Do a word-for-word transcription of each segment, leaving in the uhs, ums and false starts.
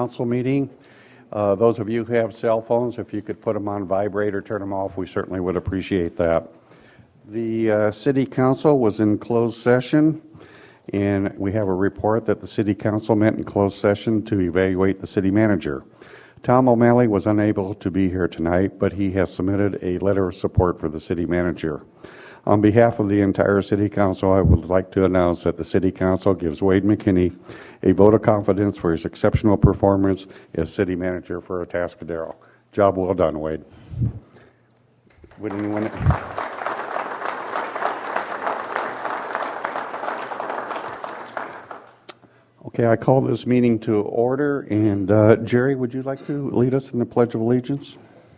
Council meeting. Uh, those of you who have cell phones, if you could put them on vibrate or turn them off, we certainly would appreciate that. The uh, City Council was in closed session, and we have a report that the City Council met in closed session to evaluate the City Manager. Tom O'Malley was unable to be here tonight, but he has submitted a letter of support for the City Manager. On behalf of the entire City Council, I would like to announce that the City Council gives Wade McKinney a vote of confidence for his exceptional performance as City Manager for Atascadero. Job well done, Wade. Would anyone... Okay, I call this meeting to order, and uh, Jerry, would you like to lead us in the Pledge of Allegiance?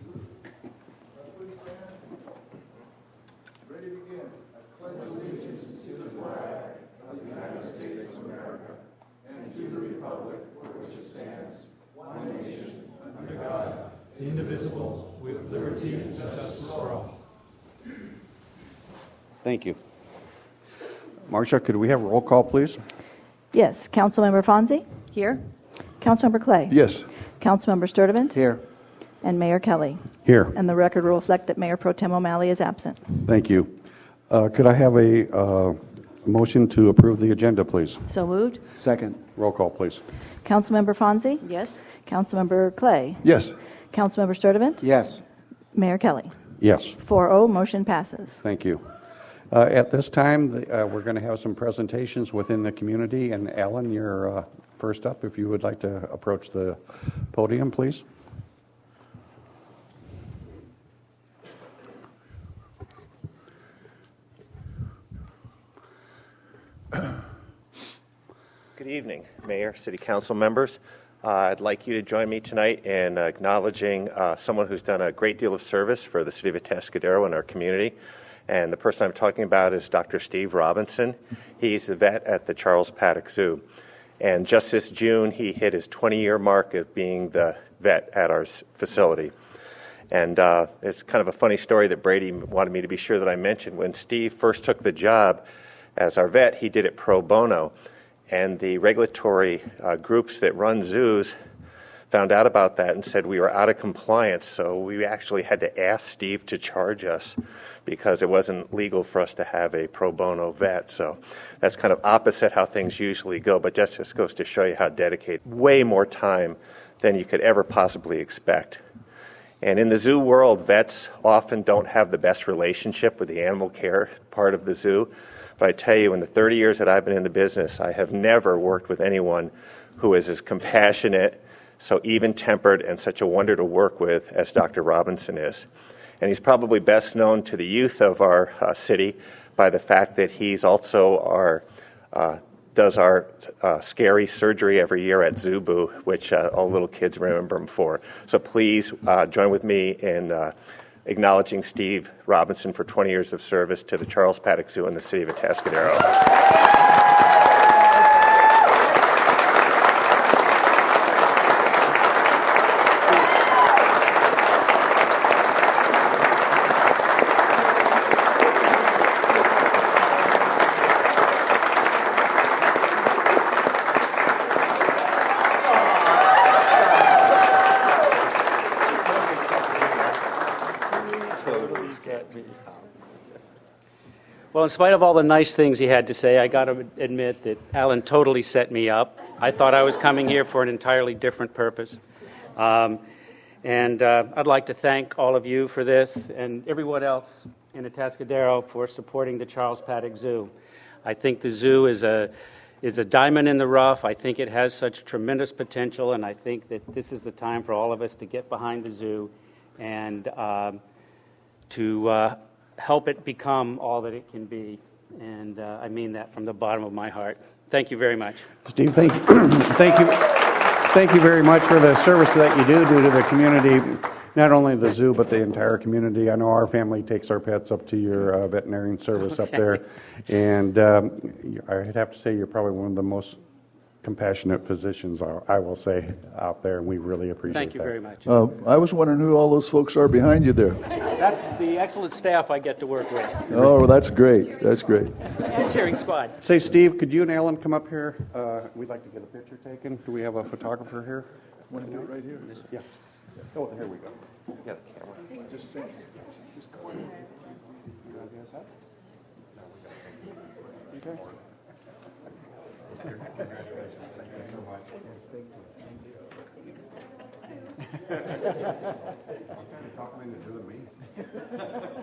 Ready to begin. I pledge allegiance to the flag of the United States of America and to the republic for which it stands, one nation, under God, indivisible, with liberty and justice for all. Thank you. Marcia, could we have a roll call, please? Yes. Councilmember Fonzie? Here. Councilmember Clay? Yes. Councilmember Sturdivant? Here. And Mayor Kelly? Here. And the record will reflect that Mayor Pro Tem O'Malley is absent. Thank you. Uh, could I have a uh, motion to approve the agenda, please? So moved. Second. Roll call, please. Councilmember Fonzie? Yes. Councilmember Clay? Yes. Councilmember Sturdivant? Yes. Mayor Kelly? Yes. four oh, motion passes. Thank you. Uh, at this time, the, uh, we're going to have some presentations within the community. And Alan, you're uh, first up. If you would like to approach the podium, please. Good evening, Mayor, City Council members. Uh, I'd like you to join me tonight in uh, acknowledging uh, someone who's done a great deal of service for the city of Atascadero and our community. And the person I'm talking about is Doctor Steve Robinson. He's a vet at the Charles Paddock Zoo. And just this June, he hit his twenty-year mark of being the vet at our facility. And uh, it's kind of a funny story that Brady wanted me to be sure that I mentioned. When Steve first took the job as our vet, he did it pro bono. And the regulatory uh, groups that run zoos found out about that and said we were out of compliance, so we actually had to ask Steve to charge us because it wasn't legal for us to have a pro bono vet. So that's kind of opposite how things usually go, but just, just goes to show you how dedicated, way more time than you could ever possibly expect. And in the zoo world, vets often don't have the best relationship with the animal care part of the zoo. But I tell you, in the thirty years that I've been in the business, I have never worked with anyone who is as compassionate, so even-tempered, and such a wonder to work with as Doctor Robinson is. And he's probably best known to the youth of our uh, city by the fact that he's also our uh, does our uh, scary surgery every year at Zubu, which uh, all little kids remember him for. So please uh, join with me in uh, acknowledging Steve Robinson for twenty years of service to the Charles Paddock Zoo in the city of Atascadero. Well, in spite of all the nice things he had to say, I got to admit that Alan totally set me up. I thought I was coming here for an entirely different purpose. Um, and uh, I'd like to thank all of you for this and everyone else in Atascadero for supporting the Charles Paddock Zoo. I think the zoo is a is a diamond in the rough. I think it has such tremendous potential, and I think that this is the time for all of us to get behind the zoo and um, to uh, help it become all that it can be. And uh, I mean that from the bottom of my heart. Thank you very much. Steve, thank you. thank you. Thank you very much for the service that you do do to the community, not only the zoo, but the entire community. I know our family takes our pets up to your uh, veterinarian service okay. up there. And um, I'd have to say you're probably one of the most compassionate physicians, I will say, out there, and we really appreciate that. Thank you that. very much. Uh, I was wondering who all those folks are behind you there. That's the excellent staff I get to work with. Oh, well, that's great. That's great. And cheering squad. Say, Steve, could you and Alan come up here? Uh, we'd like to get a picture taken. Do we have a photographer here? Want to do it right here? Yeah. Oh, here we go. Yeah, the camera. Just stand. Just come on. Okay. Talk me into doing me.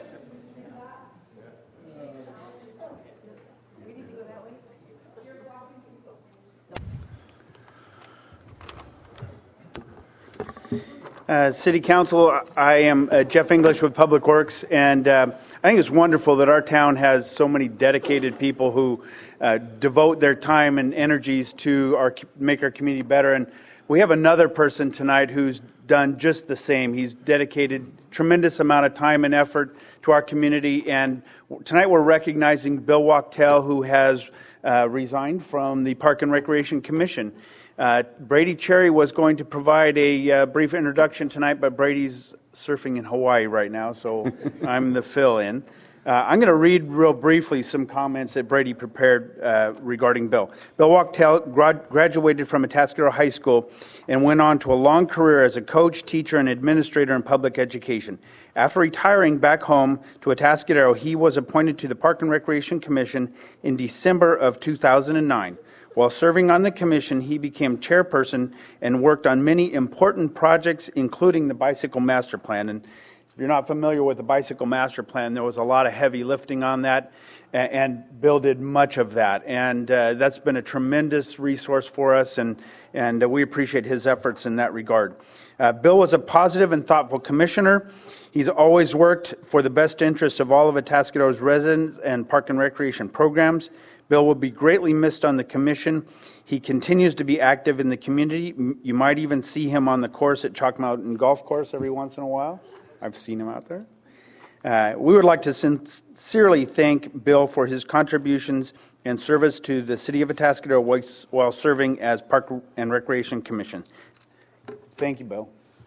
Uh, City Council, I am uh, Jeff English with Public Works, and uh, I think it's wonderful that our town has so many dedicated people who uh, devote their time and energies to our make our community better. And we have another person tonight who's done just the same. He's dedicated tremendous amount of time and effort to our community, and tonight we're recognizing Bill Wachtel, who has uh, resigned from the Park and Recreation Commission. Uh, Brady Cherry was going to provide a uh, brief introduction tonight, but Brady's surfing in Hawaii right now, so I'm the fill-in. Uh, I'm going to read real briefly some comments that Brady prepared uh, regarding Bill. Bill Wachtel grad- graduated from Atascadero High School and went on to a long career as a coach, teacher, and administrator in public education. After retiring back home to Atascadero, he was appointed to the Park and Recreation Commission in December of two thousand nine. While serving on the commission, he became chairperson and worked on many important projects, including the Bicycle Master Plan. And if you're not familiar with the Bicycle Master Plan, there was a lot of heavy lifting on that, and Bill did much of that. And uh, that's been a tremendous resource for us, and, and uh, we appreciate his efforts in that regard. Uh, Bill was a positive and thoughtful commissioner. He's always worked for the best interest of all of Atascadero's residents and park and recreation programs. Bill will be greatly missed on the commission. He continues to be active in the community. You might even see him on the course at Chalk Mountain Golf Course every once in a while. I've seen him out there. Uh, we would like to sincerely thank Bill for his contributions and service to the City of Atascadero while serving as Park and Recreation Commission. Thank you, Bill.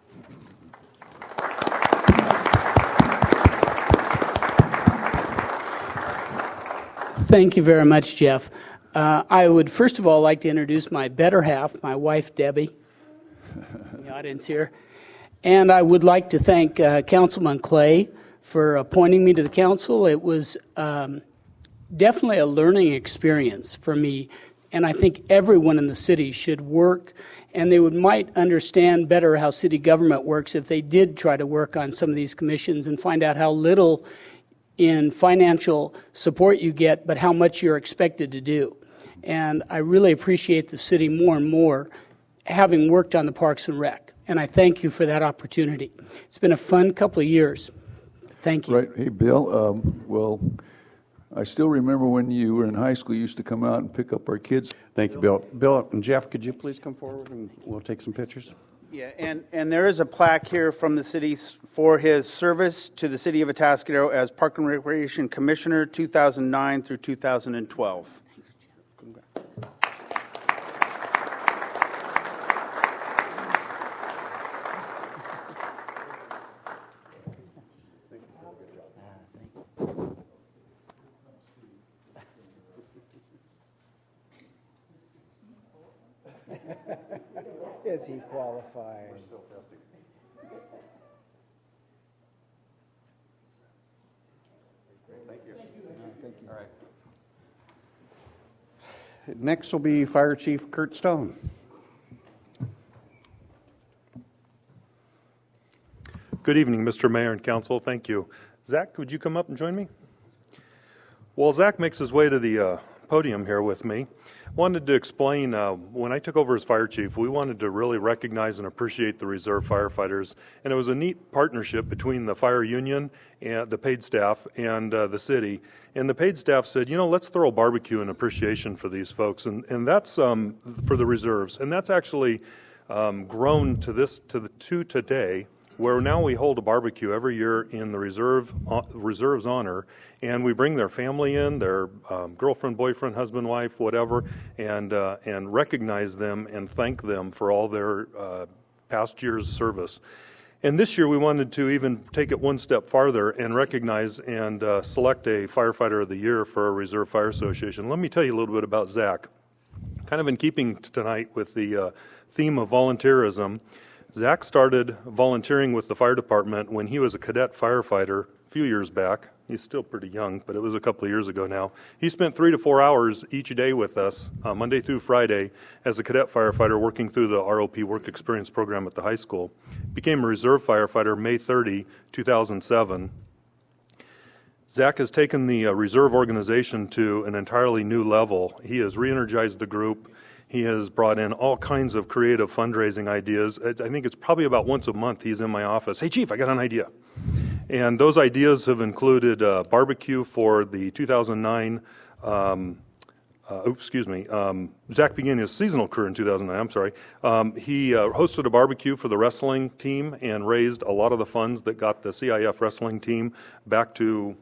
Thank you very much, Jeff. Uh, I would first of all like to introduce my better half, my wife, Debbie, in the audience here. And I would like to thank uh, Councilman Clay for appointing me to the council. It was um, definitely a learning experience for me, and I think everyone in the city should work, and they would might understand better how city government works if they did try to work on some of these commissions and find out how little in financial support you get, but how much you're expected to do. And I really appreciate the city more and more, having worked on the Parks and Rec. And I thank you for that opportunity. It's been a fun couple of years. Thank you. Right. Hey, Bill. Um, well, I still remember when you were in high school, you used to come out and pick up our kids. Thank you, Bill. Bill and Jeff, could you please come forward and we'll take some pictures? Yeah, and, and there is a plaque here from the city for his service to the City of Atascadero as Park and Recreation Commissioner two thousand nine through two thousand twelve. Is he qualified? We're still testing. Thank you. Thank you. All right. Next will be Fire Chief Kurt Stone. Good evening, Mister Mayor and Council. Thank you. Zach, would you come up and join me? While Zach makes his way to the uh, podium here with me, wanted to explain, uh, when I took over as fire chief, we wanted to really recognize and appreciate the reserve firefighters, and it was a neat partnership between the fire union and the paid staff and uh, the city. And the paid staff said, you know, let's throw a barbecue in appreciation for these folks, and, and that's um, for the reserves. And that's actually um, grown to this to the to today, where now we hold a barbecue every year in the reserve uh, reserve's honor, and we bring their family in, their um, girlfriend, boyfriend, husband, wife, whatever, and uh, and recognize them and thank them for all their uh, past year's service. And this year we wanted to even take it one step farther and recognize and uh, select a firefighter of the year for our Reserve Fire Association. Let me tell you a little bit about Zach. Kind of in keeping tonight with the uh, theme of volunteerism, Zach started volunteering with the fire department when he was a cadet firefighter a few years back. He's still pretty young, but it was a couple of years ago now. He spent three to four hours each day with us, uh, Monday through Friday, as a cadet firefighter working through the R O P Work Experience program at the high school. Became a reserve firefighter May thirtieth, two thousand seven. Zach has taken the uh, reserve organization to an entirely new level. He has re-energized the group. He has brought in all kinds of creative fundraising ideas. I think it's probably about once a month he's in my office. Hey, Chief, I got an idea. And those ideas have included uh, barbecue for the two thousand nine, um, uh, oops, excuse me, um, Zach began his seasonal career in two thousand nine, I'm sorry. Um, he uh, hosted a barbecue for the wrestling team and raised a lot of the funds that got the C I F wrestling team back to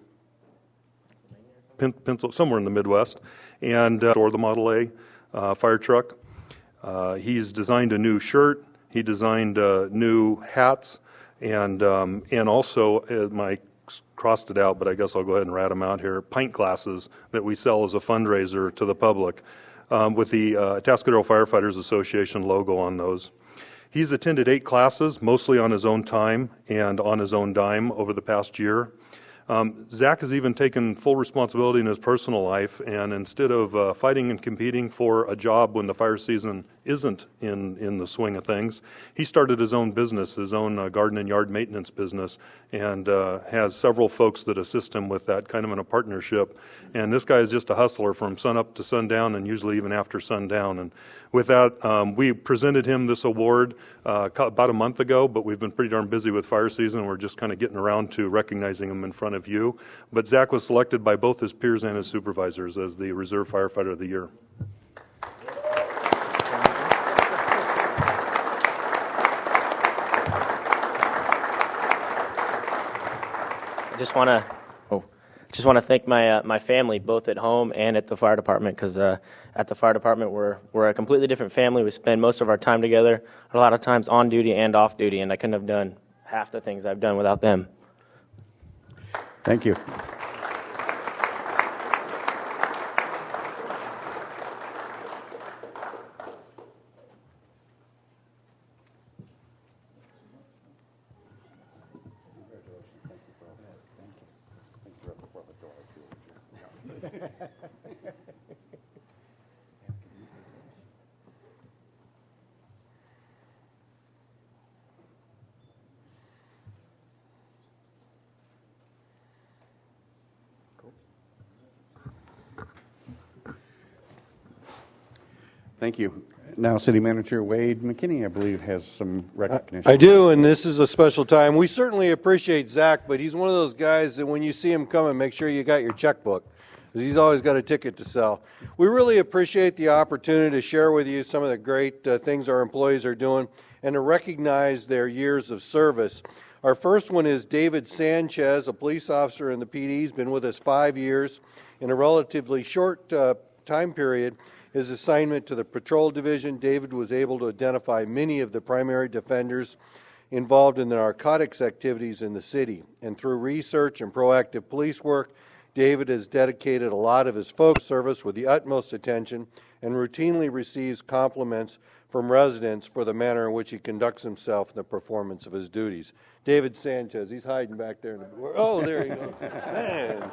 Pencil, somewhere in the Midwest, and uh, or the Model A uh, fire truck. Uh, he's designed a new shirt. He designed uh, new hats, and um, and also uh, my crossed it out, but I guess I'll go ahead and rat them out here. Pint glasses that we sell as a fundraiser to the public, um, with the uh, Atascadero Firefighters Association logo on those. He's attended eight classes, mostly on his own time and on his own dime over the past year. Um, Zach has even taken full responsibility in his personal life, and instead of uh, fighting and competing for a job when the fire season isn't in, in the swing of things, he started his own business, his own uh, garden and yard maintenance business, and uh, has several folks that assist him with that, kind of in a partnership. And this guy is just a hustler from sun up to sundown, and usually even after sundown. And with that, um, we presented him this award uh, about a month ago, but we've been pretty darn busy with fire season. We're just kind of getting around to recognizing him in front of you. But Zach was selected by both his peers and his supervisors as the Reserve Firefighter of the Year. I just want to oh, just want to thank my uh, my family, both at home and at the fire department, because uh, at the fire department we're we're a completely different family. We spend most of our time together, a lot of times on duty and off duty, and I couldn't have done half the things I've done without them. Thank you. Thank you. Now, City Manager Wade McKinney, I believe, has some recognition. I do, and this is a special time. We certainly appreciate Zach, but he's one of those guys that when you see him coming, make sure you got your checkbook, because he's always got a ticket to sell. We really appreciate the opportunity to share with you some of the great uh, things our employees are doing and to recognize their years of service. Our first one is David Sanchez, a police officer in the P D. He's been with us five years. In a relatively short uh, time period, his assignment to the patrol division, David was able to identify many of the primary defenders involved in the narcotics activities in the city. And through research and proactive police work, David has dedicated a lot of his focus service with the utmost attention and routinely receives compliments from residents for the manner in which he conducts himself in the performance of his duties. David Sanchez, he's hiding back there. In the, oh, there you go. Man.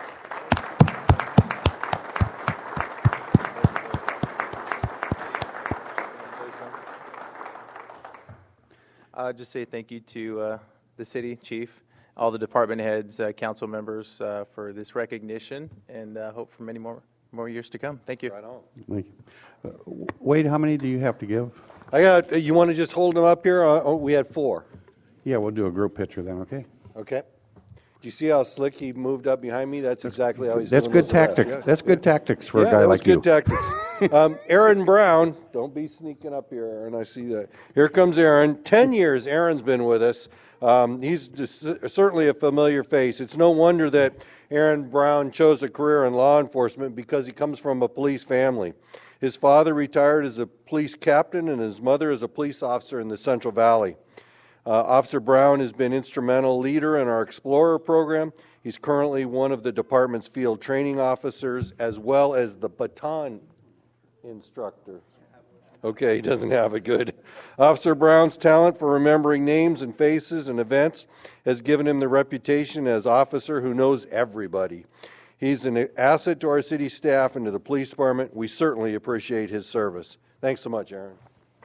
Uh, just say thank you to uh, the city chief, all the department heads, uh, council members uh, for this recognition, and uh, hope for many more more years to come. Thank you. Right on. Thank you. Uh, Wade, how many do you have to give? I got. You want to just hold them up here? Uh, oh, we had four. Yeah, we'll do a group picture then, okay? Okay. Do you see how slick he moved up behind me? That's exactly how he's That's doing good those arrests. tactics. Yeah. That's good tactics for yeah, a guy that like was good you. tactics. um, Aaron Brown, don't be sneaking up here, Aaron. I see that. Here comes Aaron. Ten years Aaron's been with us. Um, he's just, certainly a familiar face. It's no wonder that Aaron Brown chose a career in law enforcement because he comes from a police family. His father retired as a police captain, and his mother is a police officer in the Central Valley. Uh, Officer Brown has been instrumental leader in our Explorer program. He's currently one of the department's field training officers as well as the baton instructor. Okay, he doesn't have it good. Officer Brown's talent for remembering names and faces and events has given him the reputation as officer who knows everybody. He's an asset to our city staff and to the police department. We certainly appreciate his service. Thanks so much, Aaron.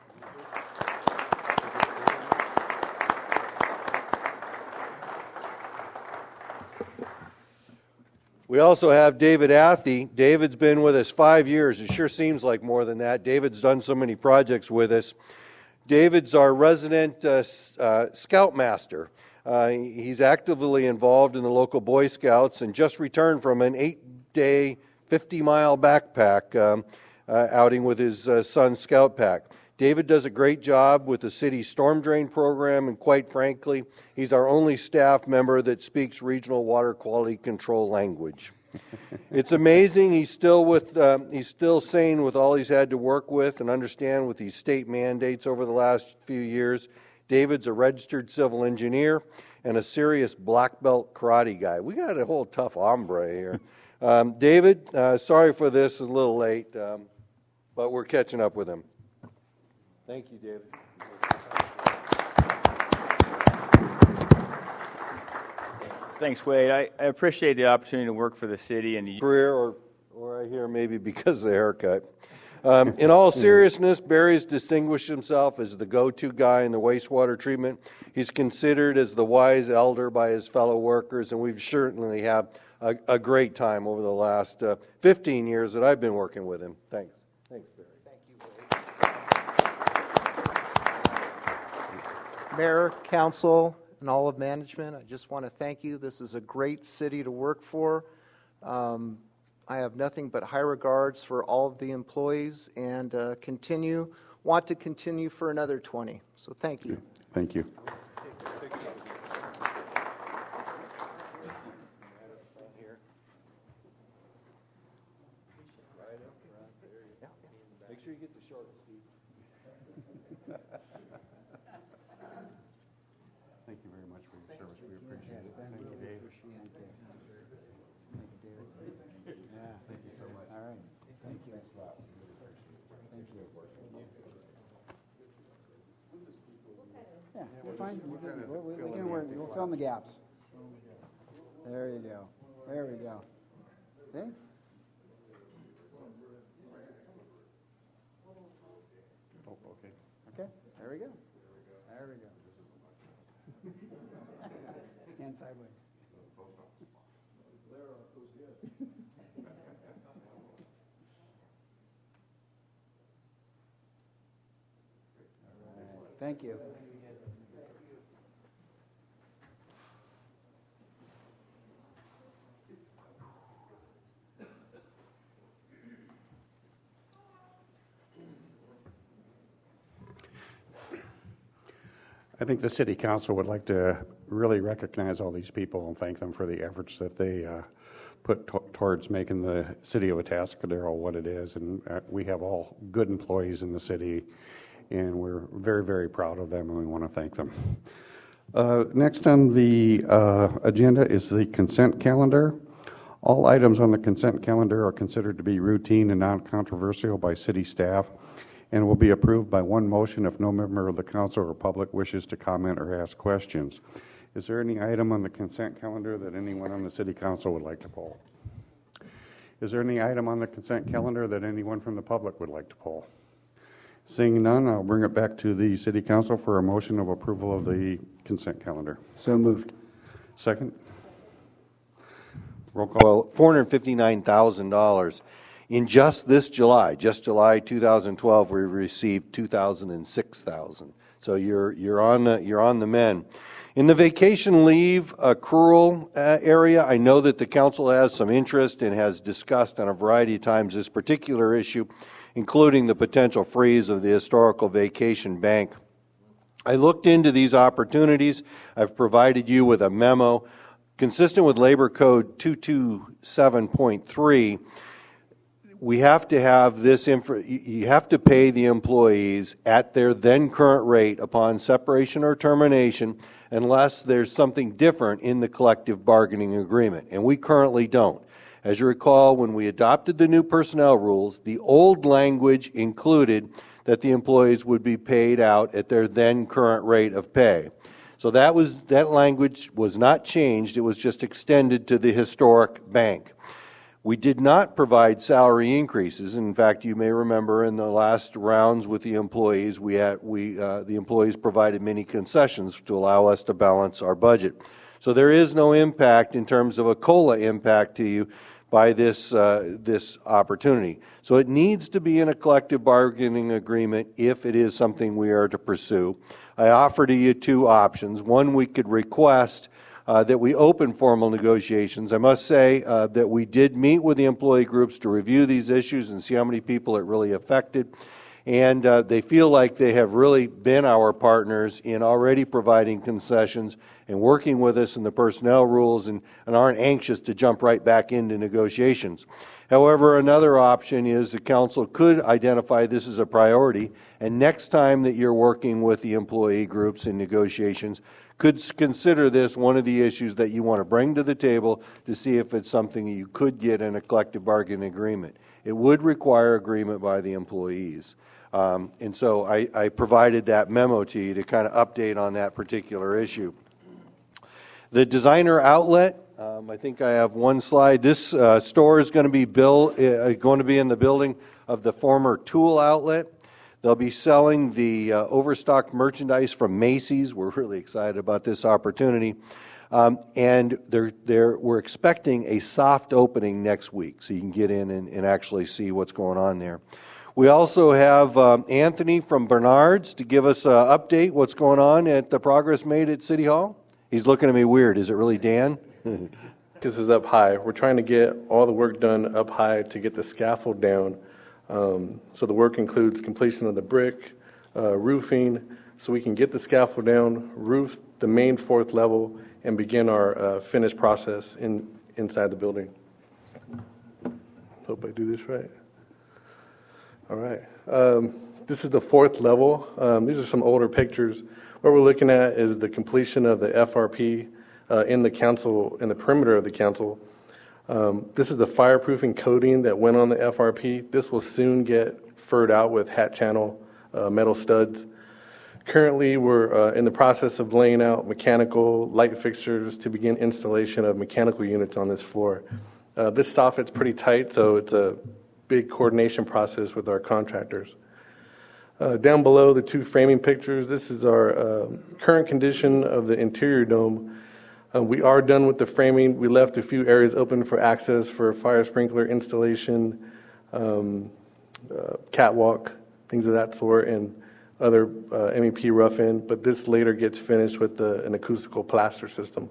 We also have David Athey. David's been with us five years. It sure seems like more than that. David's done so many projects with us. David's our resident uh, uh, Scoutmaster. Uh, he's actively involved in the local Boy Scouts and just returned from an eight-day, fifty-mile backpack um, uh, outing with his uh, son, Scout Pack. David does a great job with the city's storm drain program, and quite frankly, he's our only staff member that speaks regional water quality control language. It's amazing he's still with uh, he's still sane with all he's had to work with and understand with these state mandates over the last few years. David's a registered civil engineer and a serious black belt karate guy. We got a whole tough hombre here. Um, David, uh, sorry for this, it's a little late, um, but we're catching up with him. Thank you, David. Thanks, Wade. I, I appreciate the opportunity to work for the city and the career, or, or I hear maybe because of the haircut. Um, in all seriousness, Barry's distinguished himself as the go-to guy in the wastewater treatment. He's considered as the wise elder by his fellow workers, and we've certainly had a, a great time over the last uh, fifteen years that I've been working with him. Thanks. Thanks, Barry. Mayor, council, and all of management, I just want to thank you. This is a great city to work for. Um, I have nothing but high regards for all of the employees and uh, continue, want to continue for another twenty. So thank you. Thank you. Make sure you get the short, Steve. Thank you very much for your service. We appreciate it. Thank you, Dave. Thank you, David. Yeah. Thank you so much. All right. Thank you. Thanks a lot. We really appreciate it. Thank you. Yeah, you're fine. You can, we, we, we can work. We'll fill in the gaps. There you go. There we go. See? Oh, okay. Okay. There we go. There we go. Stand sideways. Thank you. I think the City Council would like to really recognize all these people and thank them for the efforts that they uh, put t- towards making the city of Atascadero what it is. And uh, we have all good employees in the city, and we're very, very proud of them, and we want to thank them. Uh, next on the uh, agenda is the consent calendar. All items on the consent calendar are considered to be routine and non-controversial by city staff, and will be approved by one motion if no member of the council or public wishes to comment or ask questions. Is there any item on the consent calendar that anyone on the city council would like to pull? Is there any item on the consent calendar that anyone from the public would like to pull? Seeing none, I'll bring it back to the city council for a motion of approval of the consent calendar. So moved. Second. Roll call. Well, four hundred fifty-nine thousand dollars. In just this July, just July two thousand twelve, we received two thousand six thousand. So you're you're on the, you're on the men. In the vacation leave accrual uh, area, I know that the council has some interest and has discussed on a variety of times this particular issue, including the potential freeze of the historical vacation bank. I looked into these opportunities. I've provided you with a memo consistent with Labor Code two twenty-seven point three. We have to have this, info, you have to pay the employees at their then current rate upon separation or termination unless there's something different in the collective bargaining agreement, and we currently don't. As you recall, when we adopted the new personnel rules, the old language included that the employees would be paid out at their then current rate of pay. So that was that language was not changed, it was just extended to the historic bank. We did not provide salary increases. In fact, you may remember in the last rounds with the employees, we had, we, uh, the employees provided many concessions to allow us to balance our budget. So there is no impact in terms of a COLA impact to you by this, uh, this opportunity. So it needs to be in a collective bargaining agreement if it is something we are to pursue. I offer to you two options. One, we could request Uh, that we open formal negotiations. I must say uh, that we did meet with the employee groups to review these issues and see how many people it really affected. And uh, they feel like they have really been our partners in already providing concessions and working with us in the personnel rules and, and aren't anxious to jump right back into negotiations. However, another option is the council could identify this as a priority, and next time that you're working with the employee groups in negotiations, could consider this one of the issues that you want to bring to the table to see if it's something you could get in a collective bargaining agreement. It would require agreement by the employees. Um, and so I, I provided that memo to you to kind of update on that particular issue. The designer outlet, um, I think I have one slide. This uh, store is going to be built, uh, going to be in the building of the former tool outlet. They'll be selling the uh, overstocked merchandise from Macy's. We're really excited about this opportunity. Um, and they're, they're, we're expecting a soft opening next week, so you can get in and, and actually see what's going on there. We also have um, Anthony from Bernard's to give us an update what's going on at the progress made at City Hall. He's looking at me weird. Is it really Dan? This is up high. We're trying to get all the work done up high to get the scaffold down. Um, so the work includes completion of the brick, uh, roofing, so we can get the scaffold down, roof the main fourth level, and begin our uh, finish process in inside the building. Hope I do this right. All right. Um, this is the fourth level. Um, these are some older pictures. What we're looking at is the completion of the F R P uh, in the council, in the perimeter of the council. Um, this is the fireproofing coating that went on the F R P. This will soon get furred out with hat channel uh, metal studs. Currently, we're uh, in the process of laying out mechanical light fixtures to begin installation of mechanical units on this floor. Uh, this soffit's pretty tight, so it's a big coordination process with our contractors. Uh, down below the two framing pictures, this is our uh, current condition of the interior dome. Uh, we are done with the framing. We left a few areas open for access for fire sprinkler installation, um, uh, catwalk, things of that sort, and other uh, M E P rough-in, but this later gets finished with the, an acoustical plaster system.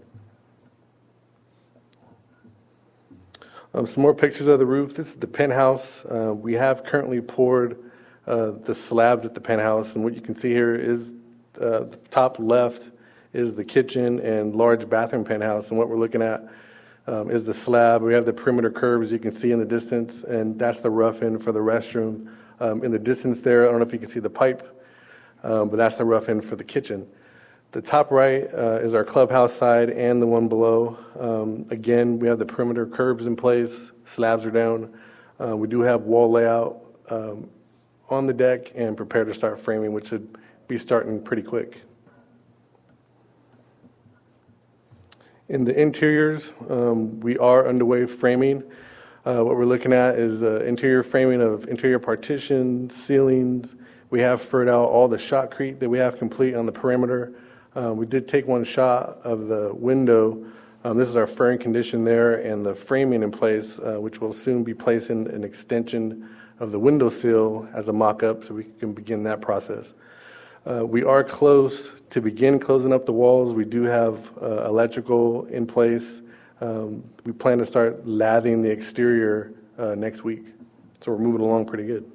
Um, some more pictures of the roof. This is the penthouse. Uh, we have currently poured uh, the slabs at the penthouse, and what you can see here is uh, the top left is the kitchen and large bathroom penthouse, and what we're looking at um, is the slab. We have the perimeter curves you can see in the distance, and that's the rough-in for the restroom. Um, in the distance there, I don't know if you can see the pipe, um, but that's the rough-in for the kitchen. The top right uh, is our clubhouse side and the one below. Um, again, we have the perimeter curbs in place, slabs are down. Uh, we do have wall layout um, on the deck and prepare to start framing, which should be starting pretty quick. In the interiors, um, we are underway framing. Uh, what we're looking at is the interior framing of interior partitions, ceilings. We have furred out all the shotcrete that we have complete on the perimeter. Uh, we did take one shot of the window. Um, this is our furring condition there and the framing in place, uh, which will soon be placing an extension of the window sill as a mock-up so we can begin that process. Uh, we are close to begin closing up the walls. We do have uh, electrical in place. Um, we plan to start lathing the exterior uh, next week. So we're moving along pretty good.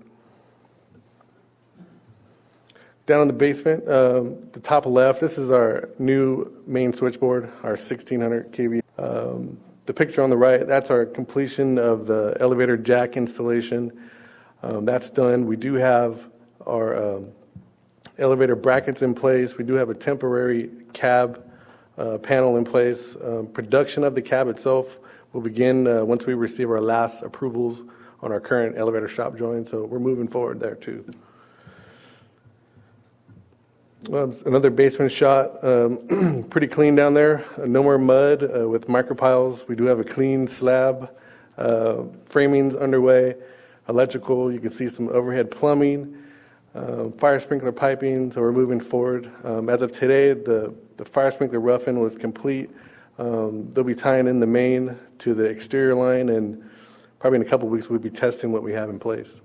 Down in the basement, um, the top left, this is our new main switchboard, our sixteen hundred K V. Um, the picture on the right, that's our completion of the elevator jack installation. Um, that's done. We do have our um, elevator brackets in place. We do have a temporary cab uh, panel in place. Um, production of the cab itself will begin uh, once we receive our last approvals on our current elevator shop joint, so we're moving forward there too. Um, another basement shot, um, pretty clean down there. Uh, no more mud uh, with micropiles. We do have a clean slab. Uh, framing's underway. Electrical, you can see some overhead plumbing, uh, fire sprinkler piping, so we're moving forward. Um, as of today, the, the fire sprinkler rough-in was complete. Um, they'll be tying in the main to the exterior line, and probably in a couple weeks we'll be testing what we have in place.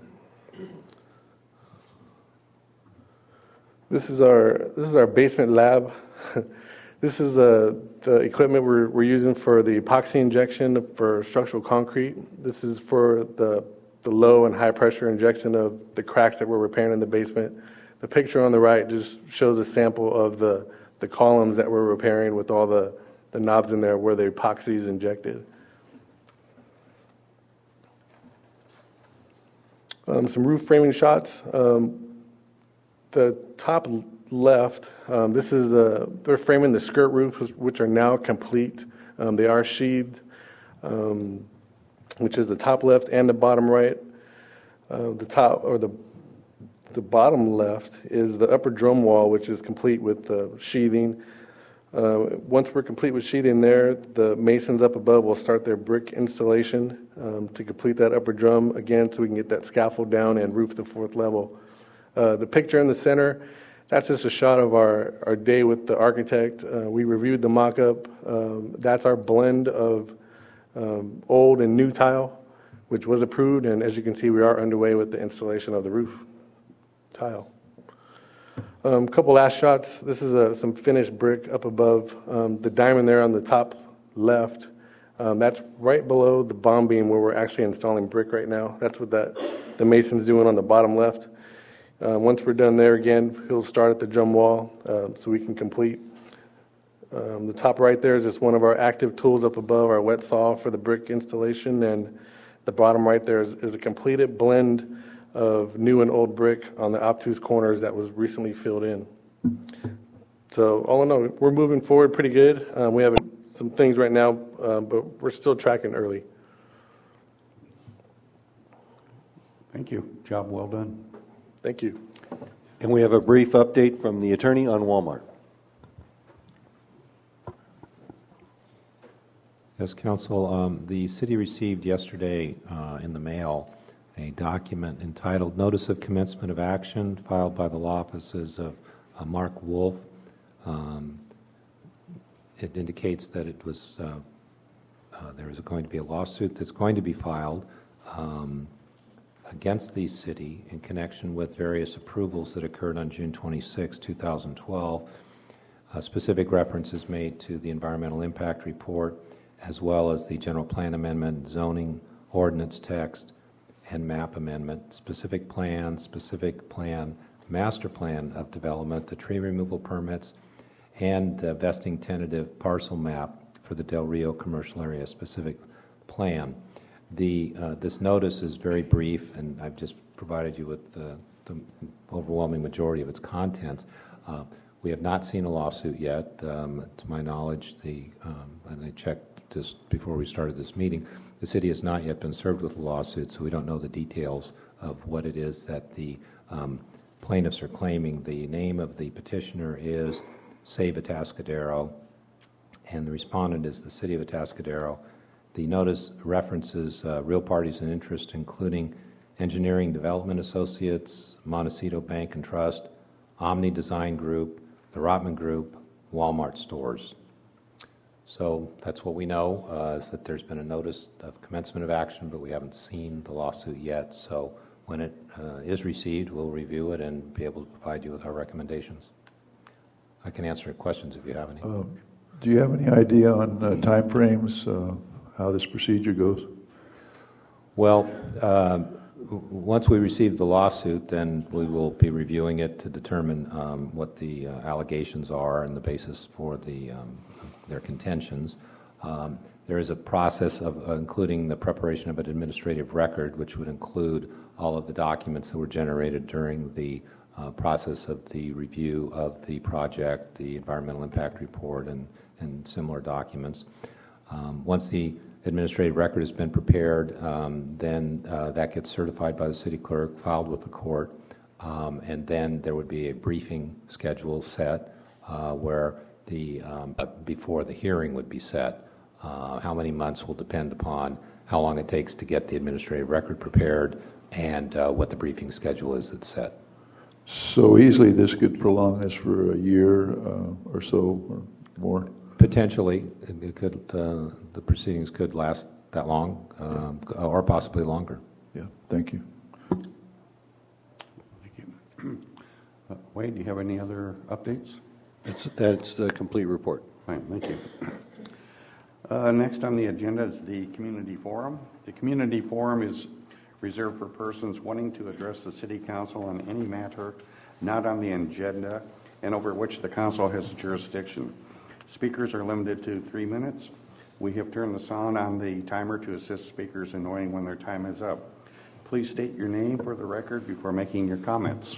This is our this is our basement lab. This is uh, the equipment we're we're using for the epoxy injection for structural concrete. This is for the the low and high pressure injection of the cracks that we're repairing in the basement. The picture on the right just shows a sample of the the columns that we're repairing with all the the knobs in there where the epoxy is injected. Um, some roof framing shots. Um, the top left, um, this is uh, they're framing the skirt roofs, which are now complete. Um, they are sheathed, um, which is the top left and the bottom right. Uh, the top or the the bottom left is the upper drum wall, which is complete with the sheathing. Uh, once we're complete with sheeting there, the masons up above will start their brick installation um, to complete that upper drum again so we can get that scaffold down and roof the fourth level. Uh, the picture in the center, that's just a shot of our, our day with the architect. Uh, we reviewed the mock-up. Um, that's our blend of um, old and new tile, which was approved, and as you can see, we are underway with the installation of the roof tile. A um, couple last shots. This is a, some finished brick up above. Um, the diamond there on the top left, um, that's right below the bomb beam where we're actually installing brick right now. That's what that the mason's doing on the bottom left. Uh, once we're done there again, he'll start at the drum wall uh, so we can complete. Um, the top right there is just one of our active tools up above, our wet saw for the brick installation, and the bottom right there is, is a completed blend of new and old brick on the obtuse corners that was recently filled in. So all in all, we're moving forward pretty good. Um, we have some things right now, uh, but we're still tracking early. Thank you. Job well done. Thank you. And we have a brief update from the attorney on Walmart. Yes, Council. Um, the city received yesterday uh, in the mail a document entitled Notice of Commencement of Action filed by the law offices of uh, Mark Wolf. Um, it indicates that it was uh, uh, there is going to be a lawsuit that's going to be filed um, against the city in connection with various approvals that occurred on June twenty-sixth, two thousand twelve. Uh, specific references made to the environmental impact report, as well as the general plan amendment, zoning ordinance text, and map amendment, specific plan, specific plan, master plan of development, the tree removal permits, and the vesting tentative parcel map for the Del Rio commercial area specific plan. The, uh, this notice is very brief, and I've just provided you with the, the overwhelming majority of its contents. Uh, we have not seen a lawsuit yet. Um, to my knowledge, the um, and I checked just before we started this meeting, the city has not yet been served with a lawsuit, so we don't know the details of what it is that the um, plaintiffs are claiming. The name of the petitioner is Save Atascadero, and the respondent is the City of Atascadero. The notice references uh, real parties in interest, including Engineering Development Associates, Montecito Bank and Trust, Omni Design Group, the Rotman Group, Walmart stores. So that's what we know, uh, is that there's been a notice of commencement of action, but we haven't seen the lawsuit yet. So when it uh, is received, we'll review it and be able to provide you with our recommendations. I can answer questions if you have any. Um, do you have any idea on uh, time frames, uh, how this procedure goes? Well, uh, once we receive the lawsuit, then we will be reviewing it to determine um, what the uh, allegations are and the basis for the um, their contentions. Um, there is a process of uh, including the preparation of an administrative record, which would include all of the documents that were generated during the uh, process of the review of the project, the environmental impact report, and, and similar documents. Um, once the administrative record has been prepared, um, then uh, that gets certified by the city clerk, filed with the court. um, and then there would be a briefing schedule set uh, where the um, before the hearing would be set. Uh, how many months will depend upon how long it takes to get the administrative record prepared and uh, what the briefing schedule is that's set. So easily this could prolong this for a year uh, or so or more? Potentially. It, it could, uh, the proceedings could last that long um, yeah. or possibly longer. Yeah, thank you. Thank you. Uh, Wade, do you have any other updates? That's, that's the complete report. Fine, thank you. Uh, next on the agenda is the community forum. The community forum is reserved for persons wanting to address the City Council on any matter not on the agenda and over which the Council has jurisdiction. Speakers are limited to three minutes. We have turned the sound on the timer to assist speakers in knowing when their time is up. Please state your name for the record before making your comments.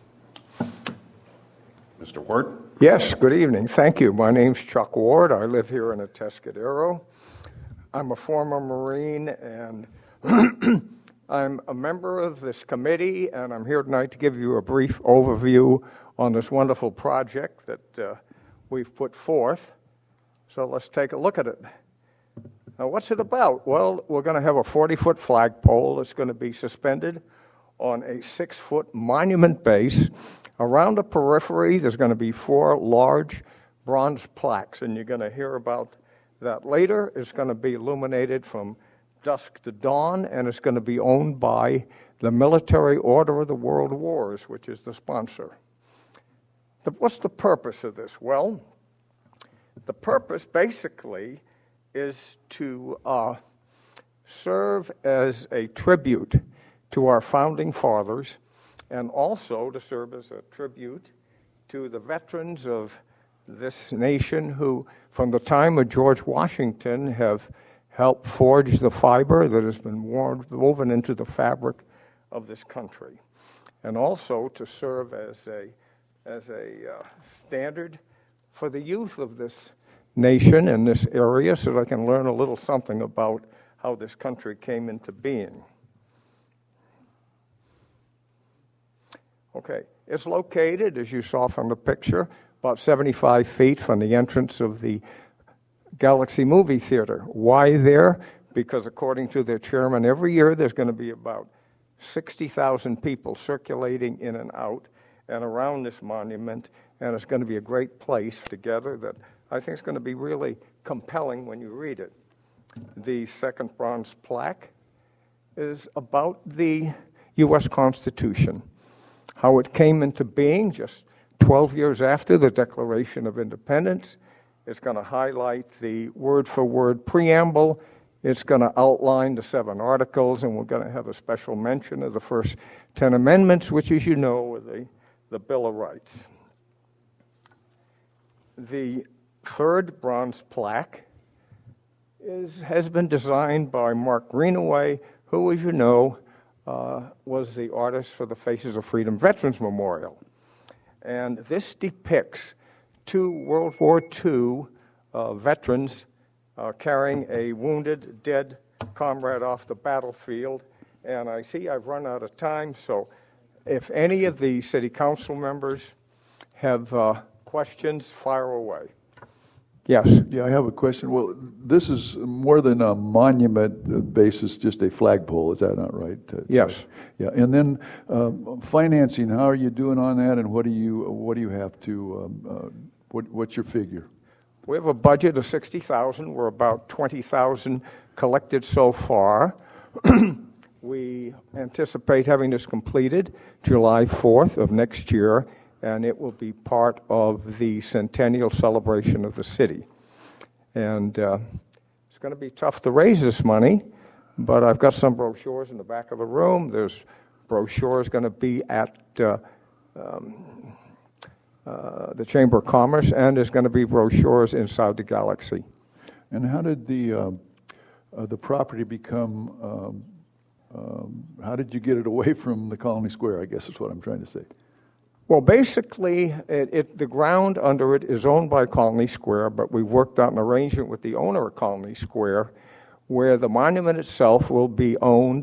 Mister Ward? Yes, good evening. Thank you. My name's Chuck Ward. I live here in Atascadero. I'm a former Marine, and I'm a member of this committee, and I'm here tonight to give you a brief overview on this wonderful project that uh, we've put forth. So let's take a look at it. Now, what's it about? Well, we're going to have a forty-foot flagpole that's going to be suspended on a six-foot monument base. Around the periphery, there's going to be four large bronze plaques, and you're going to hear about that later. It's going to be illuminated from dusk to dawn, and it's going to be owned by the Military Order of the World Wars, which is the sponsor. The, what's the purpose of this? Well, the purpose basically is to uh, serve as a tribute to our founding fathers, and also to serve as a tribute to the veterans of this nation who, from the time of George Washington, have helped forge the fiber that has been woven into the fabric of this country, and also to serve as a, as a uh, standard for the youth of this nation and this area so that I can learn a little something about how this country came into being. Okay, it's located, as you saw from the picture, about seventy-five feet from the entrance of the Galaxy Movie Theater. Why there? Because according to their chairman, every year there's going to be about sixty thousand people circulating in and out and around this monument, and it's going to be a great place together that I think is going to be really compelling when you read it. The second bronze plaque is about the U S Constitution, how it came into being just twelve years after the Declaration of Independence. It's going to highlight the word-for-word preamble. It's going to outline the seven articles, and we're going to have a special mention of the first ten amendments, which, as you know, are the, the Bill of Rights. The third bronze plaque is, has been designed by Mark Greenaway, who, as you know, uh, was the artist for the Faces of Freedom Veterans Memorial. And this depicts two World War Two uh, veterans uh, carrying a wounded, dead comrade off the battlefield. And I see I've run out of time, so if any of the city council members have uh, questions, fire away. Yes. Yeah, I have a question. Well, this is more than a monument basis, just a flagpole. Is that not right? Yes. Yeah, and then um, financing. How are you doing on that? And what do you what do you have to? Um, uh, what what's your figure? We have a budget of sixty thousand. We're about twenty thousand collected so far. We anticipate having this completed July fourth of next year, and it will be part of the centennial celebration of the city. And uh, it's going to be tough to raise this money, but I've got some brochures in the back of the room. There's brochures going to be at uh, um, uh, the Chamber of Commerce, and there's going to be brochures inside the Galaxy. And how did the uh, uh, the property become? Um, um, how did you get it away from the Colony Square? I guess is what I'm trying to say. Well, basically, it, it, the ground under it is owned by Colony Square, but we worked out an arrangement with the owner of Colony Square where the monument itself will be owned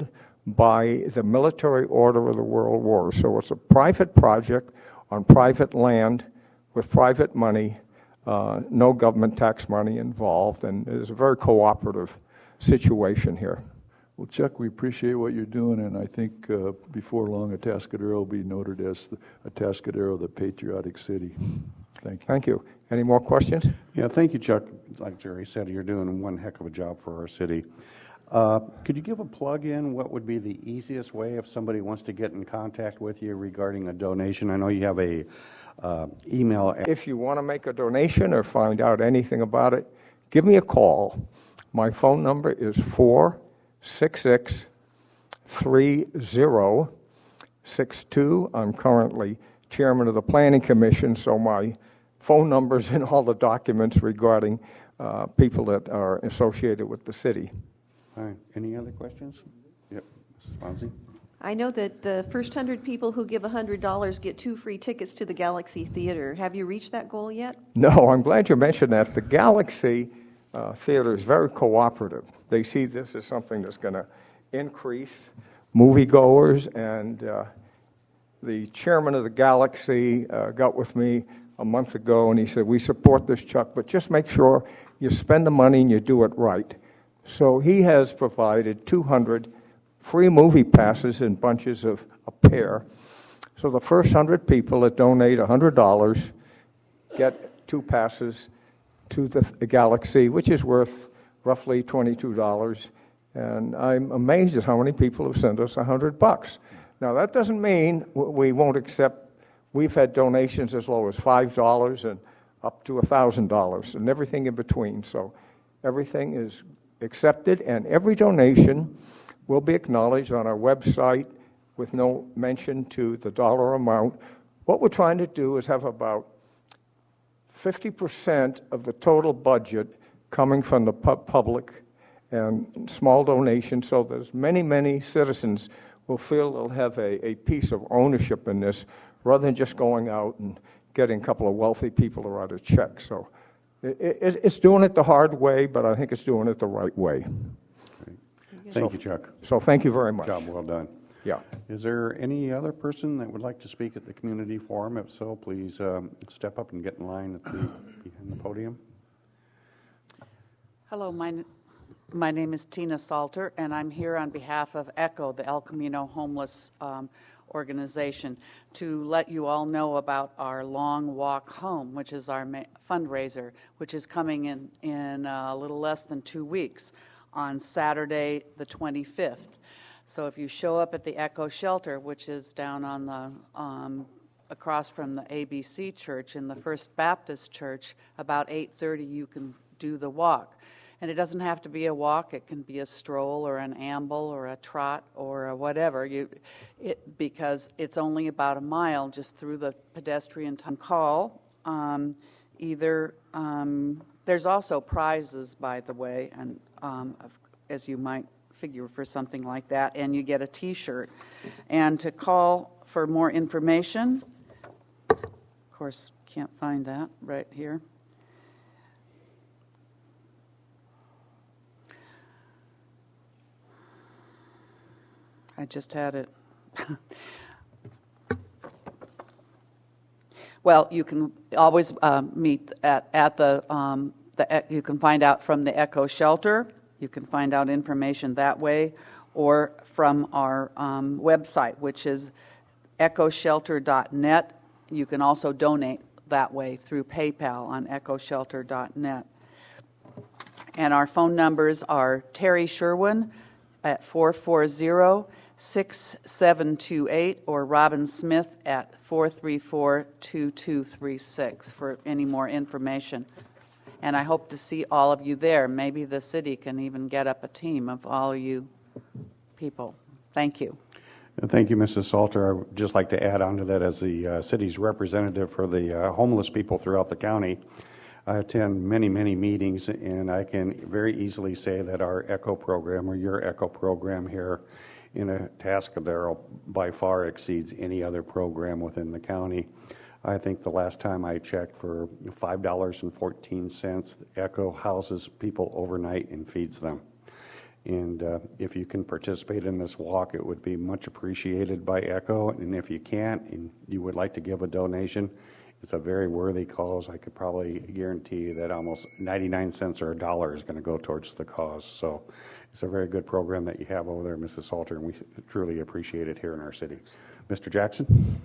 by the Military Order of the World War. So it's a private project on private land with private money, uh, no government tax money involved, and it's a very cooperative situation here. Well, Chuck, we appreciate what you're doing, and I think uh, before long, Atascadero will be noted as the, Atascadero, the patriotic city. Thank you. Thank you. Any more questions? Yeah, thank you, Chuck. Like Jerry said, you're doing one heck of a job for our city. Uh, could you give a plug in? What would be the easiest way if somebody wants to get in contact with you regarding a donation? I know you have a uh, email. If you want to make a donation or find out anything about it, give me a call. My phone number is four six six, three zero six two. I'm currently chairman of the Planning Commission, so my phone number's in all the documents regarding uh, people that are associated with the city. All right. Any other questions? Yep. Missus Fonzie? I know that the first one hundred people who give one hundred dollars get two free tickets to the Galaxy Theater. Have you reached that goal yet? No, I'm glad you mentioned that. The Galaxy uh, Theater is very cooperative. They see this as something that's going to increase moviegoers, and uh, the chairman of the Galaxy uh, got with me a month ago, and he said, we support this, Chuck, but just make sure you spend the money and you do it right. So he has provided two hundred free movie passes in bunches of a pair. So the first one hundred people that donate one hundred dollars get two passes to the Galaxy, which is worth roughly twenty-two dollars. And I'm amazed at how many people have sent us one hundred bucks. Now, that doesn't mean we won't accept. We've had donations as low as five dollars and up to one thousand dollars and everything in between. So everything is accepted, and every donation will be acknowledged on our website with no mention to the dollar amount. What we're trying to do is have about fifty percent of the total budget coming from the pu- public and small donations, so that as many, many citizens will feel they'll have a, a piece of ownership in this, rather than just going out and getting a couple of wealthy people to write a check. So it, it, it's doing it the hard way, but I think it's doing it the right way. Thank so, you, Chuck. So thank you very much. Job well done. Yeah. Is there any other person that would like to speak at the community forum? If so, please um, step up and get in line at the, behind the podium. Hello, my, my name is Tina Salter, and I'm here on behalf of ECHO, the El Camino Homeless um, Organization, to let you all know about our Long Walk Home, which is our ma- fundraiser, which is coming in, in uh, a little less than two weeks on Saturday the twenty-fifth. So if you show up at the ECHO Shelter, which is down on the um, across from the A B C Church in the First Baptist Church, about eight thirty you can do the walk. And it doesn't have to be a walk. It can be a stroll or an amble or a trot or a whatever, you, it, because it's only about a mile just through the pedestrian time. Call um, either, um, there's also prizes, by the way, and um, as you might figure for something like that, and you get a T-shirt. And to call for more information, of course, can't find that right here. I just had it. Well, you can always uh, meet at, at the, um, the, you can find out from the ECHO Shelter. You can find out information that way, or from our um, website, which is echo shelter dot net. You can also donate that way through PayPal on echo shelter dot net. And our phone numbers are Terry Sherwin at four four zero, six seven two eight, or Robin Smith at four three four, two two three six for any more information. And I hope to see all of you there. Maybe the city can even get up a team of all you people. Thank you. Thank you, Missus Salter. I would just like to add on to that, as the uh, city's representative for the uh, homeless people throughout the county. I attend many, many meetings, and I can very easily say that our ECHO program, or your ECHO program here in Atascadero, by far exceeds any other program within the county. I think the last time I checked, for five dollars and fourteen cents, ECHO houses people overnight and feeds them. And uh, if you can participate in this walk, it would be much appreciated by ECHO. And if you can't and you would like to give a donation, it's a very worthy cause. I could probably guarantee you that almost ninety-nine cents or a dollar is going to go towards the cause. So it's a very good program that you have over there, Missus Salter, and we truly appreciate it here in our city. Mister Jackson?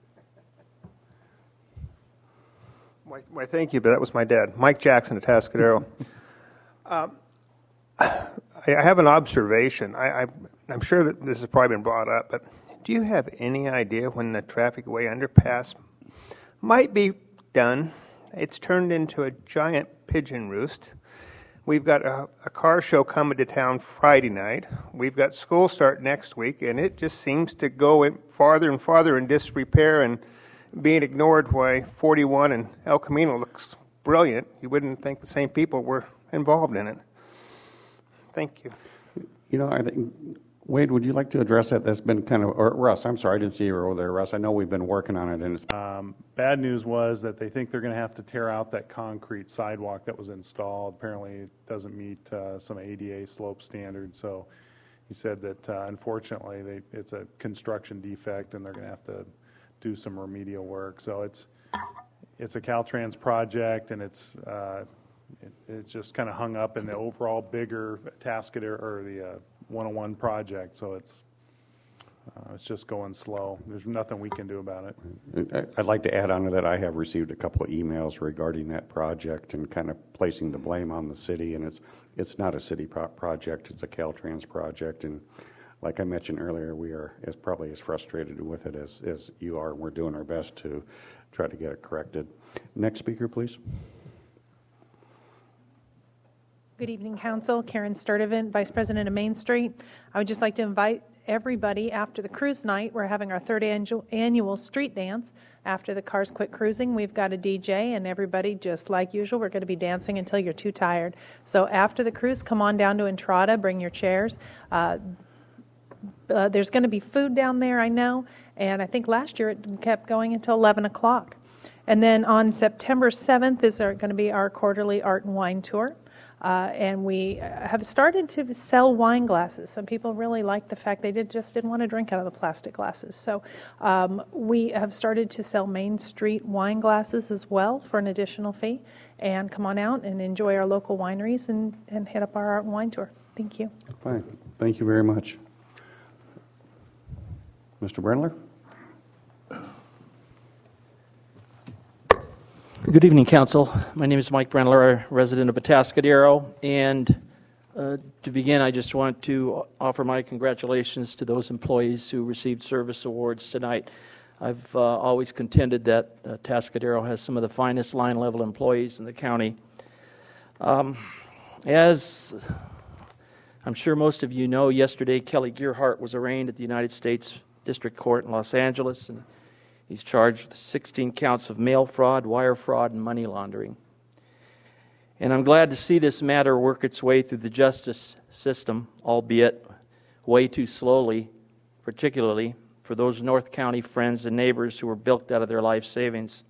Why, why thank you, but that was my dad, Mike Jackson at Atascadero. um, I, I have an observation. I, I, I'm sure that this has probably been brought up, but do you have any idea when the traffic-way underpass might be done? It's turned into a giant pigeon roost. We've got a, a car show coming to town Friday night. We've got school start next week, and it just seems to go in farther and farther in disrepair and being ignored. Why forty-one and El Camino looks brilliant. You wouldn't think the same people were involved in it. Thank you. You know, I think, Wade, would you like to address that? That's been kind of, or Russ, I'm sorry, I didn't see you over there, Russ. I know we've been working on it. And it's Um, bad news was that they think they're going to have to tear out that concrete sidewalk that was installed. Apparently, it doesn't meet uh, some A D A slope standards. So he said that uh, unfortunately, they, it's a construction defect, and they're going to have to do some remedial work. So it's it's a Caltrans project, and it's uh, it, it's just kind of hung up in the overall bigger Tascadero or the uh, one oh one project. So it's uh, it's just going slow. There's nothing we can do about it. I'd like to add on to that. I have received a couple of emails regarding that project and kind of placing the blame on the city. And it's it's not a city pro- project; it's a Caltrans project. And like I mentioned earlier, we are as probably as frustrated with it as, as you are. And we're doing our best to try to get it corrected. Next speaker, please. Good evening, Council. Karen Sturdivant, Vice President of Main Street. I would just like to invite everybody after the cruise night. We're having our third annual, annual street dance. After the cars quit cruising, we've got a D J, and everybody, just like usual, we're going to be dancing until you're too tired. So after the cruise, come on down to Entrada, bring your chairs. Uh, uh, there's going to be food down there, I know, and I think last year it kept going until eleven o'clock. And then on September seventh is our, going to be our quarterly art and wine tour. Uh, and we have started to sell wine glasses. Some people really like the fact they did just didn't want to drink out of the plastic glasses. So um, we have started to sell Main Street wine glasses as well for an additional fee. And come on out and enjoy our local wineries and, and hit up our art and wine tour. Thank you. Fine. Thank you very much. Mister Brendler? Good evening, Council. My name is Mike Brendler, a resident of Atascadero, and uh, to begin, I just want to offer my congratulations to those employees who received service awards tonight. I've uh, always contended that uh, Atascadero has some of the finest line-level employees in the county. Um, as I'm sure most of you know, yesterday Kelly Gearhart was arraigned at the United States District Court in Los Angeles, and he's charged with sixteen counts of mail fraud, wire fraud, and money laundering. And I'm glad to see this matter work its way through the justice system, albeit way too slowly, particularly for those North County friends and neighbors who were bilked out of their life savings.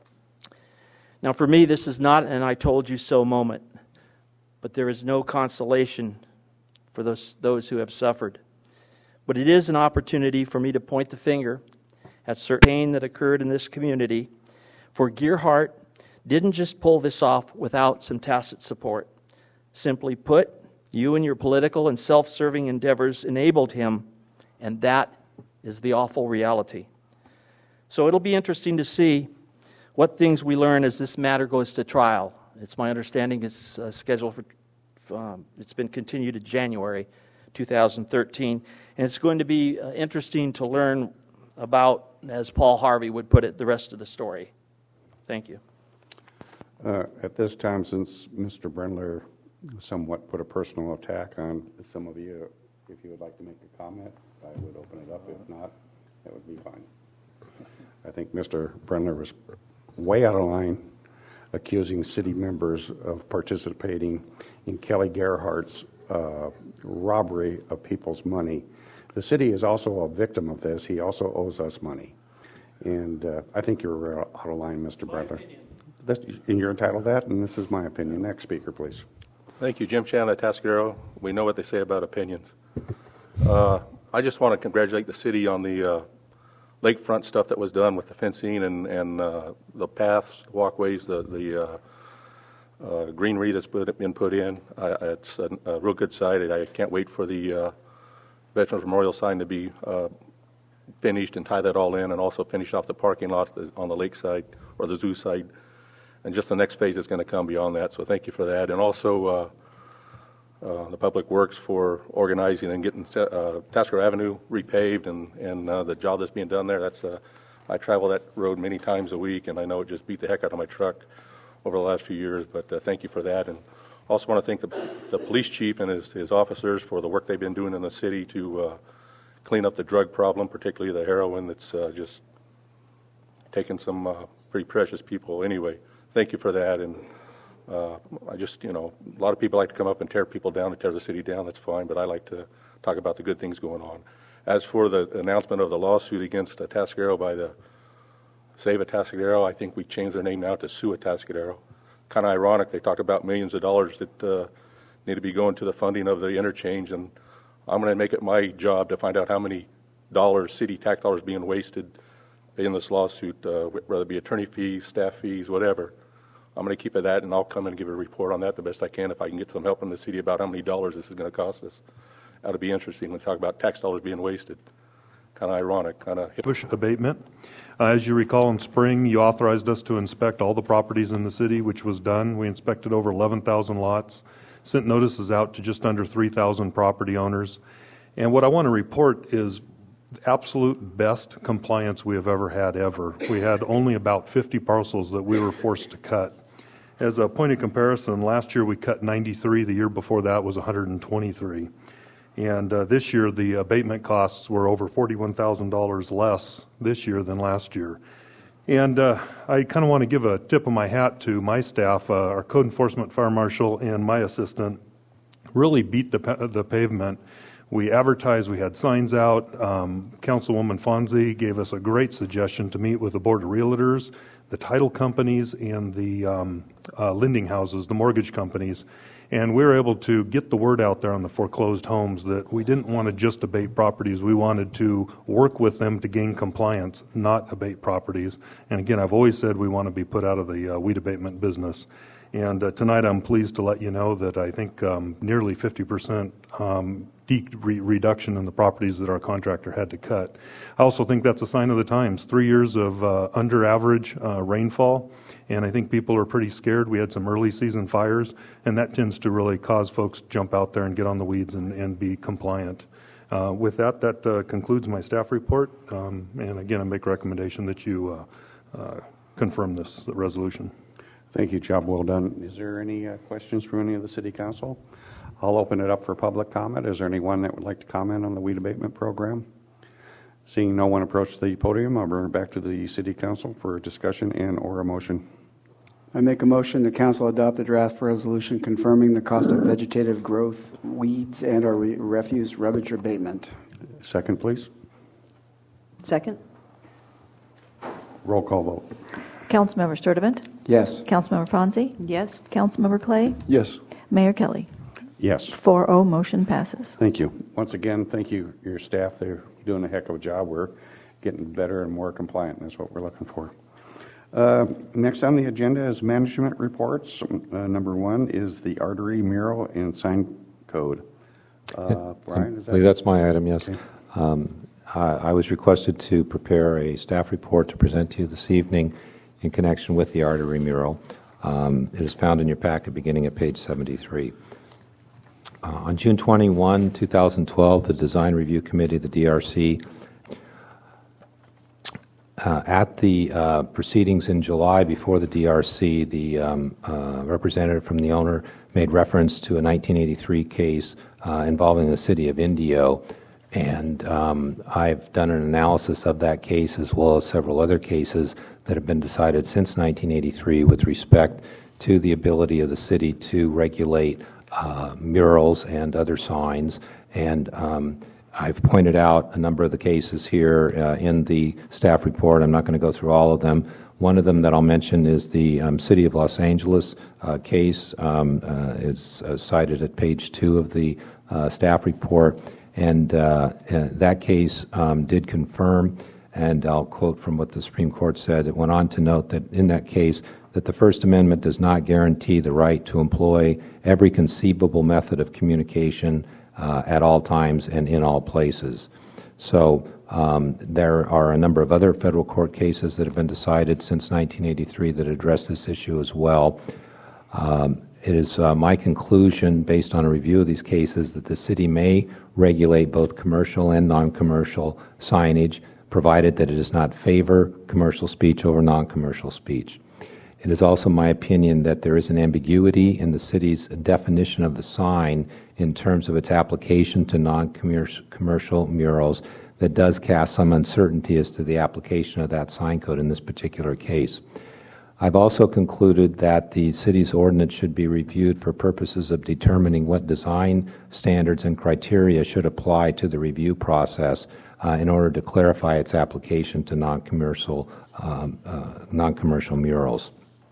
Now, for me, this is not an I told you so moment, but there is no consolation for those, those who have suffered. But it is an opportunity for me to point the finger at certain pain that occurred in this community, for Gearhart didn't just pull this off without some tacit support. Simply put, you and your political and self-serving endeavors enabled him, and that is the awful reality. So it'll be interesting to see what things we learn as this matter goes to trial. It's my understanding it's uh, scheduled for, um, it's been continued to January two thousand thirteen, and it's going to be uh, interesting to learn about, as Paul Harvey would put it, the rest of the story. Thank you. Uh, at this time, since Mister Brendler somewhat put a personal attack on some of you, if you would like to make a comment, I would open it up. If not, that would be fine. I think Mister Brendler was way out of line, accusing city members of participating in Kelly Gearhart's uh, robbery of people's money. The city is also a victim of this. He also owes us money. And uh, I think you're out of line, Mister Brendler. And you're entitled to that, and this is my opinion. Next speaker, please. Thank you, Jim Chan at Atascadero. We know what they say about opinions. Uh, I just want to congratulate the city on the uh, lakefront stuff that was done with the fencing and, and uh, the paths, the walkways, the, the uh, uh, greenery that's put, been put in. I, it's a, a real good site. I can't wait for the uh, Veterans Memorial sign to be uh, finished and tie that all in, and also finish off the parking lot on the lake side or the zoo side. And just the next phase is going to come beyond that. So thank you for that. And also uh, uh, the Public Works for organizing and getting uh, Tasker Avenue repaved, and, and uh, the job that's being done there. That's uh, I travel that road many times a week, and I know it just beat the heck out of my truck over the last few years. But uh, thank you for that. And also want to thank the, the police chief and his, his officers for the work they've been doing in the city to uh, clean up the drug problem, particularly the heroin that's uh, just taking some uh, pretty precious people anyway. Thank you for that. And uh, I just, you know, a lot of people like to come up and tear people down and tear the city down. That's fine, but I like to talk about the good things going on. As for the announcement of the lawsuit against Atascadero by the Save Atascadero, I think we changed their name now to Sue Atascadero. Kind of ironic. They talked about millions of dollars that uh, need to be going to the funding of the interchange, and I'm going to make it my job to find out how many dollars, city tax dollars, being wasted in this lawsuit, uh, whether it be attorney fees, staff fees, whatever. I'm going to keep at that, and I'll come and give a report on that the best I can if I can get some help from the city about how many dollars this is going to cost us. That'll be interesting when we talk about tax dollars being wasted. Kind of ironic, kind of hip. Bush abatement. Uh, as you recall, in spring, you authorized us to inspect all the properties in the city, which was done. We inspected over eleven thousand lots, sent notices out to just under three thousand property owners. And what I want to report is absolute best compliance we have ever had ever. We had only about fifty parcels that we were forced to cut. As a point of comparison, last year we cut ninety-three. The year before that was one hundred twenty-three. And uh, this year the abatement costs were over forty-one thousand dollars less this year than last year. And uh, I kind of want to give a tip of my hat to my staff, uh, our code enforcement fire marshal and my assistant really beat the, pa- the pavement. We advertised, we had signs out. Um, Councilwoman Fonzie gave us a great suggestion to meet with the Board of Realtors, the title companies, and the um, uh, lending houses, the mortgage companies. And we were able to get the word out there on the foreclosed homes that we didn't want to just abate properties. We wanted to work with them to gain compliance, not abate properties. And again, I've always said we want to be put out of the uh, weed abatement business. And uh, tonight I'm pleased to let you know that I think um, nearly fifty percent um, de- re- reduction in the properties that our contractor had to cut. I also think that's a sign of the times. Three years of uh, under average uh, rainfall, and I think people are pretty scared. We had some early season fires, and that tends to really cause folks to jump out there and get on the weeds and, and be compliant. Uh, with that, that uh, concludes my staff report. Um, and again, I make a recommendation that you uh, uh, confirm this resolution. Thank you. Job well done. Is there any uh, questions from any of the City Council? I'll open it up for public comment. Is there anyone that would like to comment on the weed abatement program? Seeing no one approach the podium, I'll bring it back to the City Council for discussion and or a motion. I make a motion the Council adopt the draft resolution confirming the cost of vegetative growth, weeds, and or re- refuse rubbish abatement. Second, please. Second. Roll call vote. Councilmember Sturtevant? Yes. Councilmember Fonzie? Yes. Councilmember Clay? Yes. Mayor Kelly? Yes. four oh, motion passes. Thank you. Once again, thank you, your staff. They're doing a heck of a job. We're getting better and more compliant, and that's what we're looking for. Uh, next on the agenda is management reports. Uh, number one is the artery mural and sign code. Uh, Brian, is I believe that? that's my item, yes. Okay. Um, I, I was requested to prepare a staff report to present to you this evening in connection with the artery mural. Um, it is found in your packet beginning at page seventy-three. Uh, on June twenty-first, two thousand twelve, the Design Review Committee, the D R C, uh, at the uh, proceedings in July before the D R C, the um, uh, representative from the owner made reference to a nineteen eighty-three case uh, involving the city of Indio. And um, I've done an analysis of that case as well as several other cases that have been decided since nineteen eighty-three with respect to the ability of the city to regulate uh, murals and other signs. And um, I've pointed out a number of the cases here uh, in the staff report. I'm not going to go through all of them. One of them that I'll mention is the um, City of Los Angeles uh, case. Um, uh, it's uh, cited at page two of the uh, staff report, and uh, uh, that case um, did confirm, and I'll quote from what the Supreme Court said. It went on to note that in that case, that the First Amendment does not guarantee the right to employ every conceivable method of communication uh, at all times and in all places. So um, there are a number of other federal court cases that have been decided since nineteen eighty-three that address this issue as well. Um, it is uh, my conclusion, based on a review of these cases, that the city may regulate both commercial and non-commercial signage, provided that it does not favor commercial speech over non-commercial speech. It is also my opinion that there is an ambiguity in the city's definition of the sign in terms of its application to non-commercial murals that does cast some uncertainty as to the application of that sign code in this particular case. I've also concluded that the city's ordinance should be reviewed for purposes of determining what design standards and criteria should apply to the review process uh, in order to clarify its application to non-commercial um, uh, non-commercial murals.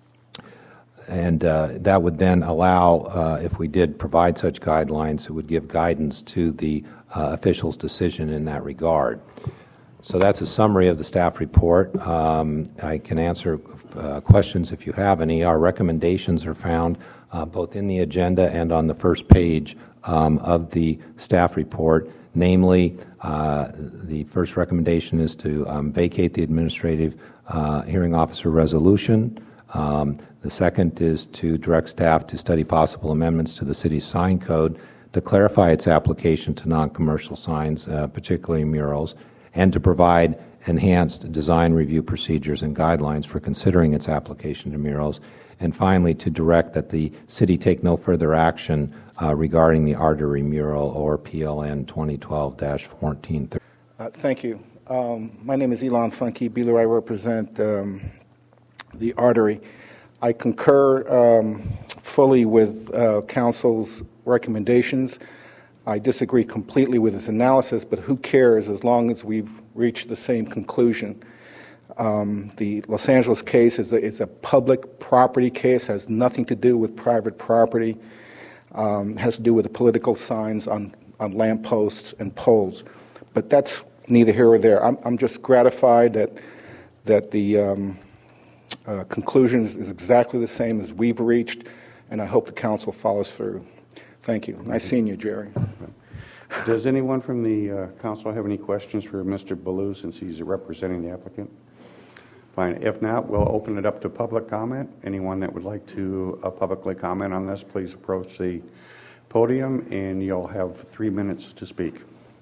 And uh, that would then allow, uh, if we did provide such guidelines, it would give guidance to the uh, official's decision in that regard. So that's a summary of the staff report. Um, I can answer uh, questions if you have any. Our recommendations are found uh, both in the agenda and on the first page um, of the staff report. Namely, uh, the first recommendation is to um, vacate the administrative uh, hearing officer resolution. Um, the second is to direct staff to study possible amendments to the city's sign code to clarify its application to non-commercial signs, uh, particularly murals, and to provide enhanced design review procedures and guidelines for considering its application to murals. And finally, to direct that the city take no further action uh, regarding the Artery mural or P L N twenty twelve dash fourteen thirty. Uh, thank you. Um, my name is Elon Funke Beeler. I represent um, the Artery. I concur um, fully with uh, Council's recommendations. I disagree completely with his analysis, but who cares as long as we've reached the same conclusion. Um, the Los Angeles case is a, is a public property case, has nothing to do with private property, um, has to do with the political signs on, on lampposts and poles. But that's neither here or there. I'm, I'm just gratified that, that the um, uh, conclusion is exactly the same as we've reached, and I hope the Council follows through. Thank you. Nice seeing you, Jerry. Does anyone from the uh, Council have any questions for Mister Ballou since he's representing the applicant? Fine. If not, we'll open it up to public comment. Anyone that would like to uh, publicly comment on this, please approach the podium, and you'll have three minutes to speak.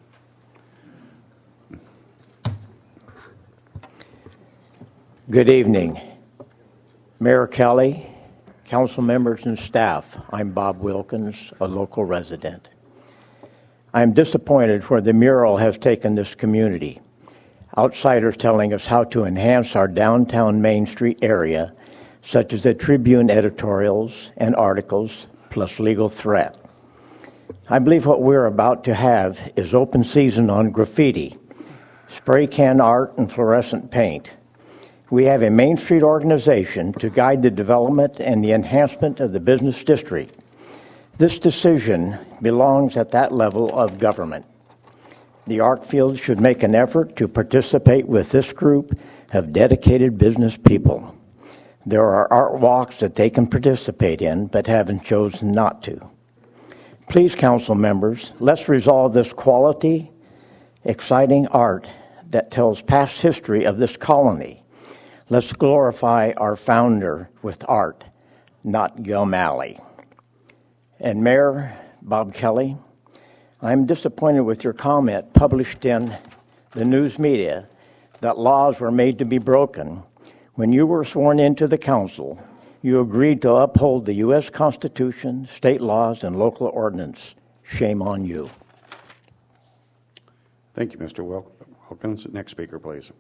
Good evening. Mayor Kelly, council members and staff. I'm Bob Wilkins, a local resident. I'm disappointed where the mural has taken this community. Outsiders telling us how to enhance our downtown Main Street area, such as the Tribune editorials and articles, plus legal threat. I believe what we're about to have is open season on graffiti, spray can art, and fluorescent paint. We have a Main Street organization to guide the development and the enhancement of the business district. This decision belongs at that level of government. The art field should make an effort to participate with this group of dedicated business people. There are art walks that they can participate in, but haven't chosen not to. Please, council members, let's resolve this quality, exciting art that tells past history of this colony. Let's glorify our founder with art, not Gil Malley. And Mayor Bob Kelly, I'm disappointed with your comment published in the news media that laws were made to be broken. When you were sworn into the council, you agreed to uphold the U S Constitution, state laws, and local ordinance. Shame on you. Thank you, Mister Wilkins. Next speaker, please.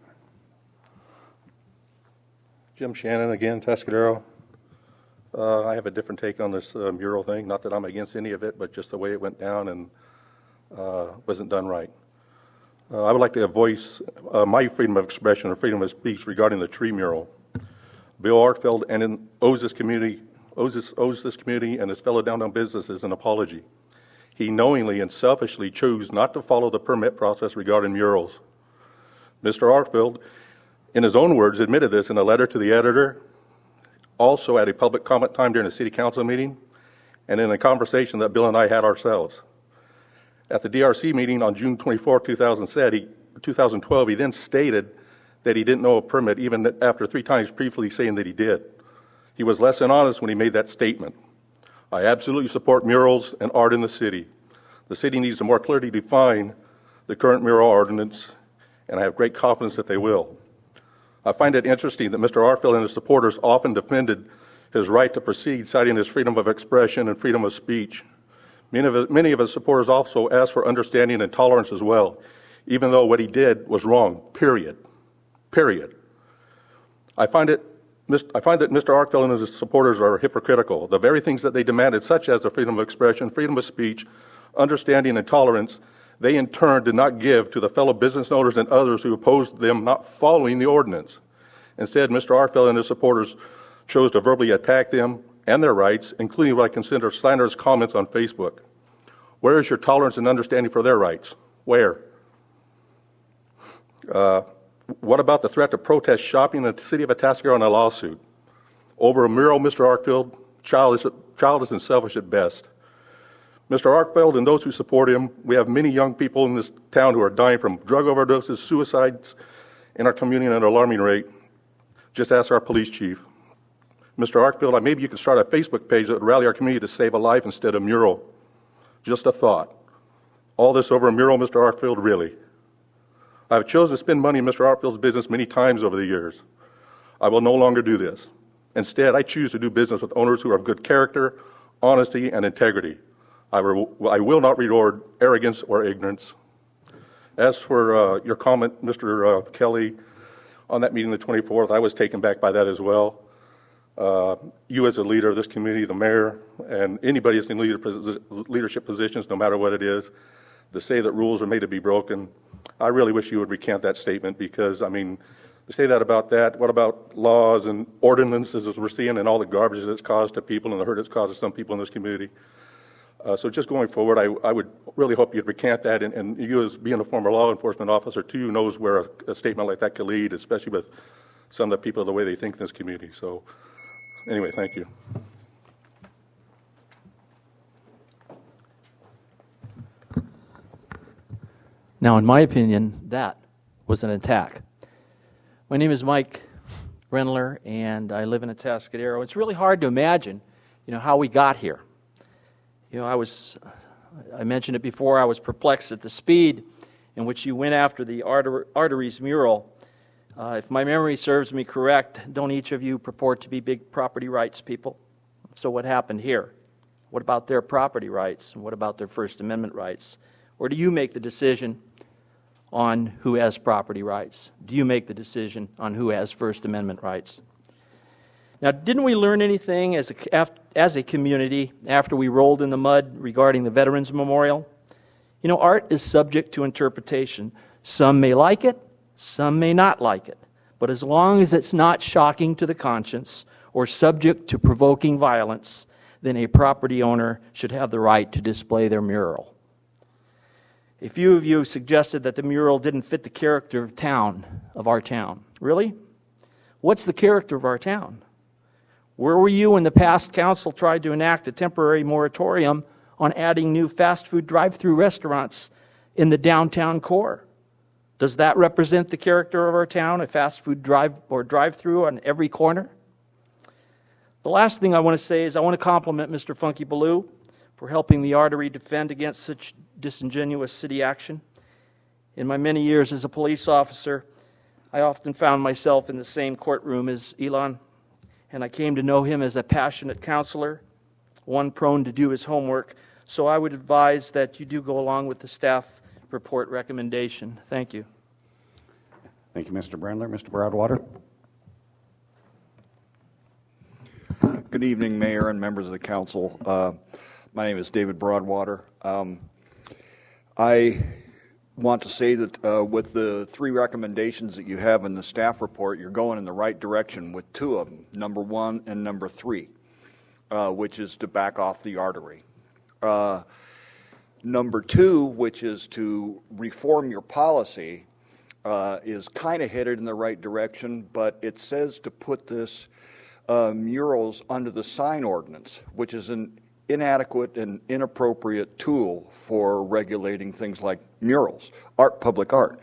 Jim Shannon again, Tascadero. Uh, I have a different take on this uh, mural thing. Not that I'm against any of it, but just the way it went down and uh, wasn't done right. Uh, I would like to voice uh, my freedom of expression or freedom of speech regarding the tree mural. Bill Arkfeld and in, owes this community owes this, owes this community and his fellow downtown businesses an apology. He knowingly and selfishly chose not to follow the permit process regarding murals. Mister Arkfeld, in his own words, admitted this in a letter to the editor, also at a public comment time during a city council meeting, and in a conversation that Bill and I had ourselves. At the D R C meeting on June twenty-fourth, two thousand twelve, he then stated that he didn't know a permit, even after three times previously saying that he did. He was less than honest when he made that statement. I absolutely support murals and art in the city. The city needs to more clearly define the current mural ordinance, and I have great confidence that they will. I find it interesting that Mister Arkfeld and his supporters often defended his right to proceed, citing his freedom of expression and freedom of speech. Many of, his, many of his supporters also asked for understanding and tolerance as well, even though what he did was wrong, period. Period. I find it I find that Mister Arkfeld and his supporters are hypocritical. The very things that they demanded, such as the freedom of expression, freedom of speech, understanding, and tolerance, they in turn did not give to the fellow business owners and others who opposed them not following the ordinance. Instead, Mister Arkfeld and his supporters chose to verbally attack them and their rights, including what I consider slanderous comments on Facebook. Where is your tolerance and understanding for their rights? Where? Uh, What about the threat to protest shopping in the city of Atascadero in a lawsuit? Over a mural, Mister Arkfeld, childish, childish and selfish at best. Mister Arkfeld and those who support him, we have many young people in this town who are dying from drug overdoses, suicides in our community at an alarming rate. Just ask our police chief. Mister Arkfeld, maybe you could start a Facebook page that would rally our community to save a life instead of mural. Just a thought. All this over a mural, Mister Arkfeld, really? I've chosen to spend money in Mister Arkfeld's business many times over the years. I will no longer do this. Instead, I choose to do business with owners who are of good character, honesty, and integrity. I, re- I will not reward arrogance or ignorance. As for uh, your comment, Mister Uh, Kelly, on that meeting the twenty-fourth, I was taken back by that as well. Uh, you as a leader of this community, the mayor, and anybody that's in leader, leadership positions, no matter what it is, to say that rules are made to be broken, I really wish you would recant that statement because, I mean, to say that about that, what about laws and ordinances as we're seeing and all the garbage that's caused to people and the hurt it's caused to some people in this community? Uh, so just going forward, I, I would really hope you'd recant that, and, and you as being a former law enforcement officer, too, knows where a, a statement like that could lead, especially with some of the people, the way they think in this community. So anyway, thank you. Now, in my opinion, that was an attack. My name is Mike Renler, and I live in Atascadero. It's really hard to imagine, you know, how we got here. You know, I was, I mentioned it before, I was perplexed at the speed in which you went after the Arter- Arteries mural. Uh, if my memory serves me correct, don't each of you purport to be big property rights people? So what happened here? What about their property rights? And what about their First Amendment rights? Or do you make the decision on who has property rights? Do you make the decision on who has First Amendment rights? Now, didn't we learn anything as a, as a community after we rolled in the mud regarding the Veterans Memorial? You know, art is subject to interpretation. Some may like it, some may not like it. But as long as it's not shocking to the conscience or subject to provoking violence, then a property owner should have the right to display their mural. A few of you suggested that the mural didn't fit the character of town, of our town. Really? What's the character of our town? Where were you when the past council tried to enact a temporary moratorium on adding new fast food drive-through restaurants in the downtown core? Does that represent the character of our town, a fast food drive or drive-through on every corner? The last thing I want to say is I want to compliment Mister Funky Baloo for helping the Artery defend against such disingenuous city action. In my many years as a police officer, I often found myself in the same courtroom as Elon, and I came to know him as a passionate counselor, one prone to do his homework. So I would advise that you do go along with the staff report recommendation. Thank you. Thank you, Mister Brandler. Mister Broadwater. Good evening, Mayor and members of the council. Uh, my name is David Broadwater. Um, I want to say that uh, with the three recommendations that you have in the staff report, you're going in the right direction with two of them, number one and number three, uh, which is to back off the artery. Uh, number two, which is to reform your policy, uh, is kind of headed in the right direction, but it says to put this uh, murals under the sign ordinance, which is an inadequate and inappropriate tool for regulating things like murals, art, public art.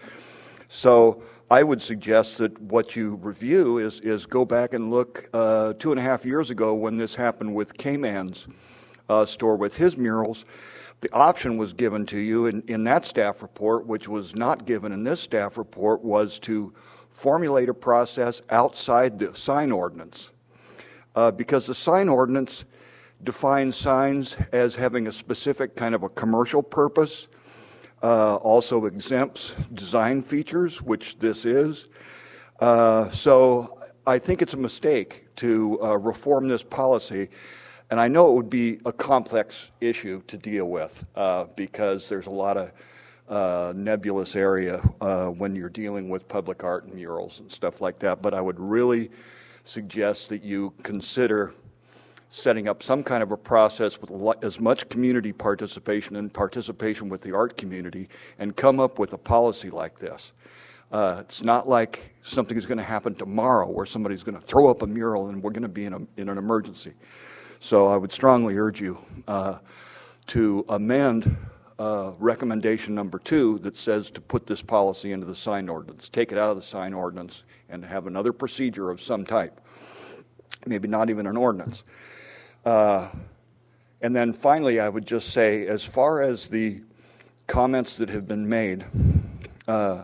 So I would suggest that what you review is, is go back and look uh, two and a half years ago when this happened with K-Man's uh, store with his murals. The option was given to you in, in that staff report, which was not given in this staff report, was to formulate a process outside the sign ordinance. Uh, because the sign ordinance defines signs as having a specific kind of a commercial purpose, uh, also exempts design features, which this is. Uh, so I think it's a mistake to uh, reform this policy, and I know it would be a complex issue to deal with uh, because there's a lot of uh, nebulous area uh, when you're dealing with public art and murals and stuff like that, but I would really suggest that you consider setting up some kind of a process with as much community participation and participation with the art community and come up with a policy like this. Uh, it's not like something is going to happen tomorrow where somebody's going to throw up a mural and we're going to be in, a, in an emergency. So I would strongly urge you uh, to amend uh, recommendation number two that says to put this policy into the sign ordinance, take it out of the sign ordinance and have another procedure of some type, maybe not even an ordinance. Uh, and then finally, I would just say, as far as the comments that have been made uh,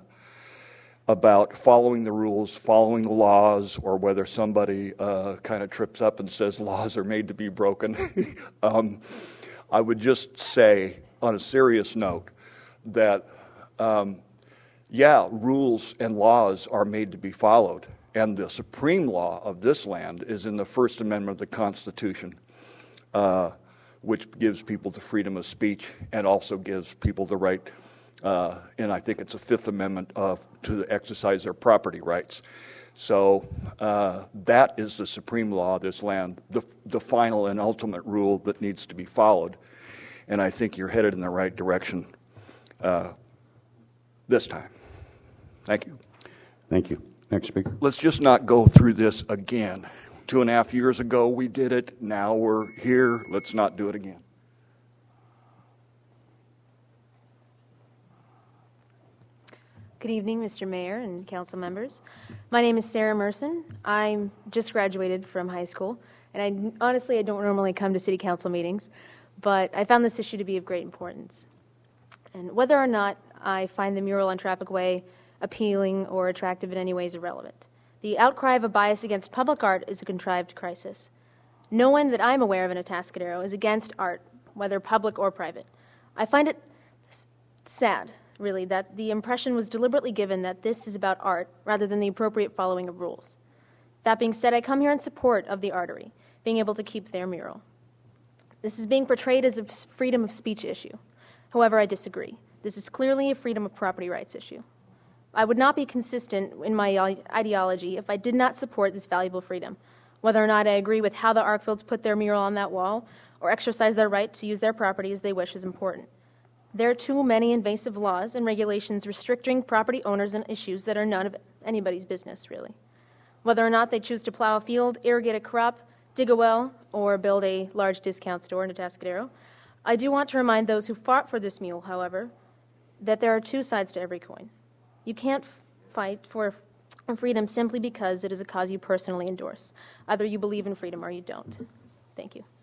about following the rules, following the laws, or whether somebody uh, kind of trips up and says laws are made to be broken, um, I would just say, on a serious note, that, um, yeah, rules and laws are made to be followed. And the supreme law of this land is in the First Amendment of the Constitution. Uh, which gives people the freedom of speech and also gives people the right, uh, and I think it's a Fifth Amendment, uh, to exercise their property rights. So uh, that is the supreme law of this land, the, the final and ultimate rule that needs to be followed. And I think you're headed in the right direction uh, this time. Thank you. Thank you. Next speaker. Let's just not go through this again. Two and a half years ago we did it. Now we're here. Let's not do it again. Good evening, Mister Mayor and council members. My name is Sarah Merson. I'm just graduated from high school, and I honestly I don't normally come to city council meetings, but I found this issue to be of great importance. And whether or not I find the mural on Traffic Way appealing or attractive in any way is irrelevant. The outcry of a bias against public art is a contrived crisis. No one that I'm aware of in Atascadero is against art, whether public or private. I find it sad, really, that the impression was deliberately given that this is about art rather than the appropriate following of rules. That being said, I come here in support of the Artery, being able to keep their mural. This is being portrayed as a freedom of speech issue. However, I disagree. This is clearly a freedom of property rights issue. I would not be consistent in my ideology if I did not support this valuable freedom. Whether or not I agree with how the Arkfields put their mural on that wall or exercise their right to use their property as they wish is important. There are too many invasive laws and regulations restricting property owners on issues that are none of anybody's business, really. Whether or not they choose to plow a field, irrigate a crop, dig a well, or build a large discount store in Atascadero, I do want to remind those who fought for this mural, however, that there are two sides to every coin. You can't f- fight for freedom simply because it is a cause you personally endorse. Either you believe in freedom or you don't. Thank you.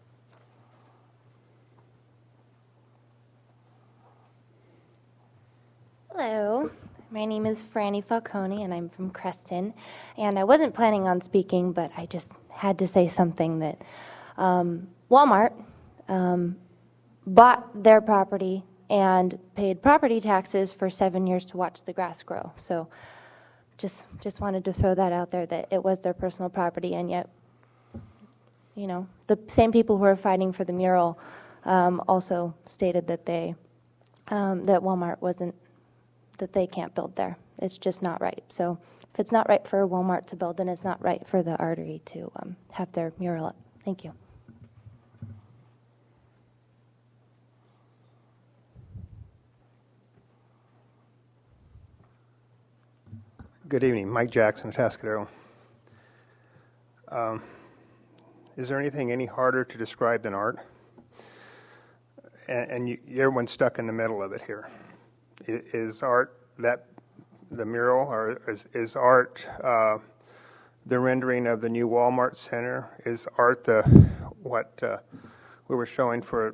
Hello, my name is Franny Falcone and I'm from Creston. And I wasn't planning on speaking, but I just had to say something that um, Walmart um, bought their property and paid property taxes for seven years to watch the grass grow. So just just wanted to throw that out there, that it was their personal property, and yet, you know, the same people who are fighting for the mural um, also stated that they, um, that Walmart wasn't that they can't build there. It's just not right. So if it's not right for Walmart to build, then it's not right for the Artery to um, have their mural up. Thank you. Good evening. Mike Jackson, Atascadero. Um, is there anything any harder to describe than art? And, and you, everyone's stuck in the middle of it here. Is, is art that the mural, or is, is art uh, the rendering of the new Walmart Center? Is art the what uh, we were showing for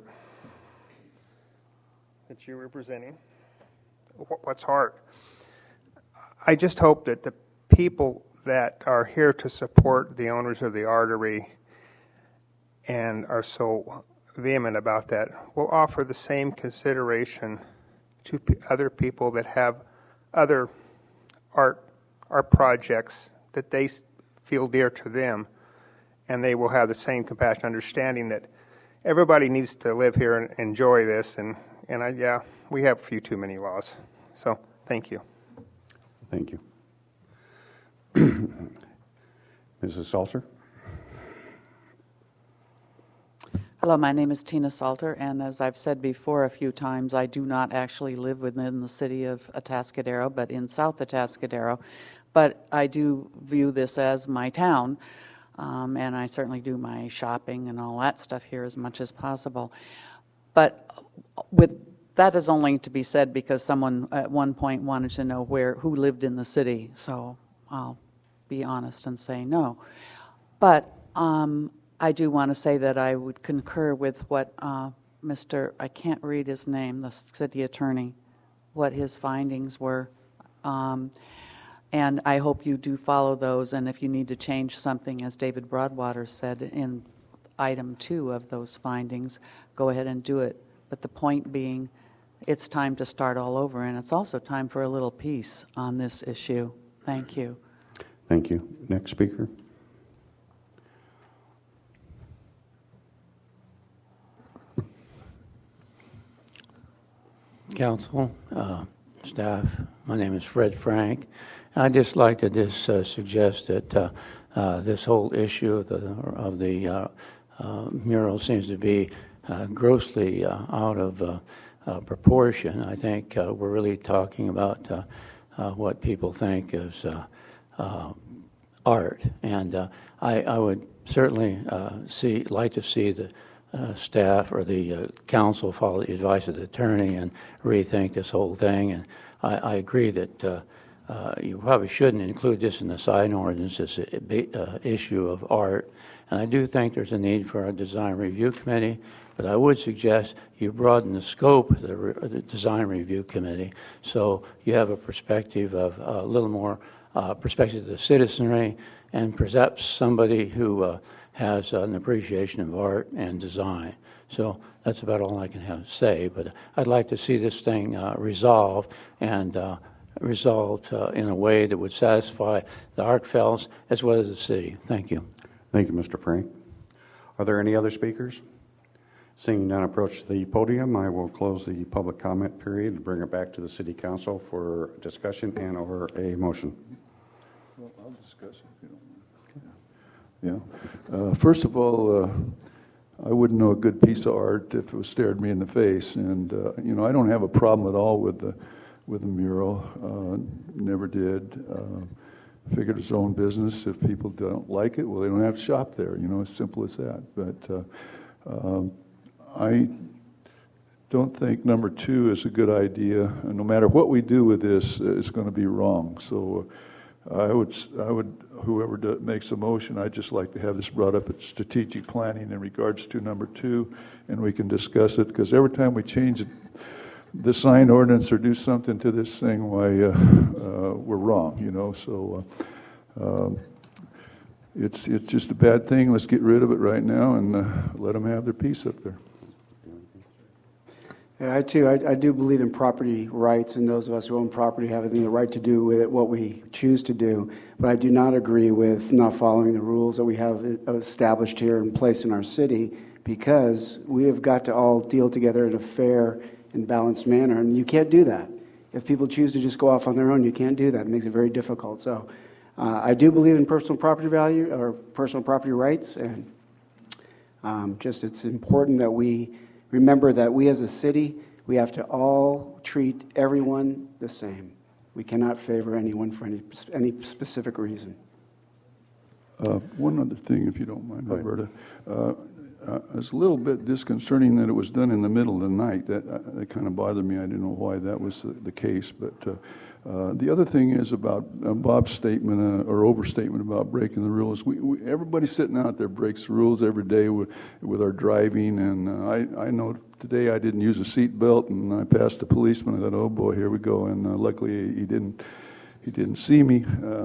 that you were presenting? What's art? I just hope that the people that are here to support the owners of the Artery and are so vehement about that will offer the same consideration to p- other people that have other art art projects that they feel dear to them, and they will have the same compassion, understanding that everybody needs to live here and enjoy this. And and I, yeah, we have a few too many laws. So thank you. Thank you. Missus Salter? Hello, my name is Tina Salter, and as I've said before a few times, I do not actually live within the city of Atascadero, but in South Atascadero. But I do view this as my town, um, and I certainly do my shopping and all that stuff here as much as possible. But with that is only to be said because someone at one point wanted to know where who lived in the city, so I'll be honest and say no. But um, I do want to say that I would concur with what uh, Mister I can't read his name, the city attorney, what his findings were. Um, and I hope you do follow those, and if you need to change something, as David Broadwater said in item two of those findings, go ahead and do it. But the point being, it's time to start all over, and it's also time for a little peace on this issue. Thank you. Thank you. Next speaker. Council, uh, staff, my name is Fred Frank. I'd just like to just uh, suggest that uh, uh, this whole issue of the, of the uh, uh, mural seems to be uh, grossly uh, out of uh, uh, proportion. I think uh, we're really talking about uh, uh, what people think is uh, uh, art, and uh, I, I would certainly uh, see like to see the Uh, staff or the uh, council follow the advice of the attorney and rethink this whole thing. And I, I agree that uh, uh, you probably shouldn't include this in the sign ordinance as an uh, issue of art. And I do think there's a need for a design review committee, but I would suggest you broaden the scope of the, re- the design review committee so you have a perspective of uh, a little more uh, perspective of the citizenry and perhaps somebody who uh, has uh, an appreciation of art and design. So that's about all I can have to say, but I'd like to see this thing uh, resolved and uh, resolved uh, in a way that would satisfy the art fellows as well as the city. Thank you. Thank you, Mister Frank. Are there any other speakers? Seeing none approach the podium, I will close the public comment period and bring it back to the City Council for discussion and or a motion. Well, I'll discuss it if you don't. Yeah. Uh, first of all, uh, I wouldn't know a good piece of art if it was stared me in the face, and uh, you know I don't have a problem at all with the with the mural. Uh, never did. Uh, figured it's own business. If people don't like it, well, they don't have to shop there. You know, as simple as that. But uh, um, I don't think number two is a good idea. And no matter what we do with this, uh, it's going to be wrong. So. Uh, I would, I would, whoever do, makes a motion, I'd just like to have this brought up at strategic planning in regards to number two, and we can discuss it, because every time we change it, the sign ordinance or do something to this thing, why, uh, uh, we're wrong, you know, so uh, um, it's, it's just a bad thing. Let's get rid of it right now and uh, let them have their piece up there. Yeah, I too, I, I do believe in property rights, and those of us who own property have the right to do with it what we choose to do. But I do not agree with not following the rules that we have established here in place in our city, because we have got to all deal together in a fair and balanced manner, and you can't do that. If people choose to just go off on their own, you can't do that. It makes it very difficult. So uh, I do believe in personal property value or personal property rights, and um, just it's important that we remember that we as a city, we have to all treat everyone the same. We cannot favor anyone for any any specific reason. Uh, one other thing, if you don't mind, Roberta. Uh, uh, it's a little bit disconcerting that it was done in the middle of the night. That, uh, that kind of bothered me. I didn't know why that was the, the case. But uh, uh, the other thing is about uh, Bob's statement uh, or overstatement about breaking the rules. We, we, everybody sitting out there breaks the rules every day with, with our driving. And uh, I, I know today I didn't use a seat belt, and I passed a policeman. I thought, oh boy, here we go. And uh, luckily he didn't. He didn't see me. Uh,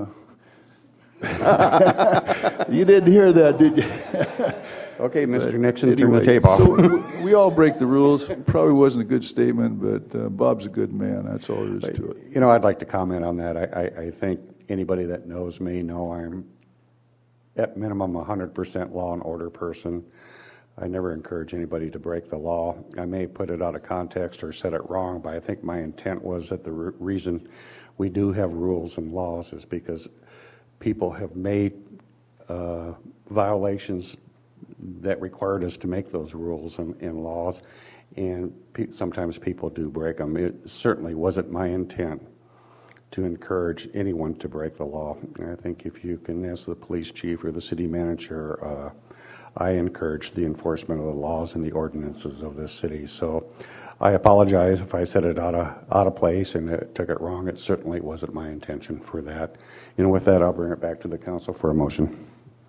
you didn't hear that, did you? Okay, Mister But Nixon, anyway, turn the tape off. So we, we all break the rules. Probably wasn't a good statement, but uh, Bob's a good man. That's all there is to it. You know, I'd like to comment on that. I, I, I think anybody that knows me know I'm at minimum a one hundred percent law and order person. I never encourage anybody to break the law. I may put it out of context or said it wrong, but I think my intent was that the re- reason we do have rules and laws is because people have made uh, violations that required us to make those rules and, and laws, and pe- sometimes people do break them. It certainly wasn't my intent to encourage anyone to break the law. And I think if you can ask the police chief or the city manager, uh, I encourage the enforcement of the laws and the ordinances of this city. So I apologize if I said it out of out of place and it took it wrong. It certainly wasn't my intention for that. And with that, I'll bring it back to the council for a motion.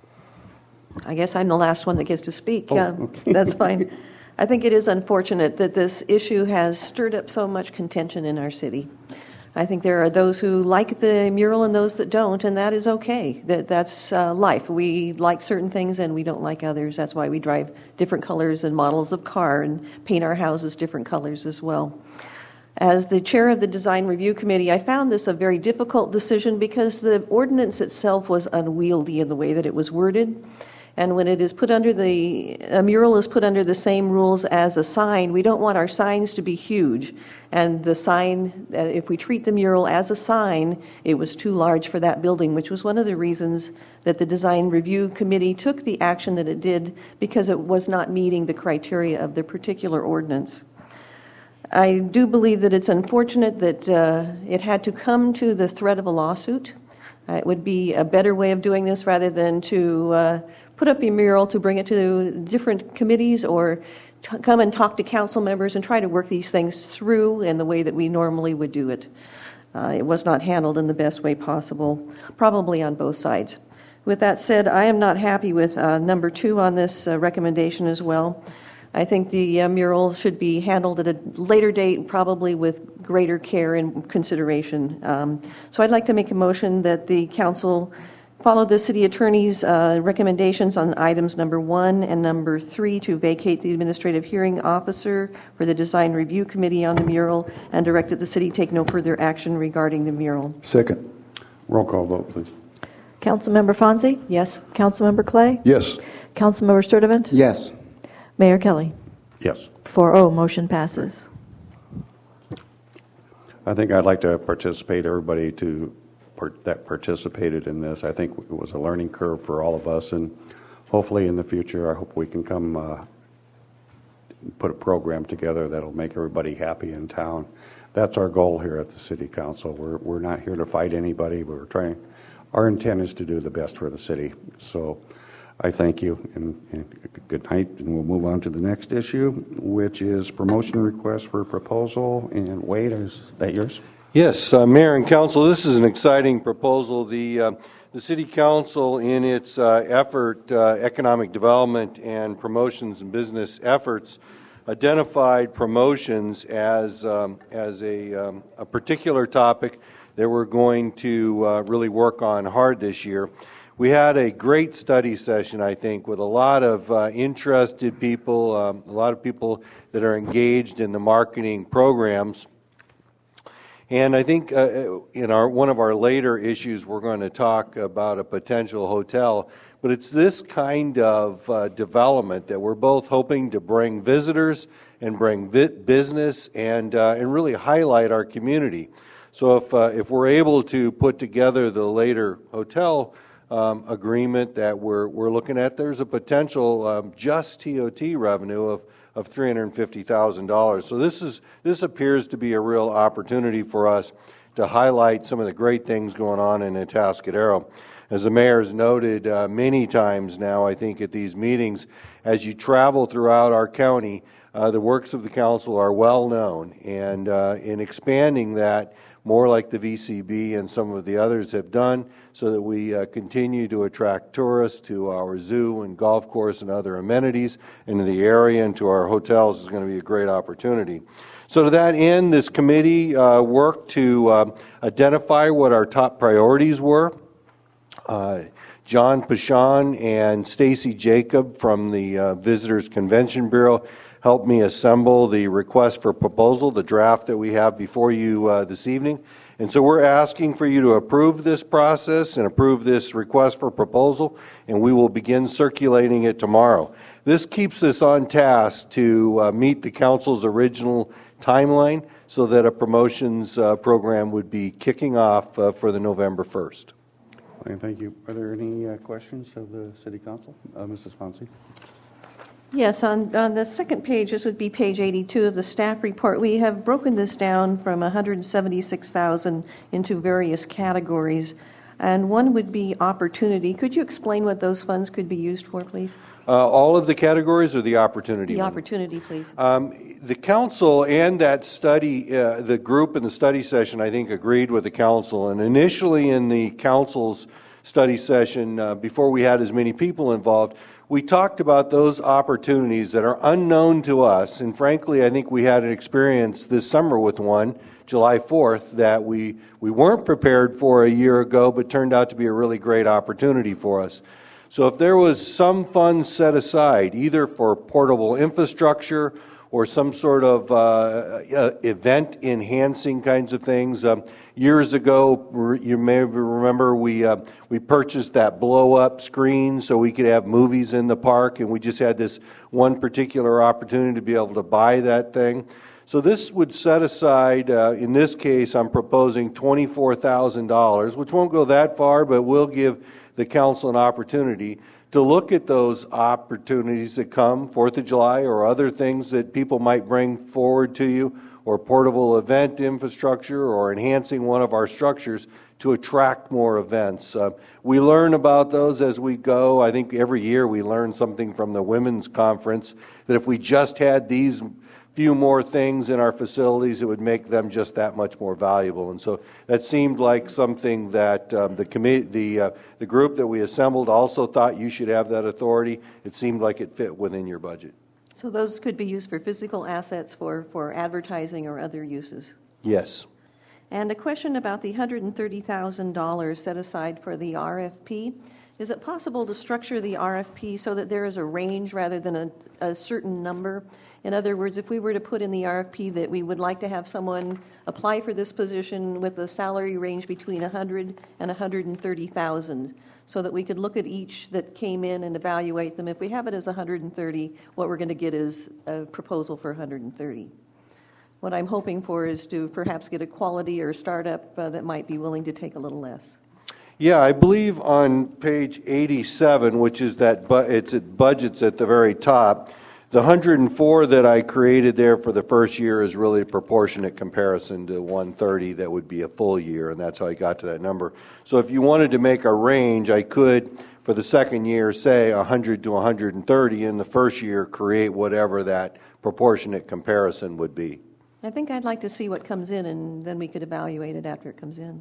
I guess I'm the last one that gets to speak. Oh, Yeah, okay. that's fine. I think it is unfortunate that this issue has stirred up so much contention in our city. I think there are those who like the mural and those that don't, and that is okay. That that's uh, life. We like certain things and we don't like others. That's why we drive different colors and models of car and paint our houses different colors as well. As the chair of the Design Review Committee, I found this a very difficult decision because the ordinance itself was unwieldy in the way that it was worded. And when it is put under the, a mural is put under the same rules as a sign, we don't want our signs to be huge. And the sign, uh, if we treat the mural as a sign, it was too large for that building, which was one of the reasons that the Design Review Committee took the action that it did, because it was not meeting the criteria of the particular ordinance. I do believe that it's unfortunate that uh, it had to come to the threat of a lawsuit. Uh, it would be a better way of doing this rather than to uh, put up a mural to bring it to different committees or t- come and talk to council members and try to work these things through in the way that we normally would do it. Uh, it was not handled in the best way possible, probably on both sides. With that said, I am not happy with uh, number two on this uh, recommendation as well. I think the uh, mural should be handled at a later date, probably with greater care and consideration. Um, so I'd like to make a motion that the council follow the city attorney's uh, recommendations on items number one and number three to vacate the administrative hearing officer for the Design Review Committee on the mural and direct that the city take no further action regarding the mural. Second. Roll call vote, please. Councilmember Fonzie? Yes. Councilmember Clay? Yes. Councilmember Sturtevant? Yes. Mayor Kelly? Yes. four oh, motion passes. I think I'd like to participate, everybody to part, that participated in this. I think it was a learning curve for all of us, and hopefully in the future, I hope we can come uh, put a program together that'll make everybody happy in town. That's our goal here at the City Council. We're we're not here to fight anybody. We're trying. Our intent is to do the best for the city. So I thank you, and, and good night, and we'll move on to the next issue, which is promotion request for proposal. And Wade, is that yours? Yes, uh, Mayor and Council, this is an exciting proposal. The uh, the City Council, in its uh, effort, uh, economic development and promotions and business efforts, identified promotions as um, as a um, a particular topic that we're going to uh, really work on hard this year. We had a great study session, I think, with a lot of uh, interested people, um, a lot of people that are engaged in the marketing programs. And I think uh, in our one of our later issues, we're going to talk about a potential hotel. But it's this kind of uh, development that we're both hoping to bring visitors and bring vi- business and uh, and really highlight our community. So if uh, if we're able to put together the later hotel um, agreement that we're we're looking at, there's a potential um, just T O T revenue of of three hundred fifty thousand dollars. So this is this appears to be a real opportunity for us to highlight some of the great things going on in Atascadero. As the mayor has noted uh, many times now, I think at these meetings, as you travel throughout our county, uh, the works of the council are well known, and uh, in expanding that more like the V C B and some of the others have done, so that we uh, continue to attract tourists to our zoo and golf course and other amenities into the area and to our hotels is going to be a great opportunity. So to that end, this committee uh, worked to uh, identify what our top priorities were. Uh, John Pashon and Stacy Jacob from the uh, Visitors Convention Bureau helped me assemble the request for proposal, the draft that we have before you uh, this evening. And so we're asking for you to approve this process and approve this request for proposal, and we will begin circulating it tomorrow. This keeps us on task to uh, meet the council's original timeline so that a promotions uh, program would be kicking off uh, for the November first. Thank you. Are there any uh, questions of the City Council? Uh, Missus Fonsi? Yes, on, on the second page, this would be page eighty-two of the staff report. We have broken this down from one hundred seventy-six thousand dollars into various categories, and one would be opportunity. Could you explain what those funds could be used for, please? Uh, all of the categories or the opportunity? The one? opportunity, please. Um, the council and that study, uh, the group in the study session, I think, agreed with the council. And initially in the council's study session, uh, before we had as many people involved, we talked about those opportunities that are unknown to us. And frankly, I think we had an experience this summer with one, July fourth, that we, we weren't prepared for a year ago, but turned out to be a really great opportunity for us. So if there was some funds set aside, either for portable infrastructure or some sort of uh, uh, event-enhancing kinds of things. Um, years ago, you may remember we uh, we purchased that blow-up screen so we could have movies in the park, and we just had this one particular opportunity to be able to buy that thing. So this would set aside, uh, in this case, I'm proposing twenty-four thousand dollars, which won't go that far, but will give the council an opportunity to look at those opportunities that come, Fourth of July or other things that people might bring forward to you, or portable event infrastructure, or enhancing one of our structures to attract more events. Uh, we learn about those as we go. I think every year we learn something from the Women's Conference, that if we just had these few more things in our facilities, it would make them just that much more valuable. And so that seemed like something that um, the committee, the uh, the group that we assembled also thought you should have that authority. It seemed like it fit within your budget. So those could be used for physical assets, for, for advertising or other uses? Yes. And a question about the one hundred thirty thousand dollars set aside for the R F P. Is it possible to structure the R F P so that there is a range rather than a, a certain number? In other words, if we were to put in the R F P that we would like to have someone apply for this position with a salary range between one hundred thousand and one hundred thirty thousand, so that we could look at each that came in and evaluate them. If we have it as one hundred thirty, what we're going to get is a proposal for one hundred thirty. What I'm hoping for is to perhaps get a quality or startup uh, that might be willing to take a little less. Yeah, I believe on page eighty-seven, which is that bu- it's at budgets at the very top, the one hundred four that I created there for the first year is really a proportionate comparison to one hundred thirty that would be a full year, and that's how I got to that number. So if you wanted to make a range, I could, for the second year, say one hundred to one hundred thirty, and the first year create whatever that proportionate comparison would be. I think I'd like to see what comes in, and then we could evaluate it after it comes in.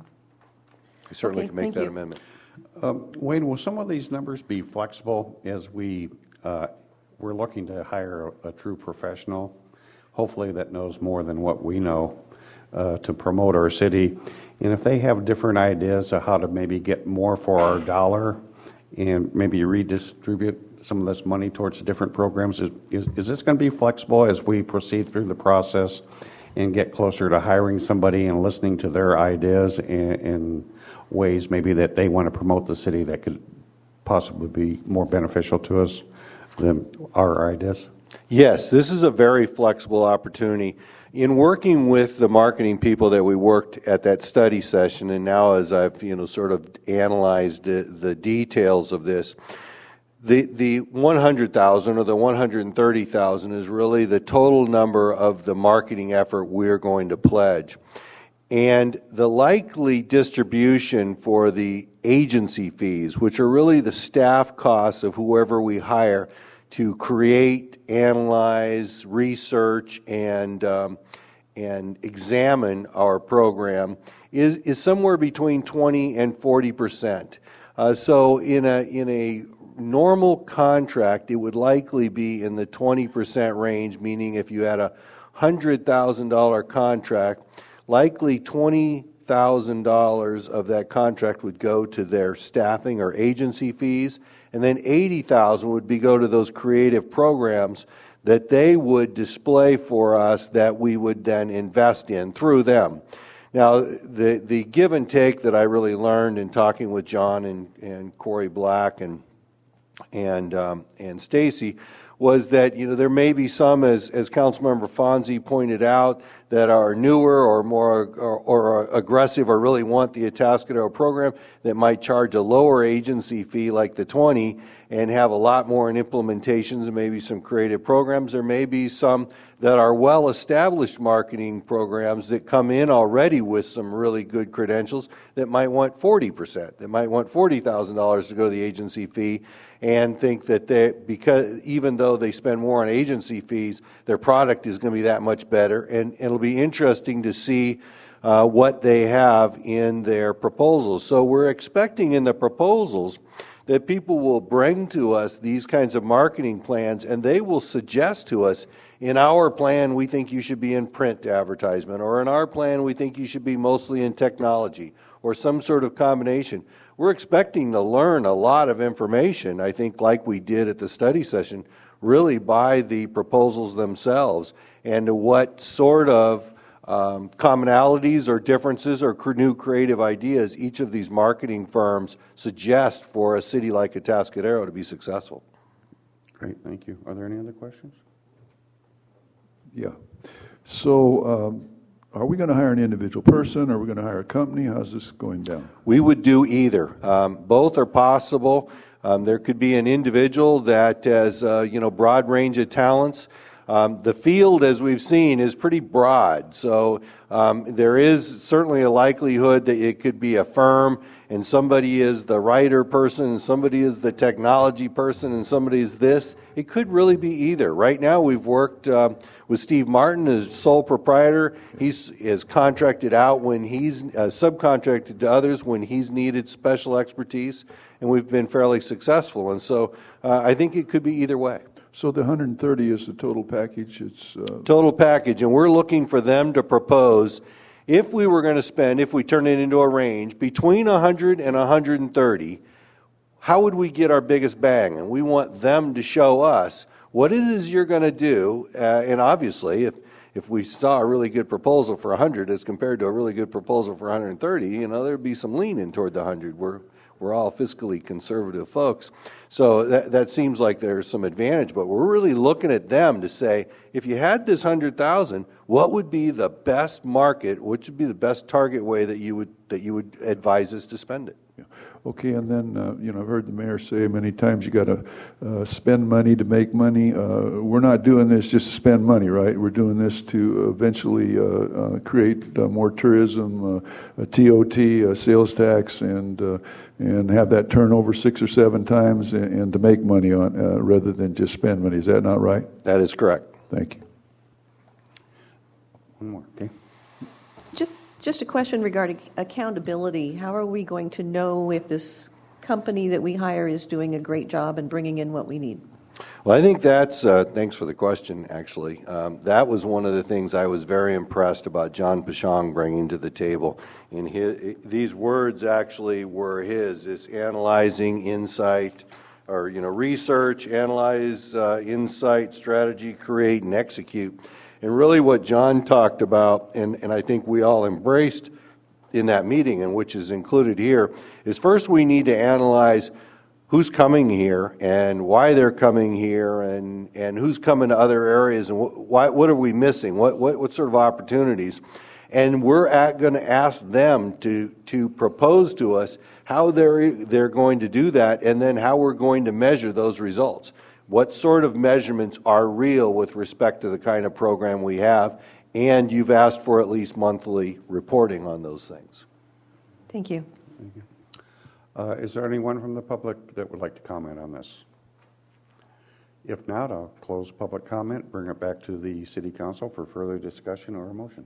We certainly Okay, can make thank that you. amendment. Um, Wayne, will some of these numbers be flexible as we, uh, we're looking to hire a, a true professional, hopefully that knows more than what we know, uh, to promote our city? And if they have different ideas of how to maybe get more for our dollar and maybe redistribute some of this money towards different programs, is, is, is this going to be flexible as we proceed through the process and get closer to hiring somebody and listening to their ideas and, and ways maybe that they want to promote the city that could possibly be more beneficial to us than our ideas? Yes, this is a very flexible opportunity. In working with the marketing people that we worked at that study session, and now as I've you know sort of analyzed the, the details of this, the the one hundred thousand or the one hundred thirty thousand is really the total number of the marketing effort we're going to pledge. And the likely distribution for the agency fees, which are really the staff costs of whoever we hire to create, analyze, research, and um, and examine our program, is is somewhere between twenty and forty percent. Uh, so in a in a normal contract, it would likely be in the twenty percent range. Meaning, if you had a hundred thousand dollar contract, likely twenty thousand dollars of that contract would go to their staffing or agency fees, and then eighty thousand dollars would be go to those creative programs that they would display for us that we would then invest in through them. Now, the the give and take that I really learned in talking with John and, and Corey Black and and um, and Stacy was that you know there may be some, as as Councilmember Fonzie pointed out, that are newer or more or, or aggressive or really want the Atascadero program that might charge a lower agency fee like the twenty and have a lot more in implementations and maybe some creative programs. There may be some that are well-established marketing programs that come in already with some really good credentials that might want forty percent, that might want forty thousand dollars to go to the agency fee and think that they, because even though they spend more on agency fees, their product is going to be that much better. And, and it'll be interesting to see uh, what they have in their proposals. So we're expecting in the proposals that people will bring to us these kinds of marketing plans, and they will suggest to us, in our plan, we think you should be in print advertisement, or in our plan, we think you should be mostly in technology, or some sort of combination. We're expecting to learn a lot of information, I think, like we did at the study session, really by the proposals themselves, and to what sort of Um, commonalities or differences or new creative ideas each of these marketing firms suggest for a city like Atascadero to be successful. Great, thank you. Are there any other questions? Yeah. So um, are we going to hire an individual person? Are we going to hire a company? How's this going down? We would do either. Um, both are possible. Um, there could be an individual that has uh, you know broad range of talents. Um, the field, as we've seen, is pretty broad, so um, there is certainly a likelihood that it could be a firm, and somebody is the writer person, and somebody is the technology person, and somebody is this. It could really be either. Right now, we've worked uh, with Steve Martin as sole proprietor. He's is contracted out when he's uh, subcontracted to others when he's needed special expertise, and we've been fairly successful. And so, uh, I think it could be either way. So the one hundred thirty is the total package? It's uh... Total package, and we're looking for them to propose, if we were going to spend, if we turn it into a range, between one hundred and one hundred thirty, how would we get our biggest bang? And we want them to show us what it is you're going to do, uh, and obviously, if if we saw a really good proposal for one hundred as compared to a really good proposal for one hundred thirty, you know, there'd be some leaning toward the one hundred. We're We're all fiscally conservative folks. So that, that seems like there's some advantage, but we're really looking at them to say, if you had this one hundred thousand dollars, what would be the best market, which would be the best target way that you would that you would advise us to spend it? Yeah. Okay, and then, uh, you know, I've heard the mayor say many times you got to uh, spend money to make money. Uh, we're not doing this just to spend money, right? We're doing this to eventually uh, uh, create uh, more tourism, uh, a T O T, a sales tax, and uh, and have that turn over six or seven times and, and to make money on uh, rather than just spend money. Is that not right? That is correct. Thank you. One more, okay. Just, just a question regarding accountability. How are we going to know if this company that we hire is doing a great job and bringing in what we need? Well, I think that's, uh, thanks for the question, actually. Um, that was one of the things I was very impressed about John Pashong bringing to the table. In his, these words actually were his, this analyzing, insight, or, you know, research, analyze, uh, insight, strategy, create, and execute. And really what John talked about, and, and I think we all embraced in that meeting, and which is included here, is first we need to analyze who's coming here and why they're coming here and, and who's coming to other areas and wh- why, what are we missing, what, what, what sort of opportunities. And we're going to ask them to, to propose to us how they're, they're going to do that and then how we're going to measure those results. What sort of measurements are real with respect to the kind of program we have, and you've asked for at least monthly reporting on those things. Thank you. Thank you. Uh, is there anyone from the public that would like to comment on this? If not, I'll close public comment, bring it back to the City Council for further discussion or a motion.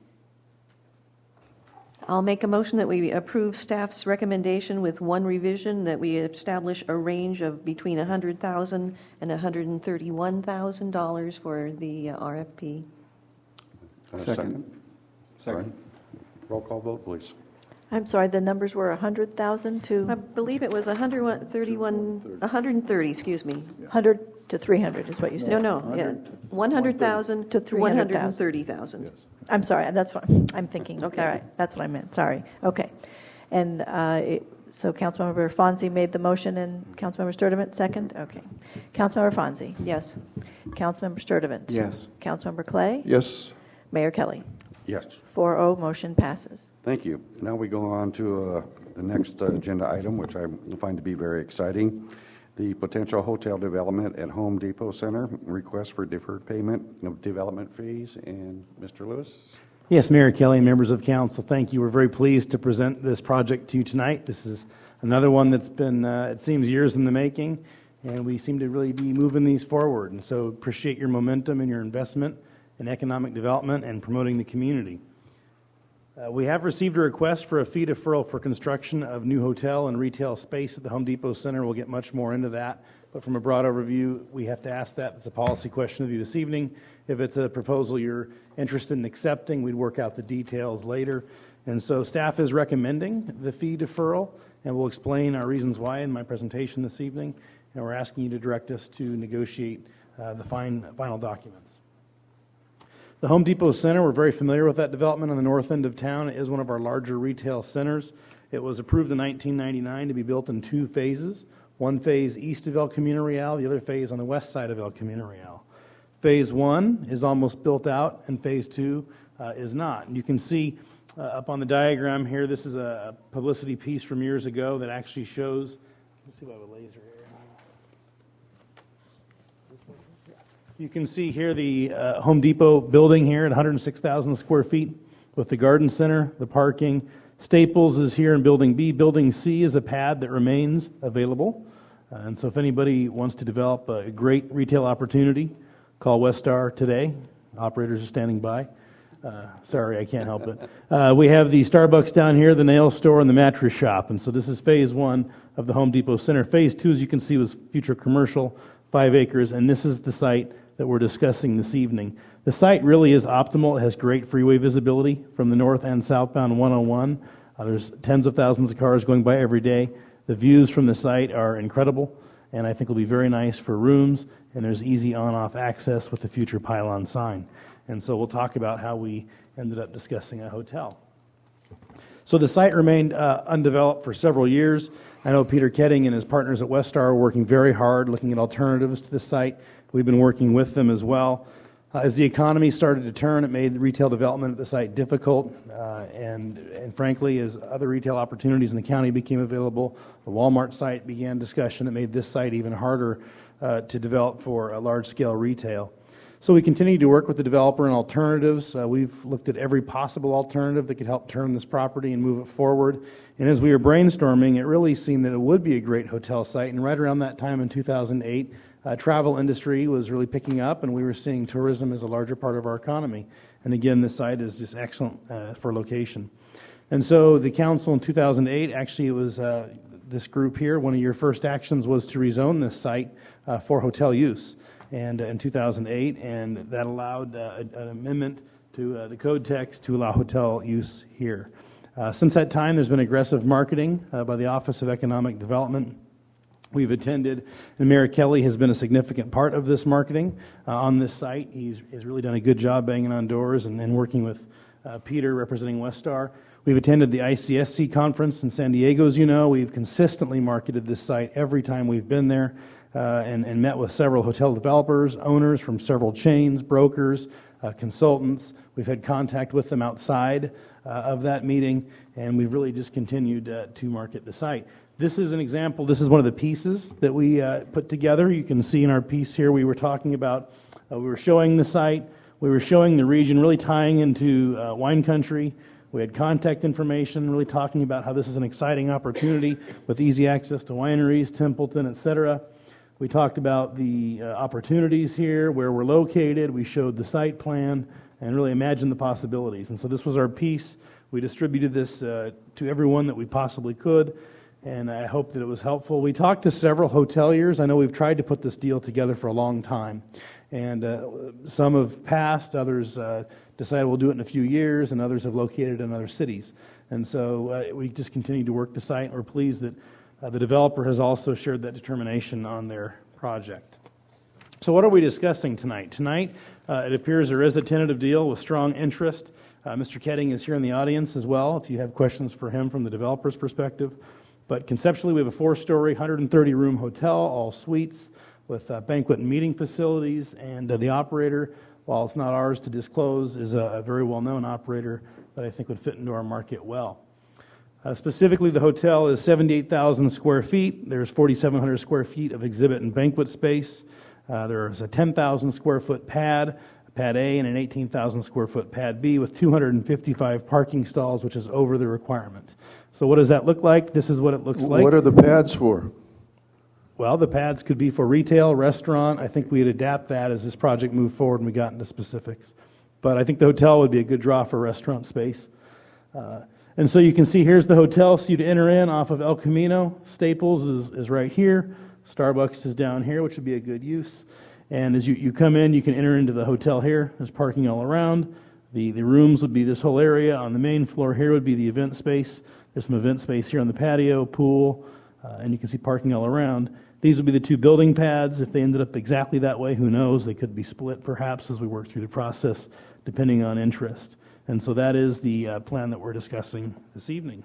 I'll make a motion that we approve staff's recommendation with one revision, that we establish a range of between one hundred thousand dollars and one hundred thirty-one thousand dollars for the uh, R F P. Uh, Second. Second. Second. Right. Roll call vote, please. I'm sorry, the numbers were one hundred thousand to? I believe it was one hundred thirty-one, one hundred thirty, excuse me. one hundred to three hundred is what you said? No, no, yeah, one hundred thousand to to one hundred three hundred thousand. thirty thousand. I'm sorry, that's fine. I'm thinking. Okay. All right, that's what I meant. Sorry. Okay. And uh, it, so Councilmember Fonzie made the motion and Councilmember Sturdivant second? Okay. Councilmember Fonzie? Yes. Councilmember Sturdivant? Yes. Councilmember Clay? Yes. Mayor Kelly? Yes. four oh, motion passes. Thank you. Now we go on to uh, the next uh, agenda item, which I find to be very exciting. The potential hotel development at Home Depot Center, request for deferred payment of development fees. And Mister Lewis? Yes, Mayor Kelly and members of council, thank you. We're very pleased to present this project to you tonight. This is another one that's been, uh, it seems, years in the making, and we seem to really be moving these forward. And so appreciate your momentum and your investment in economic development and promoting the community. Uh, we have received a request for a fee deferral for construction of new hotel and retail space at the Home Depot Center. We'll get much more into that. But from a broad overview, we have to ask that. It's a policy question of you this evening. If it's a proposal you're interested in accepting, we'd work out the details later. And so staff is recommending the fee deferral, and we'll explain our reasons why in my presentation this evening. And we're asking you to direct us to negotiate uh, the fine, final documents. The Home Depot Center, we're very familiar with that development on the north end of town. It is one of our larger retail centers. It was approved in nineteen ninety-nine to be built in two phases. One phase east of El Camino Real, the other phase on the west side of El Camino Real. Phase one is almost built out, and phase two uh, is not. And you can see uh, up on the diagram here, this is a publicity piece from years ago that actually shows, let's see if I have a laser here. You can see here the uh, Home Depot building here at one hundred six thousand square feet with the garden center, the parking. Staples is here in Building B. Building C is a pad that remains available. Uh, and so if anybody wants to develop a great retail opportunity, call Westar today. Operators are standing by. Uh, sorry, I can't help it. Uh, we have the Starbucks down here, the nail store, and the mattress shop. And so this is phase one of the Home Depot Center. Phase two, as you can see, was future commercial, five acres, and this is the site that we're discussing this evening. The site really is optimal. It has great freeway visibility from the north and southbound one oh one. Uh, there's tens of thousands of cars going by every day. The views from the site are incredible, and I think will be very nice for rooms, and there's easy on-off access with the future pylon sign. And so we'll talk about how we ended up discussing a hotel. So the site remained uh, undeveloped for several years. I know Peter Ketting and his partners at Westar are working very hard looking at alternatives to the site. We've been working with them as well. Uh, as the economy started to turn, it made retail development at the site difficult. Uh, and, and frankly, as other retail opportunities in the county became available, the Walmart site began discussion that made this site even harder uh, to develop for a large-scale retail. So we continue to work with the developer on alternatives. Uh, we've looked at every possible alternative that could help turn this property and move it forward. And as we were brainstorming, it really seemed that it would be a great hotel site. And right around that time in two thousand eight, uh, travel industry was really picking up, and we were seeing tourism as a larger part of our economy. And again, this site is just excellent uh, for location. And so the council in two thousand eight, actually it was uh, this group here, one of your first actions was to rezone this site uh, for hotel use. And uh, in two thousand eight, and that allowed uh, an amendment to uh, the code text to allow hotel use here. Uh, since that time, there's been aggressive marketing uh, by the Office of Economic Development. We've attended, and Mayor Kelly has been a significant part of this marketing uh, on this site. He's, he's really done a good job banging on doors and, and working with uh, Peter representing Westar. We've attended the I C S C conference in San Diego, as you know. We've consistently marketed this site every time we've been there uh, and, and met with several hotel developers, owners from several chains, brokers, uh, consultants. We've had contact with them outside uh, of that meeting, and we've really just continued uh, to market the site. This is an example. This is one of the pieces that we uh, put together. You can see in our piece here we were talking about, uh, we were showing the site, we were showing the region, really tying into uh, wine country. We had contact information, really talking about how this is an exciting opportunity with easy access to wineries, Templeton, et cetera. We talked about the uh, opportunities here, where we're located. We showed the site plan and really imagined the possibilities. And so this was our piece. We distributed this uh, to everyone that we possibly could, and I hope that it was helpful. We talked to several hoteliers. I know we've tried to put this deal together for a long time, and uh, some have passed, others uh, decided we'll do it in a few years, and others have located in other cities. And so uh, we just continue to work the site, and we're pleased that uh, the developer has also shared that determination on their project. So what are we discussing tonight? Tonight, uh, it appears there is a tentative deal with strong interest. Uh, Mister Ketting is here in the audience as well, if you have questions for him from the developer's perspective. But conceptually, we have a four-story, one hundred thirty room hotel, all suites, with uh, banquet and meeting facilities, and uh, the operator, while it's not ours to disclose, is a, a very well-known operator that I think would fit into our market well. Uh, specifically, the hotel is seventy-eight thousand square feet. There's forty-seven hundred square feet of exhibit and banquet space. Uh, there's a ten thousand square foot pad, pad A, and an eighteen thousand square foot pad B with two hundred fifty-five parking stalls, which is over the requirement. So what does that look like? This is what it looks like. What are the pads for? Well, the pads could be for retail, restaurant. I think we'd adapt that as this project moved forward and we got into specifics. But I think the hotel would be a good draw for restaurant space. Uh, and so you can see here's the hotel. So you'd enter in off of El Camino. Staples is, is right here. Starbucks is down here, which would be a good use. And as you, you come in, you can enter into the hotel here. There's parking all around. The, the rooms would be this whole area. On the main floor here would be the event space. There's some event space here on the patio, pool, uh, and you can see parking all around. These would be the two building pads. If they ended up exactly that way, who knows? They could be split perhaps as we work through the process, depending on interest. And so that is the uh, plan that we're discussing this evening.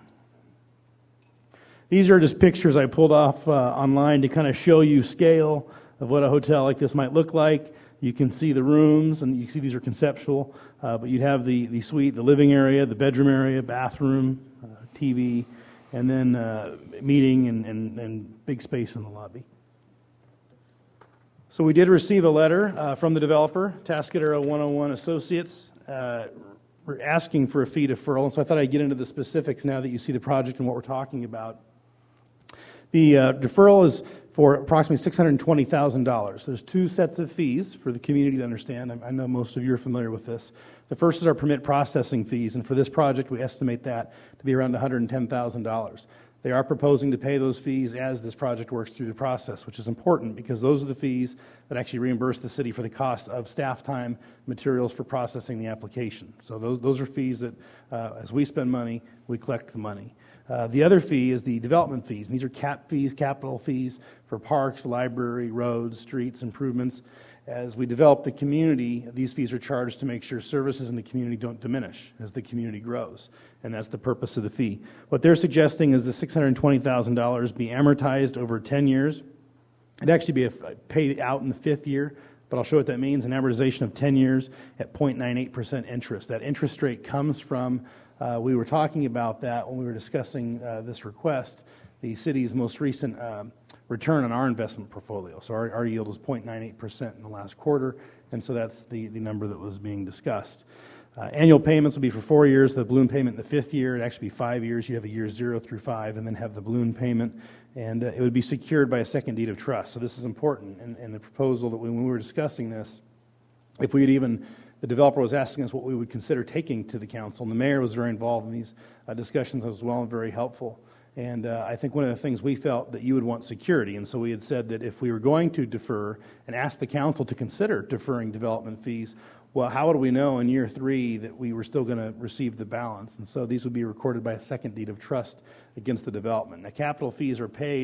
These are just pictures I pulled off uh, online to kind of show you scale of what a hotel like this might look like. You can see the rooms, and you can see these are conceptual, uh, but you'd have the, the suite, the living area, the bedroom area, bathroom, uh, T V, and then uh, meeting and, and, and big space in the lobby. So we did receive a letter uh, from the developer, Tascadero one oh one Associates, uh, asking for a fee deferral, and so I thought I'd get into the specifics now that you see the project and what we're talking about. The uh, deferral is for approximately six hundred twenty thousand dollars. There's two sets of fees for the community to understand. I, I know most of you are familiar with this. The first is our permit processing fees, and for this project, we estimate that to be around one hundred ten thousand dollars. They are proposing to pay those fees as this project works through the process, which is important because those are the fees that actually reimburse the city for the cost of staff time, materials for processing the application. So those, those are fees that, uh, as we spend money, we collect the money. Uh, the other fee is the development fees, and these are cap fees, capital fees for parks, library, roads, streets, improvements. As we develop the community, these fees are charged to make sure services in the community don't diminish as the community grows, and that's the purpose of the fee. What they're suggesting is the six hundred twenty thousand dollars be amortized over ten years. It'd actually be a, paid out in the fifth year, but I'll show what that means, an amortization of ten years at zero point nine eight percent interest. That interest rate comes from, uh, we were talking about that when we were discussing uh, this request, the city's most recent um, return on our investment portfolio. So our, our yield was zero point nine eight percent in the last quarter, and so that's the, the number that was being discussed. Uh, annual payments will be for four years, the balloon payment in the fifth year. It'd actually be five years. You have a year zero through five, and then have the balloon payment, and uh, it would be secured by a second deed of trust. So this is important, and, and the proposal that we, when we were discussing this, if we had even, the developer was asking us what we would consider taking to the council, and the mayor was very involved in these uh, discussions as well and very helpful. And uh, I think one of the things we felt that you would want security, and so we had said that if we were going to defer and ask the council to consider deferring development fees, well, how would we know in year three that we were still going to receive the balance? And so these would be recorded by a second deed of trust against the development. Now, capital fees are paid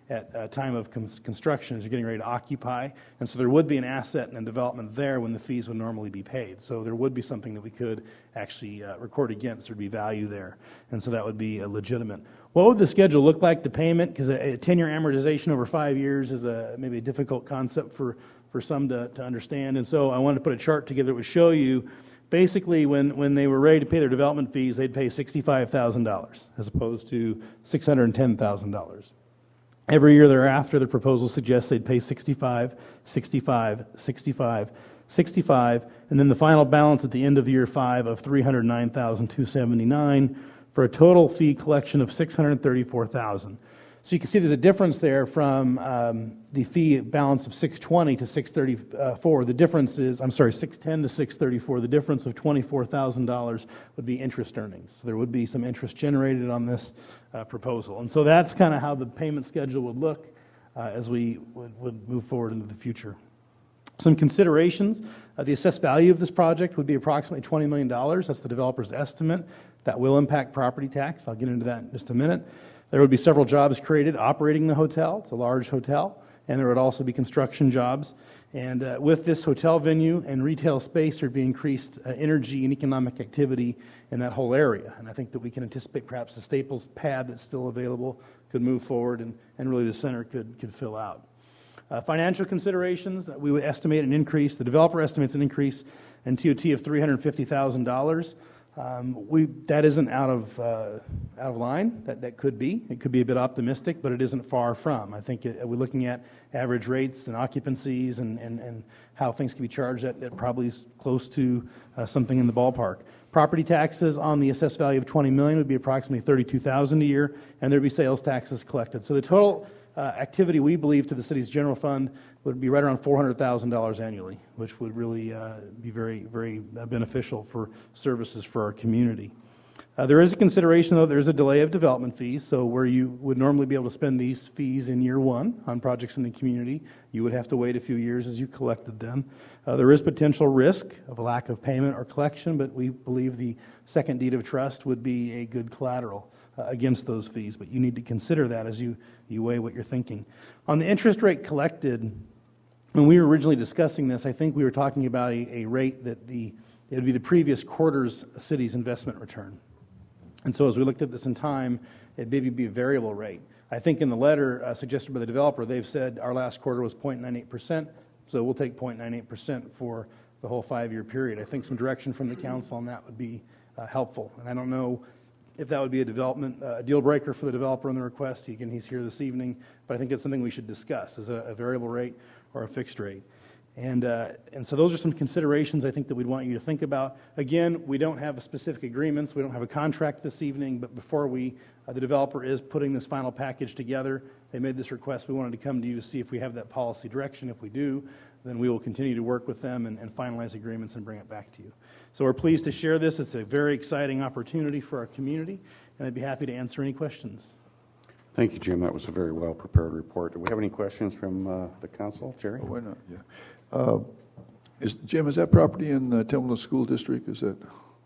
at a time of con- construction as you're getting ready to occupy. And so there would be an asset and a development there when the fees would normally be paid. So there would be something that we could actually uh, record against. There'd be value there. And so that would be uh, legitimate. What would the schedule look like, the payment? Because a, a ten-year amortization over five years is a maybe a difficult concept for, for some to, to understand. And so I wanted to put a chart together that would show you basically when, when they were ready to pay their development fees, they'd pay sixty-five thousand dollars as opposed to six hundred ten thousand dollars. Every year thereafter, the proposal suggests they'd pay sixty-five, sixty-five, sixty-five, sixty-five, and then the final balance at the end of year five of three hundred nine thousand two hundred seventy-nine dollars for a total fee collection of six hundred thirty-four thousand dollars. So you can see there's a difference there from um, the fee balance of six hundred twenty to six hundred thirty-four. The difference is, I'm sorry, six hundred ten to six hundred thirty-four. The difference of twenty-four thousand dollars would be interest earnings. So there would be some interest generated on this uh, proposal. And so that's kind of how the payment schedule would look uh, as we would, would move forward into the future. Some considerations. Uh, the assessed value of this project would be approximately twenty million dollars. That's the developer's estimate. That will impact property tax. I'll get into that in just a minute. There would be several jobs created operating the hotel. It's a large hotel. And there would also be construction jobs. And uh, with this hotel venue and retail space, there would be increased uh, energy and economic activity in that whole area. And I think that we can anticipate perhaps the Staples pad that's still available could move forward and, and really the center could, could fill out. Uh, financial considerations, uh, we would estimate an increase. The developer estimates an increase in T O T of three hundred fifty thousand dollars. Um, we, that isn't out of uh, out of line. That that could be. It could be a bit optimistic, but it isn't far from. I think it, we're looking at average rates and occupancies and, and, and how things can be charged. That, that probably is close to uh, something in the ballpark. Property taxes on the assessed value of twenty million dollars would be approximately thirty-two thousand dollars a year, and there'd be sales taxes collected. So the total uh, activity we believe to the city's general fund would be right around four hundred thousand dollars annually, which would really uh, be very, very uh, beneficial for services for our community. Uh, there is a consideration, though, there's a delay of development fees. So where you would normally be able to spend these fees in year one on projects in the community, you would have to wait a few years as you collected them. Uh, there is potential risk of a lack of payment or collection, but we believe the second deed of trust would be a good collateral uh, against those fees. But you need to consider that as you, you weigh what you're thinking. On the interest rate collected, when we were originally discussing this, I think we were talking about a, a rate that the it would be the previous quarter's city's investment return. And so as we looked at this in time, it maybe be a variable rate. I think in the letter uh, suggested by the developer, they've said our last quarter was zero point nine eight percent, so we'll take zero point nine eight percent for the whole five-year period. I think some direction from the council on that would be uh, helpful. And I don't know if that would be a development, uh, a deal breaker for the developer in the request. He can, he's here this evening, but I think it's something we should discuss, is a, a variable rate or a fixed rate. And uh, and so those are some considerations I think that we'd want you to think about. Again, we don't have a specific agreements. We don't have a contract this evening, but before we, uh, the developer is putting this final package together. They made this request. We wanted to come to you to see if we have that policy direction. If we do, then we will continue to work with them and, and finalize agreements and bring it back to you. So we're pleased to share this. It's a very exciting opportunity for our community, and I'd be happy to answer any questions. Thank you, Jim. That was a very well-prepared report. Do we have any questions from uh, the council? Jerry? Oh, why not? Yeah. Uh, is, Jim, is that property in the Temple School District? Is that?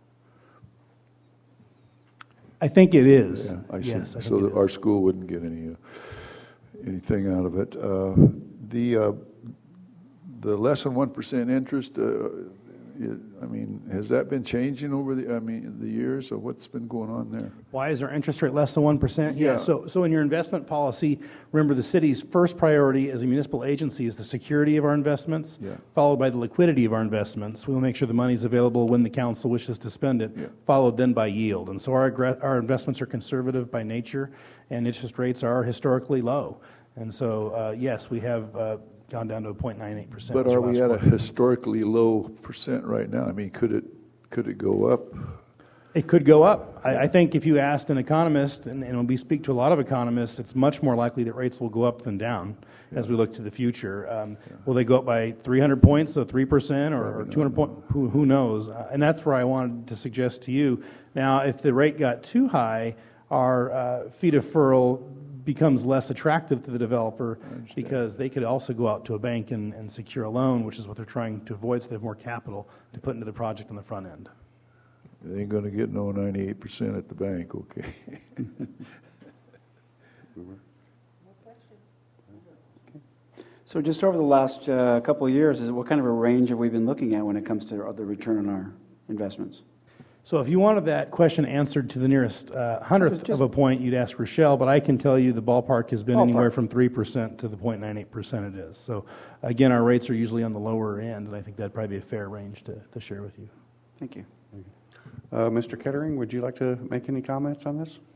I think it is. Yeah, I see. Yes, I so think that our school wouldn't get any uh, anything out of it. Uh, the uh, the less than one percent interest. Uh, it, I mean, has that been changing over the? I mean, the years. So what's been going on there? Why is our interest rate less than one percent? Yeah. Yeah. So, so in your investment policy, remember the city's first priority as a municipal agency is the security of our investments, Yeah. followed by the liquidity of our investments. We will make sure the money is available when the council wishes to spend it, Yeah. followed then by yield. And so our aggra- our investments are conservative by nature, and interest rates are historically low. And so, uh, yes, we have uh, gone down to a zero point nine eight percent. But are we at a historically low percent right now? I mean, could it could it go up? It could go up. I, I think if you asked an economist, and, and when we speak to a lot of economists, it's much more likely that rates will go up than down yeah. as we look to the future. Um, yeah. Will they go up by three hundred points, so three percent, or, or two hundred points? Who, who knows? Uh, and that's where I wanted to suggest to you. Now, if the rate got too high, our uh, fee deferral becomes less attractive to the developer because they could also go out to a bank and, and secure a loan, which is what they're trying to avoid, so they have more capital to put into the project on the front end. They ain't going to get no ninety-eight percent at the bank, okay? So just over the last uh, couple of years, is what kind of a range have we been looking at when it comes to the return on our investments? So if you wanted that question answered to the nearest uh, hundredth of a point, you'd ask Rochelle, but I can tell you the ballpark has been Ballpark. anywhere from three percent to the zero point nine eight percent it is. So again, our rates are usually on the lower end, and I think that'd probably be a fair range to, to share with you. Thank you. Uh, Mister Kettering, would you like to make any comments on this?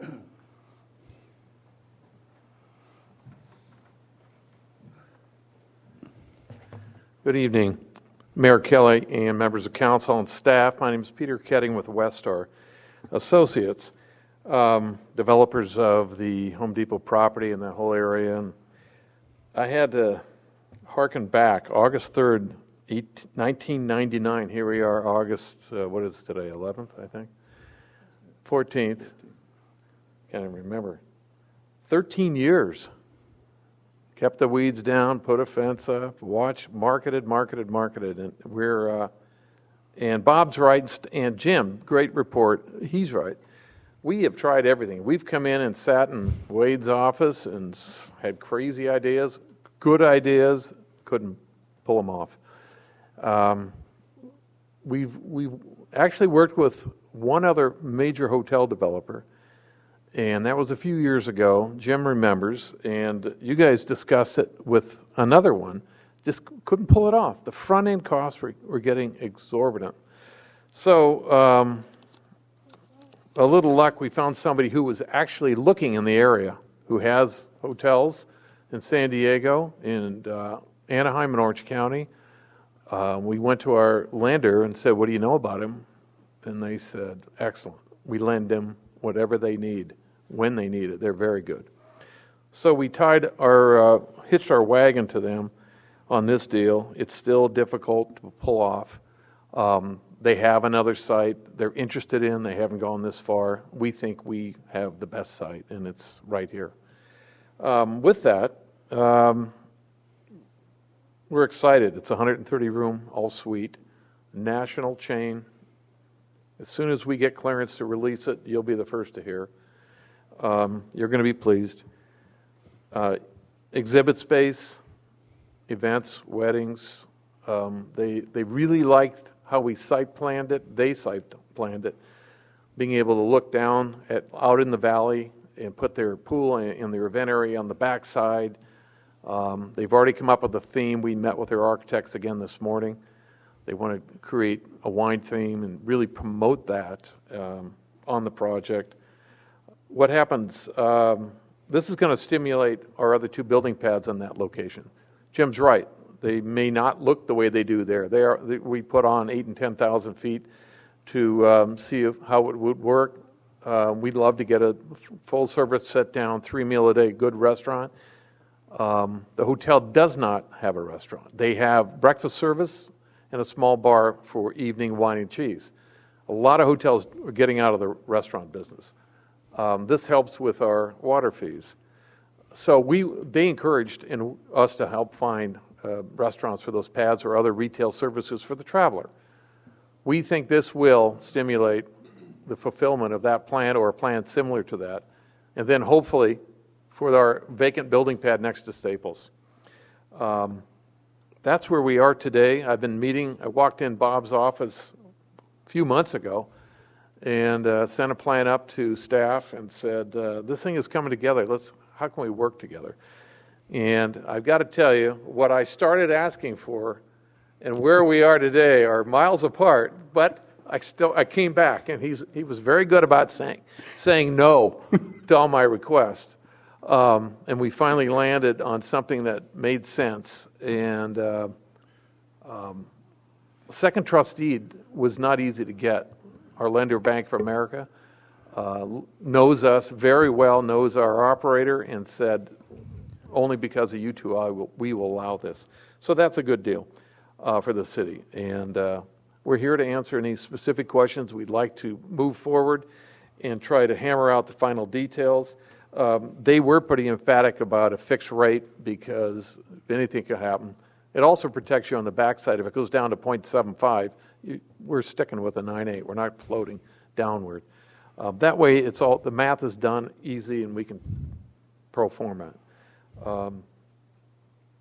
Good evening, Mayor Kelly and members of council and staff. My name is Peter Ketting with Westar Associates, um, developers of the Home Depot property in that whole area. And I had to hearken back, August third, nineteen ninety-nine. Here we are, August, uh, what is it today, eleventh, I think? fourteenth. Can't even remember. thirteen years. Kept the weeds down, put a fence up, watched, marketed, marketed, marketed, and we're. Uh, and Bob's right, and Jim, great report. He's right. We have tried everything. We've come in and sat in Wade's office and had crazy ideas, good ideas, couldn't pull them off. Um, we've we've actually worked with one other major hotel developer. And that was a few years ago. Jim remembers, and you guys discussed it with another one. Just couldn't pull it off. The front end costs were, were getting exorbitant. So, um, a little luck, we found somebody who was actually looking in the area, who has hotels in San Diego, in uh, Anaheim, and Orange County. Uh, we went to our lender and said, "What do you know about him?" And they said, "Excellent. We lend them whatever they need." When they need it. They're very good. So we tied our, uh, hitched our wagon to them on this deal. It's still difficult to pull off. Um, they have another site they're interested in. They haven't gone this far. We think we have the best site, and it's right here. Um, with that, um, we're excited. It's a one hundred thirty room, all suite, national chain. As soon as we get clearance to release it, you'll be the first to hear. Um, you're going to be pleased. Uh, exhibit space, events, weddings. Um, they they really liked how we site planned it. They site planned it. Being able to look down at out in the valley and put their pool in, in their event area on the backside. Um, they've already come up with a theme. We met with their architects again this morning. They want to create a wine theme and really promote that um, on the project. What happens, um, this is going to stimulate our other two building pads on that location. Jim's right. They may not look the way they do there. They are, they, we put on eight and ten thousand feet to um, see if, how it would work. Uh, we'd love to get a full service sit down, three meal a day, good restaurant. Um, the hotel does not have a restaurant. They have breakfast service and a small bar for evening wine and cheese. A lot of hotels are getting out of the restaurant business. Um, this helps with our water fees. So we they encouraged in us to help find uh, restaurants for those pads or other retail services for the traveler. We think this will stimulate the fulfillment of that plan or a plan similar to that, and then hopefully for our vacant building pad next to Staples. Um, that's where we are today. I've been meeting, I walked in Bob's office a few months ago, and uh, sent a plan up to staff and said, uh, this thing is coming together. Let's, how can we work together? And I've got to tell you, what I started asking for and where we are today are miles apart, but I still I came back, and he's he was very good about saying saying no to all my requests. Um, and we finally landed on something that made sense. And uh, um, second trust deed was not easy to get. Our lender, Bank of America, uh, knows us very well, knows our operator, and said, only because of you two, I will, we will allow this. So that's a good deal uh, for the city. And uh, we're here to answer any specific questions. We'd like to move forward and try to hammer out the final details. Um, they were pretty emphatic about a fixed rate because anything could happen. It also protects you on the backside. If it goes down to point seven five, you, we're sticking with a nine eight. We're not floating downward. Uh, that way, it's all the math is done easy, and we can pro forma it. Um,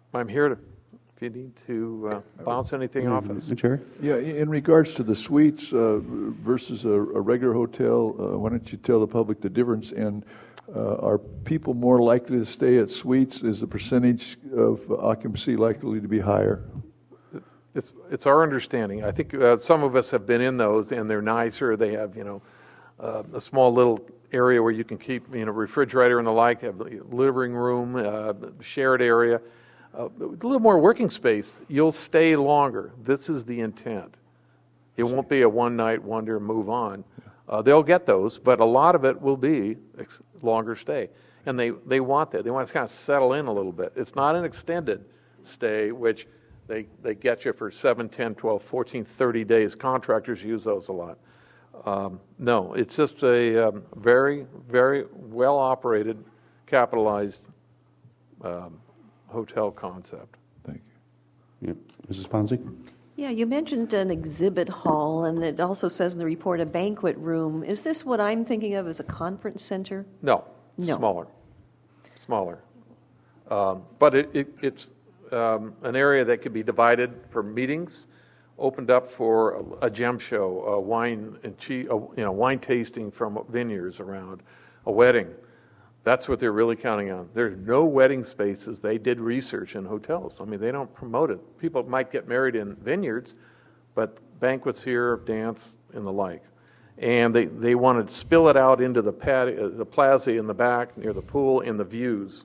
I'm here to, if you need to uh, bounce anything off us. Jerry? Yeah, in regards to the suites uh, versus a, a regular hotel, uh, why don't you tell the public the difference? And uh, are people more likely to stay at suites? Is the percentage of occupancy likely to be higher? It's it's our understanding. I think uh, some of us have been in those, and they're nicer. They have, you know, uh, a small little area where you can keep, you know, refrigerator and the like. Have a living room, uh, shared area, uh, a little more working space. You'll stay longer. This is the intent. It won't be a one night wonder, move on. Uh, they'll get those, but a lot of it will be ex- longer stay, and they they want that. They want to kind of settle in a little bit. It's not an extended stay, which They they get you for seven, ten, twelve, fourteen, thirty days. Contractors use those a lot. Um, no, it's just a um, very, very well-operated, capitalized um, hotel concept. Thank you. Yep. Missus Fonzie? Yeah, you mentioned an exhibit hall, and it also says in the report a banquet room. Is this what I'm thinking of as a conference center? No, No. smaller. Smaller. Um, but it, it, it's um, an area that could be divided for meetings, opened up for a, a gem show, a wine and cheese, a, you know, wine tasting from vineyards around, a wedding. That's what they're really counting on. There's no wedding spaces. They did research in hotels. I mean, they don't promote it. People might get married in vineyards, but banquets here, dance, and the like. And they, they wanted to spill it out into the patio, the plaza in the back, near the pool, in the views.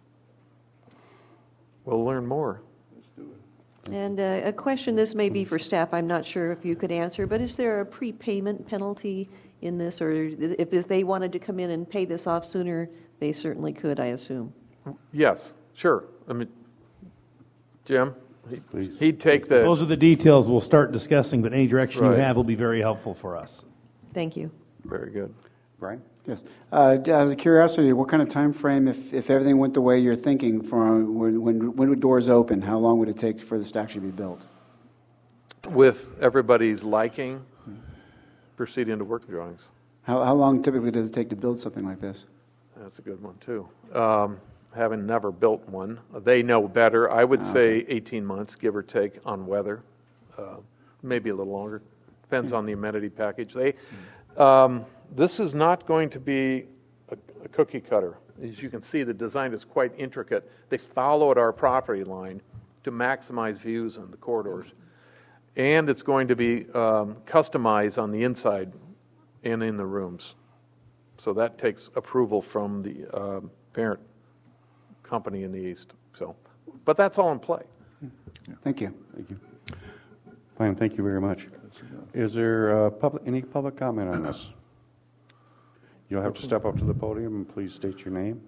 We'll learn more. And uh, a question, this may be for staff, I'm not sure if you could answer, but is there a prepayment penalty in this? Or if, if they wanted to come in and pay this off sooner, they certainly could, I assume. Yes, sure. I mean, Jim, he, he'd take the... Those are the details we'll start discussing, but any direction Right. you have will be very helpful for us. Thank you. Very good. Brian? Yes. Uh, out of curiosity, what kind of time frame, if, if everything went the way you're thinking, for when, when, when would doors open? How long would it take for this to actually be built? With everybody's liking, proceed into work drawings. How, how long typically does it take to build something like this? That's a good one, too. Um, having never built one, they know better. I would Ah, say eighteen months, give or take, on weather. Uh, maybe a little longer. Depends on the amenity package. They, um, this is not going to be a, a cookie cutter. As you can see, the design is quite intricate. They followed our property line to maximize views in the corridors. And it's going to be um, customized on the inside and in the rooms. So that takes approval from the uh, parent company in the East. So, but that's all in play. Thank you. Thank you. Fine, thank you very much. Is there uh, public, any public comment on this? You'll have to step up to the podium and please state your name.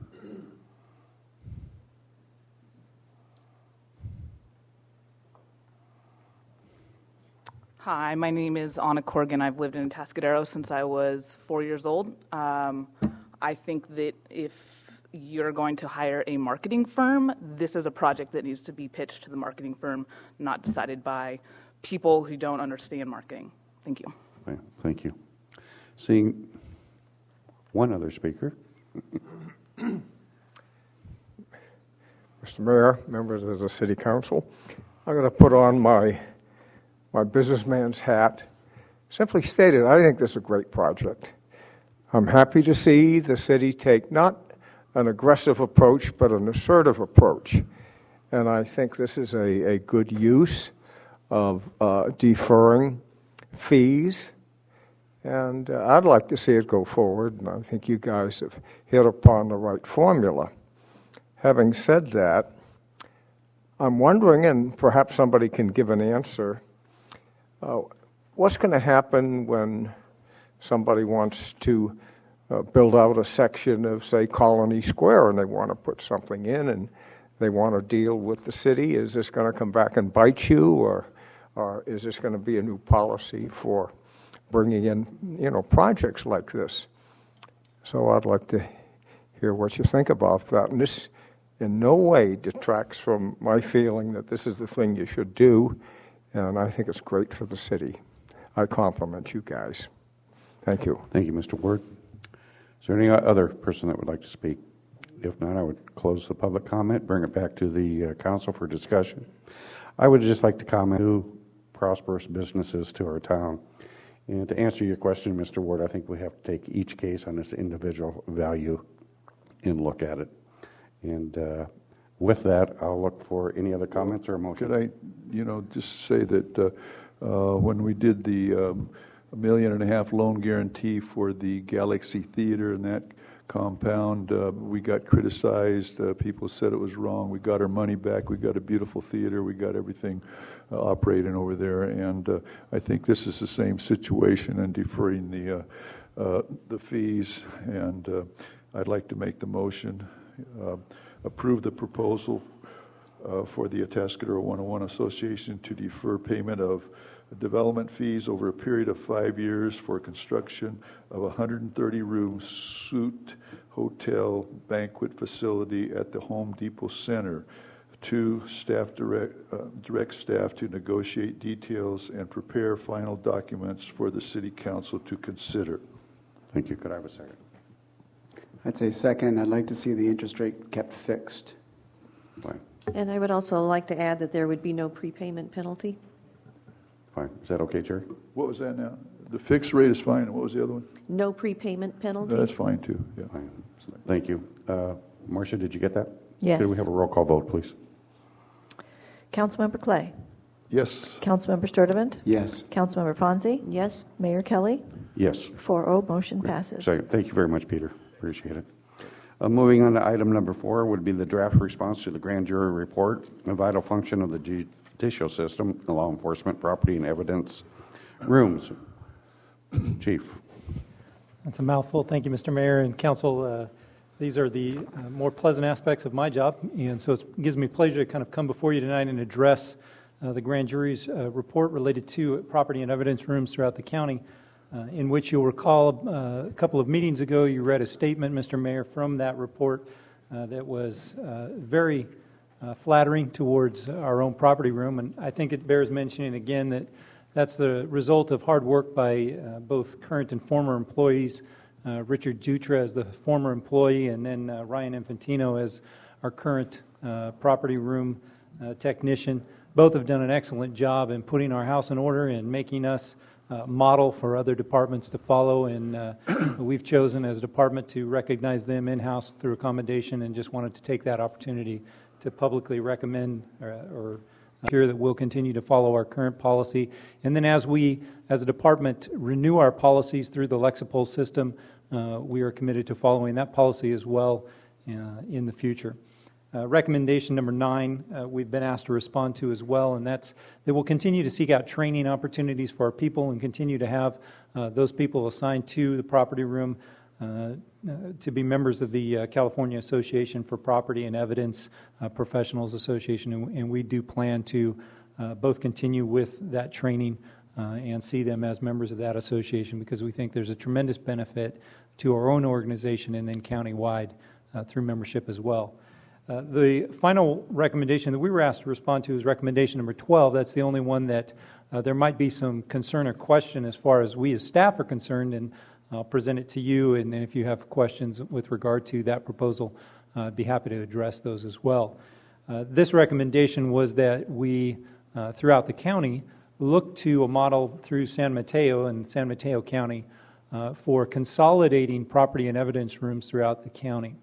Hi, my name is Anna Corrigan. I've lived in Atascadero since I was four years old. Um, I think that if you're going to hire a marketing firm, this is a project that needs to be pitched to the marketing firm, not decided by people who don't understand marketing. Thank you. Okay, thank you. Seeing one other speaker. Mister Mayor, members of the City Council, I'm going to put on my my businessman's hat. Simply stated, I think this is a great project. I'm happy to see the city take not an aggressive approach, but an assertive approach. And I think this is a, a good use of uh, deferring fees. And uh, I'd like to see it go forward, and I think you guys have hit upon the right formula. Having said that, I'm wondering, and perhaps somebody can give an answer, uh, what's going to happen when somebody wants to uh, build out a section of, say, Colony Square, and they want to put something in, and they want to deal with the city? Is this going to come back and bite you, or, or is this going to be a new policy for bringing in, you know, projects like this? So I'd like to hear what you think about that. And this in no way detracts from my feeling that this is the thing you should do, and I think it's great for the city. I compliment you guys. Thank you. Thank you, Mister Ward. Is there any other person that would like to speak? If not, I would close the public comment, bring it back to the uh, council for discussion. I would just like to comment new prosperous businesses to our town. And to answer your question, Mister Ward, I think we have to take each case on its individual value and look at it. And uh, with that, I'll look for any other comments or motion. Could I, you know, just say that uh, uh, when we did the um, a million and a half loan guarantee for the Galaxy Theater and that compound, uh, we got criticized. Uh, people said it was wrong. We got our money back. We got a beautiful theater. We got everything uh, operating over there. And uh, I think this is the same situation in deferring the uh, uh, the fees. And uh, I'd like to make the motion, uh, approve the proposal uh, for the Atascadero one oh one Association to defer payment of development fees over a period of five years for construction of a one hundred thirty room suite hotel banquet facility at the Home Depot Center. Two, staff direct, uh, direct staff to negotiate details and prepare final documents for the City Council to consider. Thank you. Could I have a second? I'd say second. I'd like to see the interest rate kept fixed. Fine. And I would also like to add that there would be no prepayment penalty. Fine. Is that okay, Jerry? What was that now? The fixed rate is fine. What was the other one? No prepayment penalty. That's fine too. Yeah. Fine. Thank you. Uh, Marcia, did you get that? Yes. Could we have a roll call vote, please? Councilmember Clay. Yes. Councilmember Sturdivant. Yes. Councilmember Fonzie. Yes. Mayor Kelly. Yes. four oh, motion passes. Second. Thank you very much, Peter. Appreciate it. Uh, moving on to item number four would be the draft response to the grand jury report, a vital function of the judicial system, law enforcement, property, and evidence rooms. Chief. That's a mouthful. Thank you, Mister Mayor and Council. Uh, these are the uh, more pleasant aspects of my job, and so it gives me pleasure to kind of come before you tonight and address uh, the grand jury's uh, report related to property and evidence rooms throughout the county, uh, in which you'll recall uh, a couple of meetings ago you read a statement, Mister Mayor, from that report uh, that was uh, very uh, flattering towards our own property room, and I think it bears mentioning again that that's the result of hard work by uh, both current and former employees, uh, Richard Jutra as the former employee, and then uh, Ryan Infantino as our current uh, property room uh, technician. Both have done an excellent job in putting our house in order and making us uh, model for other departments to follow, and uh, we've chosen as a department to recognize them in-house through accommodation, and just wanted to take that opportunity to publicly recommend or, or here that we'll continue to follow our current policy. And then as we, as a department, renew our policies through the Lexipol system, uh, we are committed to following that policy as well uh, in the future. Uh, recommendation number nine, uh, we've been asked to respond to as well, and that's that we'll continue to seek out training opportunities for our people and continue to have uh, those people assigned to the property room Uh, to be members of the uh, California Association for Property and Evidence uh, Professionals Association, and, and we do plan to uh, both continue with that training uh, and see them as members of that association, because we think there's a tremendous benefit to our own organization and then countywide uh, through membership as well. Uh, the final recommendation that we were asked to respond to is recommendation number twelve. That's the only one that uh, there might be some concern or question as far as we as staff are concerned, and I'll present it to you, and then if you have questions with regard to that proposal, uh, I'd be happy to address those as well. Uh, this recommendation was that we, uh, throughout the county, look to a model through San Mateo and San Mateo County uh, for consolidating property and evidence rooms throughout the county.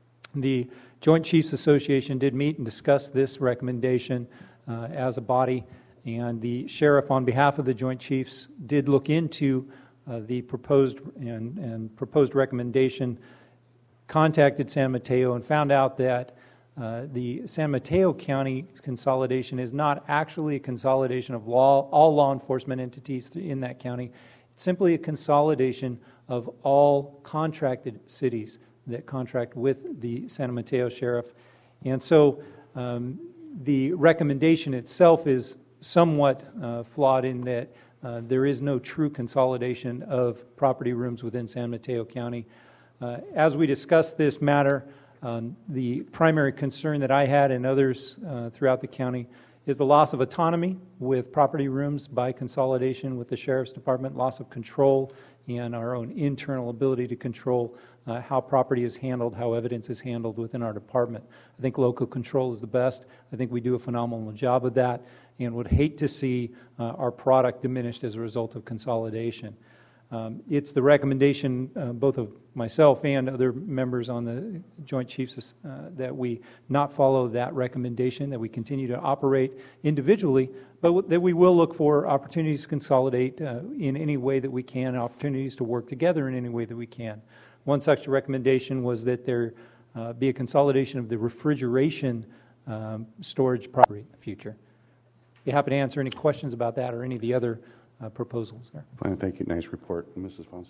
The Joint Chiefs Association did meet and discuss this recommendation uh, as a body, and the sheriff, on behalf of the Joint Chiefs, did look into Uh, the proposed and, and proposed recommendation, contacted San Mateo and found out that uh, the San Mateo County consolidation is not actually a consolidation of law, all law enforcement entities in that county. It's simply a consolidation of all contracted cities that contract with the San Mateo Sheriff. And so um, the recommendation itself is somewhat uh, flawed in that Uh, there is no true consolidation of property rooms within San Mateo County. Uh, as we discussed this matter, um, the primary concern that I had and others uh, throughout the county is the loss of autonomy with property rooms by consolidation with the Sheriff's Department, loss of control, and our own internal ability to control uh, how property is handled, how evidence is handled within our department. I think local control is the best. I think we do a phenomenal job of that, and would hate to see uh, our product diminished as a result of consolidation. Um, it's the recommendation, uh, both of myself and other members on the Joint Chiefs, uh, that we not follow that recommendation, that we continue to operate individually, but w- that we will look for opportunities to consolidate uh, in any way that we can, opportunities to work together in any way that we can. One such recommendation was that there uh, be a consolidation of the refrigeration um, storage property in the future. Be happy to answer any questions about that or any of the other Uh, proposals there. Fine, thank you. Nice report. Missus Fonsi.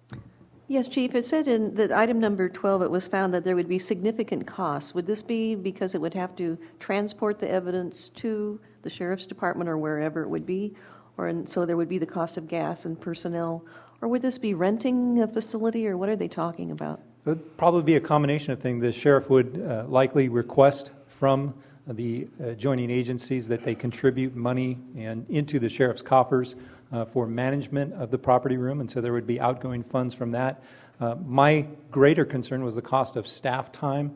Yes, Chief, it said in that item number twelve, it was found that there would be significant costs. Would this be because it would have to transport the evidence to the Sheriff's Department or wherever it would be? Or and so there would be the cost of gas and personnel? Or would this be renting a facility, or what are they talking about? It would probably be a combination of things. The sheriff would uh, likely request from the adjoining agencies that they contribute money and into the sheriff's coffers uh, for management of the property room, and so there would be outgoing funds from that. Uh, my greater concern was the cost of staff time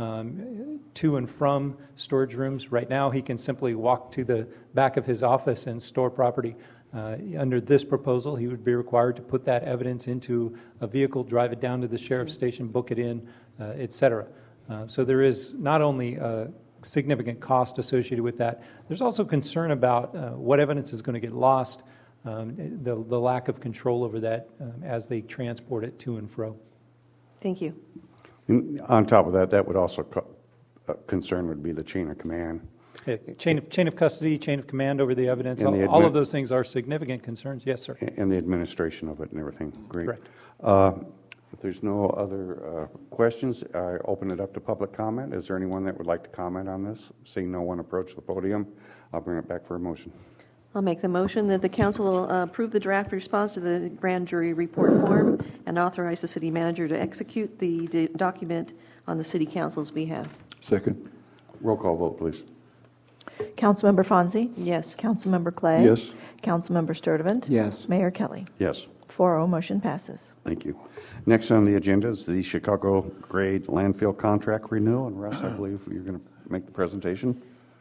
um, to and from storage rooms. Right now, he can simply walk to the back of his office and store property. Uh, under this proposal, he would be required to put that evidence into a vehicle, drive it down to the sheriff's station, book it in, uh, et cetera. Uh, so there is not only uh, significant cost associated with that. There's also concern about uh, what evidence is going to get lost, um, the, the lack of control over that um, as they transport it to and fro. Thank you. And on top of that, that would also co- uh, concern would be the chain of command. Yeah, chain of chain of custody, chain of command over the evidence. And All, the admi- all of those things are significant concerns. Yes, sir. And the administration of it and everything. Great. Correct. Uh, if there's no other uh, questions, I open it up to public comment. Is there anyone that would like to comment on this? Seeing no one approach the podium, I'll bring it back for a motion. I'll make the motion that the council uh, approve the draft response to the grand jury report form and authorize the city manager to execute the d- document on the city council's behalf. Second. Roll call vote, please. Councilmember Fonzie? Yes. Councilmember Clay? Yes. Councilmember Sturdivant? Yes. Mayor Kelly? Yes. four oh, motion passes. Thank you. Next on the agenda is the Chicago Grade landfill contract renewal. And Russ, I believe you're going to make the presentation.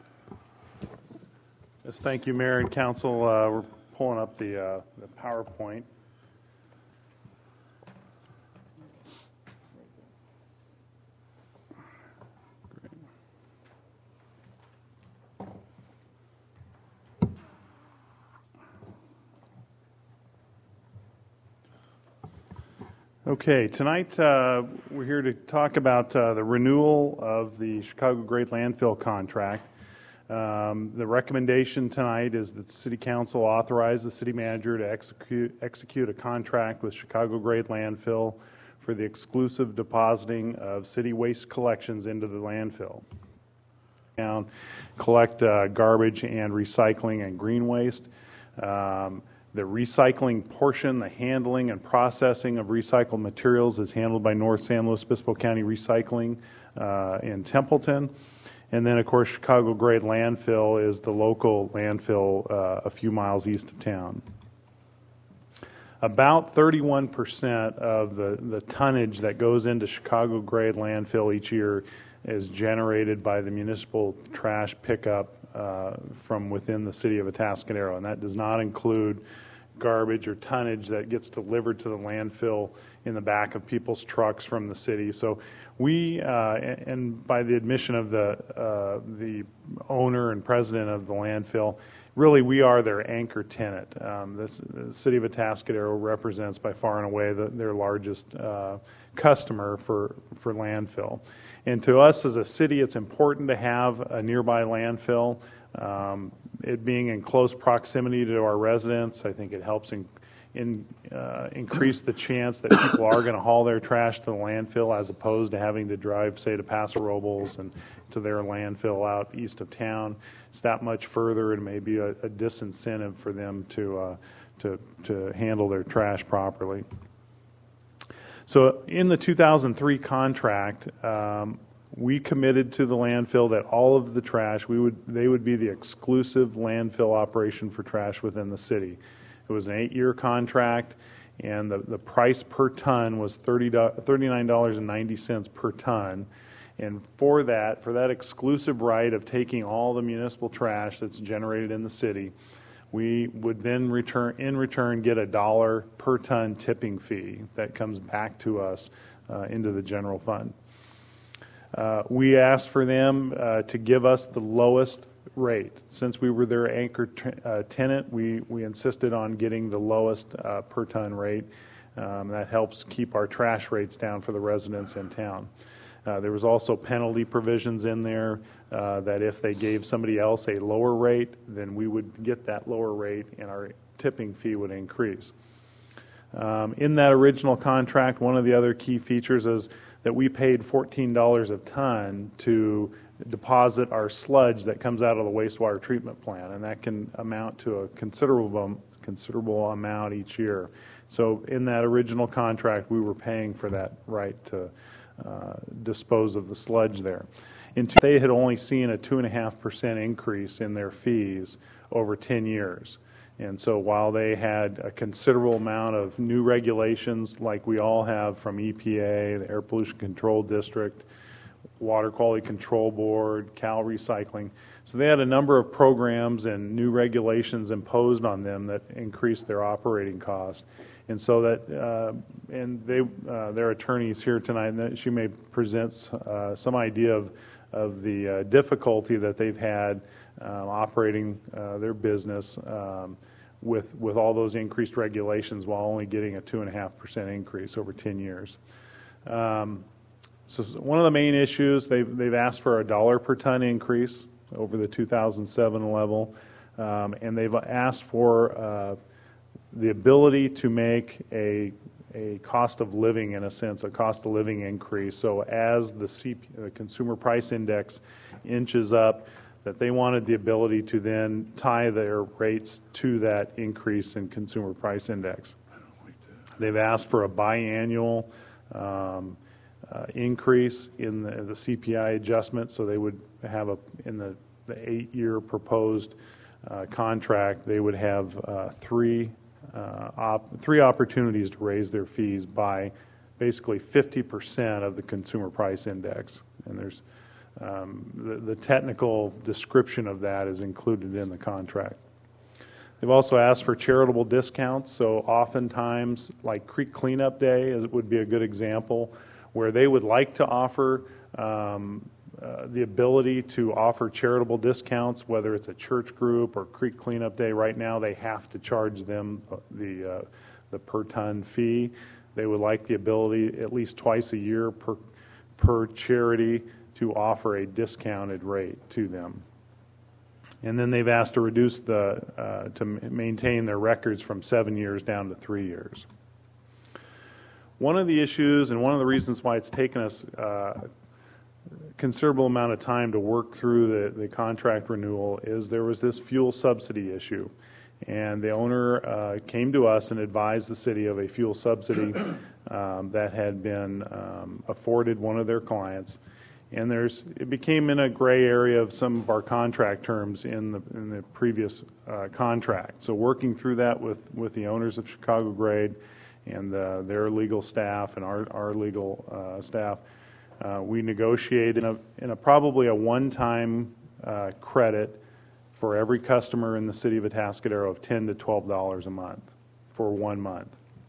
Yes, thank you, Mayor and Council. Uh, we're pulling up the, uh, the PowerPoint. Okay, tonight uh, we're here to talk about uh, the renewal of the Chicago Grade landfill contract. Um, the recommendation tonight is that the City Council authorize the City Manager to execute, execute a contract with Chicago Grade Landfill for the exclusive depositing of city waste collections into the landfill. Down, collect uh, garbage and recycling and green waste. Um, The recycling portion, the handling and processing of recycled materials is handled by North San Luis Obispo County Recycling uh, in Templeton. And then, of course, Chicago Grade Landfill is the local landfill uh, a few miles east of town. About thirty-one percent of the, the tonnage that goes into Chicago Grade Landfill each year is generated by the municipal trash pickup uh, from within the city of Atascadero, and that does not include garbage or tonnage that gets delivered to the landfill in the back of people's trucks from the city. So we, uh, and by the admission of the uh, the owner and president of the landfill, really we are their anchor tenant. Um, this, the city of Atascadero represents by far and away the, their largest uh, customer for, for landfill. And to us as a city, it's important to have a nearby landfill. Um, it being in close proximity to our residents, I think it helps in, in, uh, increase the chance that people are going to haul their trash to the landfill as opposed to having to drive, say, to Paso Robles and to their landfill out east of town. It's that much further, and may be a, a disincentive for them to, uh, to, to handle their trash properly. So in the two thousand three contract, um, we committed to the landfill that all of the trash, we would, they would be the exclusive landfill operation for trash within the city. It was an eight-year contract, and the, the price per ton was thirty-nine dollars and ninety cents per ton. And for that, for that exclusive right of taking all the municipal trash that's generated in the city, we would then return, in return, get a dollar per ton tipping fee that comes back to us uh, into the general fund. Uh, we asked for them uh, to give us the lowest rate. Since we were their anchor t- uh, tenant, we, we insisted on getting the lowest uh, per ton rate. Um, that helps keep our trash rates down for the residents in town. Uh, there was also penalty provisions in there uh, that if they gave somebody else a lower rate, then we would get that lower rate and our tipping fee would increase. Um, in that original contract, one of the other key features is that we paid fourteen dollars a ton to deposit our sludge that comes out of the wastewater treatment plant, and that can amount to a considerable, considerable amount each year. So in that original contract, we were paying for that right to Uh, dispose of the sludge there. In two, they had only seen a two and a half percent increase in their fees over ten years. And so while they had a considerable amount of new regulations like we all have from E P A, the Air Pollution Control District, Water Quality Control Board, Cal Recycling, so they had a number of programs and new regulations imposed on them that increased their operating costs. And so that, uh, and they, uh, their attorneys here tonight, and that she may present uh, some idea of, of the uh, difficulty that they've had uh, operating uh, their business um, with with all those increased regulations while only getting a two and a half percent increase over ten years. Um, so one of the main issues, they've they've asked for a dollar per ton increase over the two thousand seven level, um, and they've asked for uh, the ability to make a a cost of living, in a sense, a cost of living increase. So as the, C P, the Consumer Price Index inches up, that they wanted the ability to then tie their rates to that increase in Consumer Price Index. They've asked for a biannual um, uh, increase in the, the C P I adjustment, so they would have a, in the, the eight-year proposed uh, contract, they would have uh, three Uh, op- three opportunities to raise their fees by basically fifty percent of the Consumer Price Index. And there's um, the, the technical description of that is included in the contract. They've also asked for charitable discounts. So oftentimes, like Creek Cleanup Day is, would be a good example, where they would like to offer um, Uh, the ability to offer charitable discounts, whether it's a church group or Creek Cleanup Day. Right now, they have to charge them the uh, the per ton fee. They would like the ability, at least twice a year per per charity, to offer a discounted rate to them. And then they've asked to reduce the uh, to maintain their records from seven years down to three years. One of the issues, and one of the reasons why it's taken us Uh, considerable amount of time to work through the, the contract renewal, is there was this fuel subsidy issue. And the owner uh, came to us and advised the city of a fuel subsidy um, that had been um, afforded one of their clients. And there's it became in a gray area of some of our contract terms in the in the previous uh, contract. So working through that with, with the owners of Chicago Grade and uh, their legal staff and our, our legal uh, staff, Uh, we negotiated in a, in a probably a one-time uh, credit for every customer in the city of Atascadero of ten to twelve dollars a month for one month.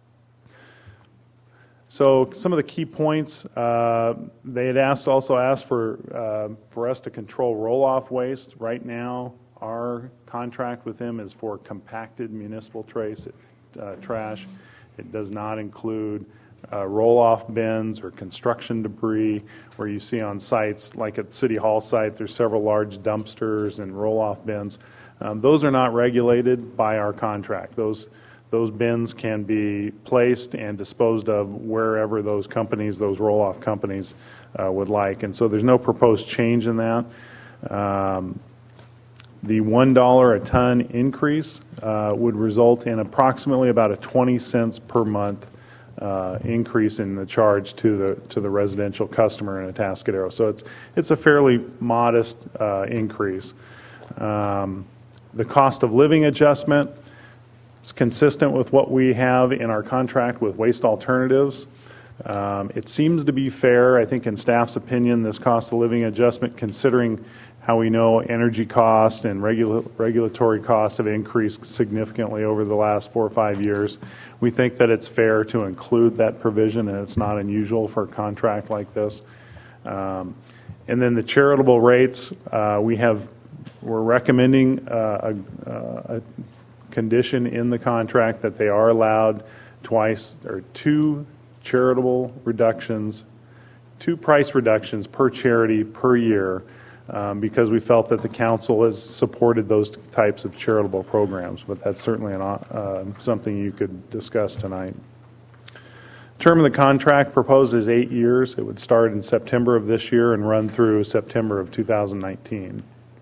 So some of the key points, uh, they had asked also asked for uh, for us to control roll-off waste. Right now, our contract with them is for compacted municipal trace uh, trash. It does not include Uh, roll-off bins or construction debris, where you see on sites like at City Hall site, there's several large dumpsters and roll-off bins. Um, those are not regulated by our contract. Those those bins can be placed and disposed of wherever those companies, those roll-off companies, uh, would like. And so there's no proposed change in that. Um, the one dollar a ton increase uh, would result in approximately about a twenty cents per month uh, increase in the charge to the to the residential customer in Atascadero. So it's it's a fairly modest uh, increase. Um, the cost of living adjustment is consistent with what we have in our contract with Waste Alternatives. Um, it seems to be fair. I think in staff's opinion, this cost of living adjustment, considering how we know energy costs and regula- regulatory costs have increased significantly over the last four or five years, we think that it's fair to include that provision, and it's not unusual for a contract like this. Um, and then the charitable rates, uh, we have, we're recommending uh, a, a condition in the contract that they are allowed twice or two charitable reductions, two price reductions per charity per year, um, because we felt that the council has supported those types of charitable programs. But that's certainly an, uh, something you could discuss tonight. Term of the contract proposed is eight years. It would start in September of this year and run through September of two thousand nineteen.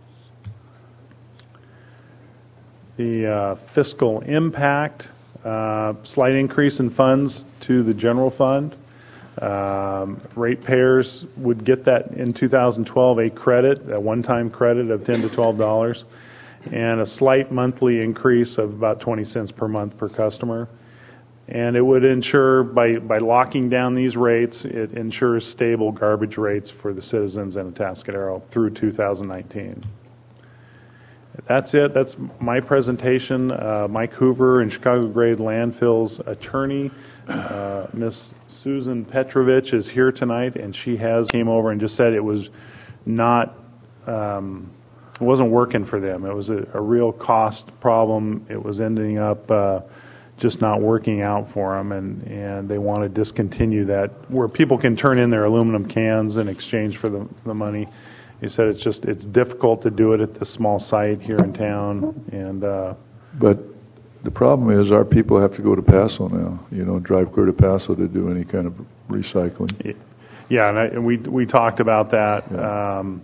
The uh, fiscal impact, uh, slight increase in funds to the general fund. Um, ratepayers would get that in two thousand twelve, a credit, a one-time credit of ten to twelve dollars, and a slight monthly increase of about twenty cents per month per customer. And it would ensure, by, by locking down these rates, it ensures stable garbage rates for the citizens in Atascadero through two thousand nineteen. That's it. That's my presentation. Uh, Mike Hoover and Chicago Grade Landfill's attorney, uh, Miss Susan Petrovich, is here tonight, and she has came over and just said it was not, um, it wasn't working for them. It was a, a real cost problem. It was ending up uh, just not working out for them, and, and they want to discontinue that, where people can turn in their aluminum cans in exchange for the, the money. He said it's just, it's difficult to do it at this small site here in town. And uh, But the problem is our people have to go to Paso now, you know, drive clear to Paso to do any kind of recycling. Yeah, and, I, and we we talked about that. Yeah. Um,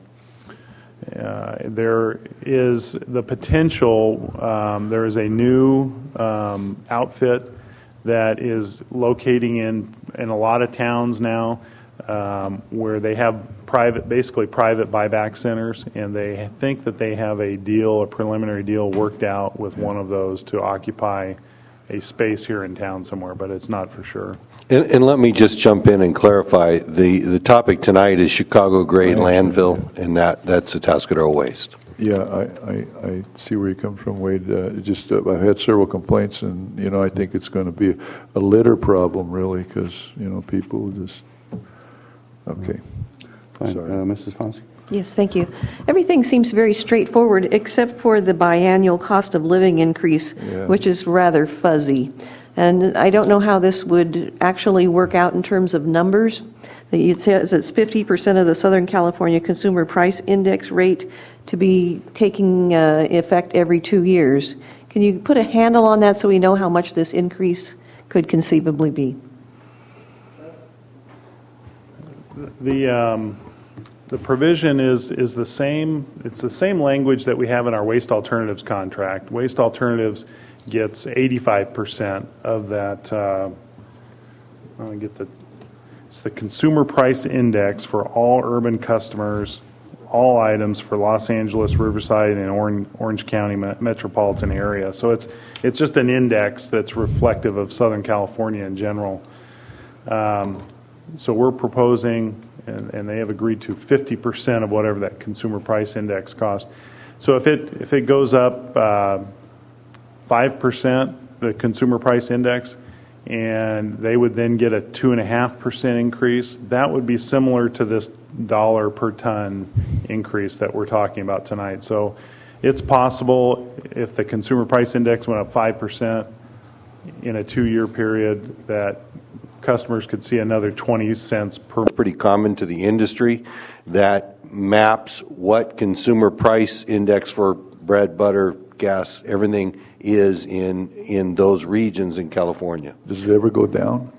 uh, there is the potential, um, there is a new um, outfit that is locating in, in a lot of towns now, um, where they have private, basically private buyback centers, and they think that they have a deal, a preliminary deal worked out with one of those to occupy a space here in town somewhere, but it's not for sure. And, and let me just jump in and clarify. The, the topic tonight is Chicago Grade Landfill, and that, that's Atascadero Waste. Yeah, I, I, I see where you come from, Wade. Uh, just uh, I've had several complaints, and, you know, I think it's going to be a, a litter problem, really, because, you know, people just, okay. Fine. Uh, Missus Fonzie? Yes, thank you. Everything seems very straightforward except for the biannual cost of living increase, Yeah. which is rather fuzzy. And I don't know how this would actually work out in terms of numbers. It says it's fifty percent of the Southern California Consumer Price Index rate to be taking uh, effect every two years. Can you put a handle on that so we know how much this increase could conceivably be? The um, the provision is is the same. It's the same language that we have in our Waste Alternatives contract. Waste Alternatives gets eighty-five percent of that. Uh, I'll get the. It's the Consumer Price Index for all urban customers, all items for Los Angeles, Riverside, and Orange, Orange County metropolitan area. So it's it's just an index that's reflective of Southern California in general. Um, So we're proposing, and, and they have agreed to fifty percent of whatever that consumer price index costs. So if it if it goes up uh, five percent, the consumer price index, and they would then get a two and a half percent increase, that would be similar to this dollar per ton increase that we're talking about tonight. So it's possible if the consumer price index went up five percent in a two-year period that customers could see another twenty cents per. Pretty common to the industry that maps what consumer price index for bread, butter, gas, everything is in in those regions in California. Does it ever go down?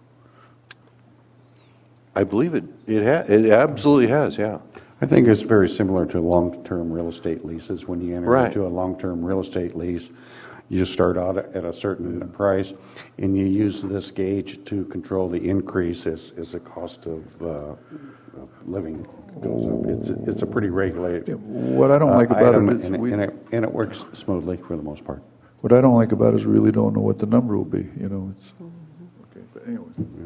I believe it. It ha- It absolutely has. Yeah. I think it's very similar to long-term real estate leases. When you enter Right. into a long-term real estate lease, you start out at a certain price, and you use this gauge to control the increase as, as the cost of uh, living goes up. It's it's a pretty regulated. What I don't like uh, about item, it is and, we, and, it, and it works smoothly for the most part. What I don't like about it is we really don't know what the number will be. You know, it's okay. But anyway.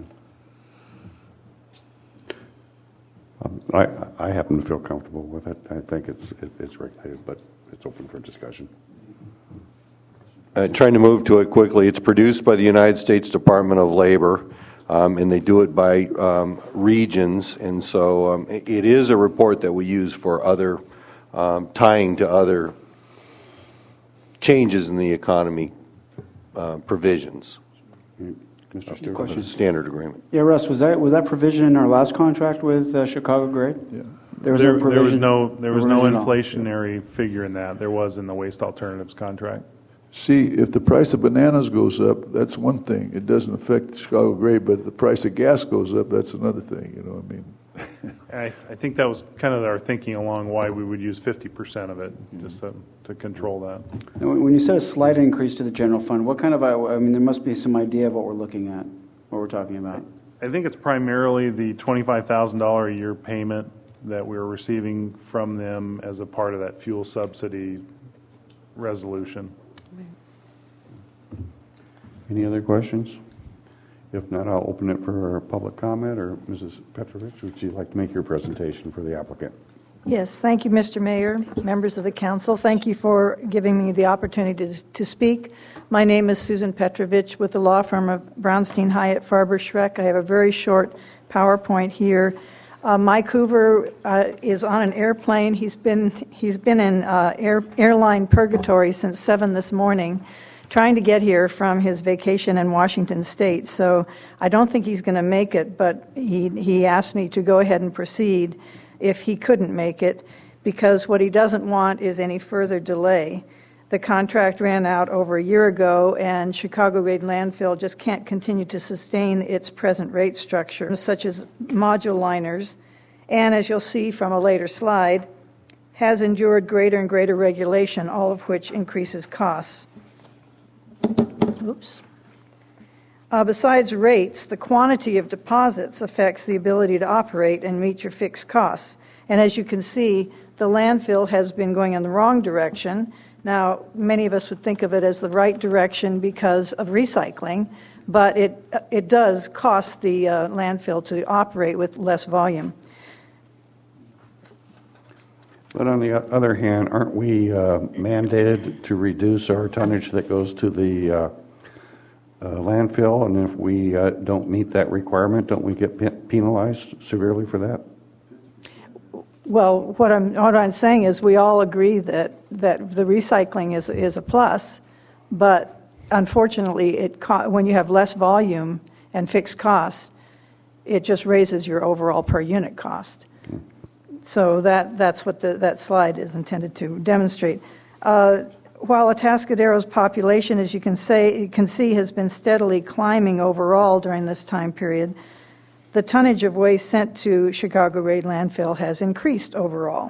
Yeah. Um, I I happen to feel comfortable with it. I think it's it, it's regulated, but it's open for discussion. Uh, trying to move to it quickly. It's produced by the United States Department of Labor. Um, and they do it by um, regions, and so um, it, it is a report that we use for other, um, tying to other changes in the economy uh, provisions. Mister Stewart, Stewart. the standard agreement. Yeah, Russ, was that was that provision in our last contract with uh, Chicago Grade? Yeah. There was there, no provision. there was no there was no provision at all. inflationary figure in that. There was in the waste alternatives contract. See, if the price of bananas goes up, that's one thing. It doesn't affect Chicago Grade, but if the price of gas goes up, that's another thing. You know what I mean? I, I think that was kind of our thinking along why we would use fifty percent of it, just to, to control that. And when when you said a slight increase to the general fund, what kind of, I mean, there must be some idea of what we're looking at, what we're talking about. I think it's primarily the twenty-five thousand dollars a year payment that we're receiving from them as a part of that fuel subsidy resolution. Any other questions? If not, I'll open it for public comment, or Missus Petrovich, would you like to make your presentation for the applicant? Yes, thank you, Mister Mayor, members of the council. Thank you for giving me the opportunity to, to speak. My name is Susan Petrovich with the law firm of Brownstein Hyatt Farber Schreck. I have a very short PowerPoint here. Uh, Mike Hoover uh, is on an airplane. He's been he's been in uh, air, airline purgatory since seven this morning, trying to get here from his vacation in Washington State. So I don't think he's going to make it, but he, he asked me to go ahead and proceed if he couldn't make it, because what he doesn't want is any further delay. The contract ran out over a year ago, and Chicago Grade Landfill just can't continue to sustain its present rate structure, such as module liners, and as you'll see from a later slide, has endured greater and greater regulation, all of which increases costs. Oops. Uh, besides rates, the quantity of deposits affects the ability to operate and meet your fixed costs. And as you can see, the landfill has been going in the wrong direction. Now, many of us would think of it as the right direction because of recycling, but it, it does cost the uh, landfill to operate with less volume. But on the other hand, aren't we uh, mandated to reduce our tonnage that goes to the uh, uh, landfill? And if we uh, don't meet that requirement, don't we get pe- penalized severely for that? Well, what I'm what I'm saying is we all agree that, that the recycling is is a plus, but unfortunately, it co- when you have less volume and fixed costs, it just raises your overall per unit cost. So that that's what the, that slide is intended to demonstrate. Uh, while Atascadero's population, as you can say, you can see, has been steadily climbing overall during this time period, the tonnage of waste sent to Chicago Grade Landfill has increased overall.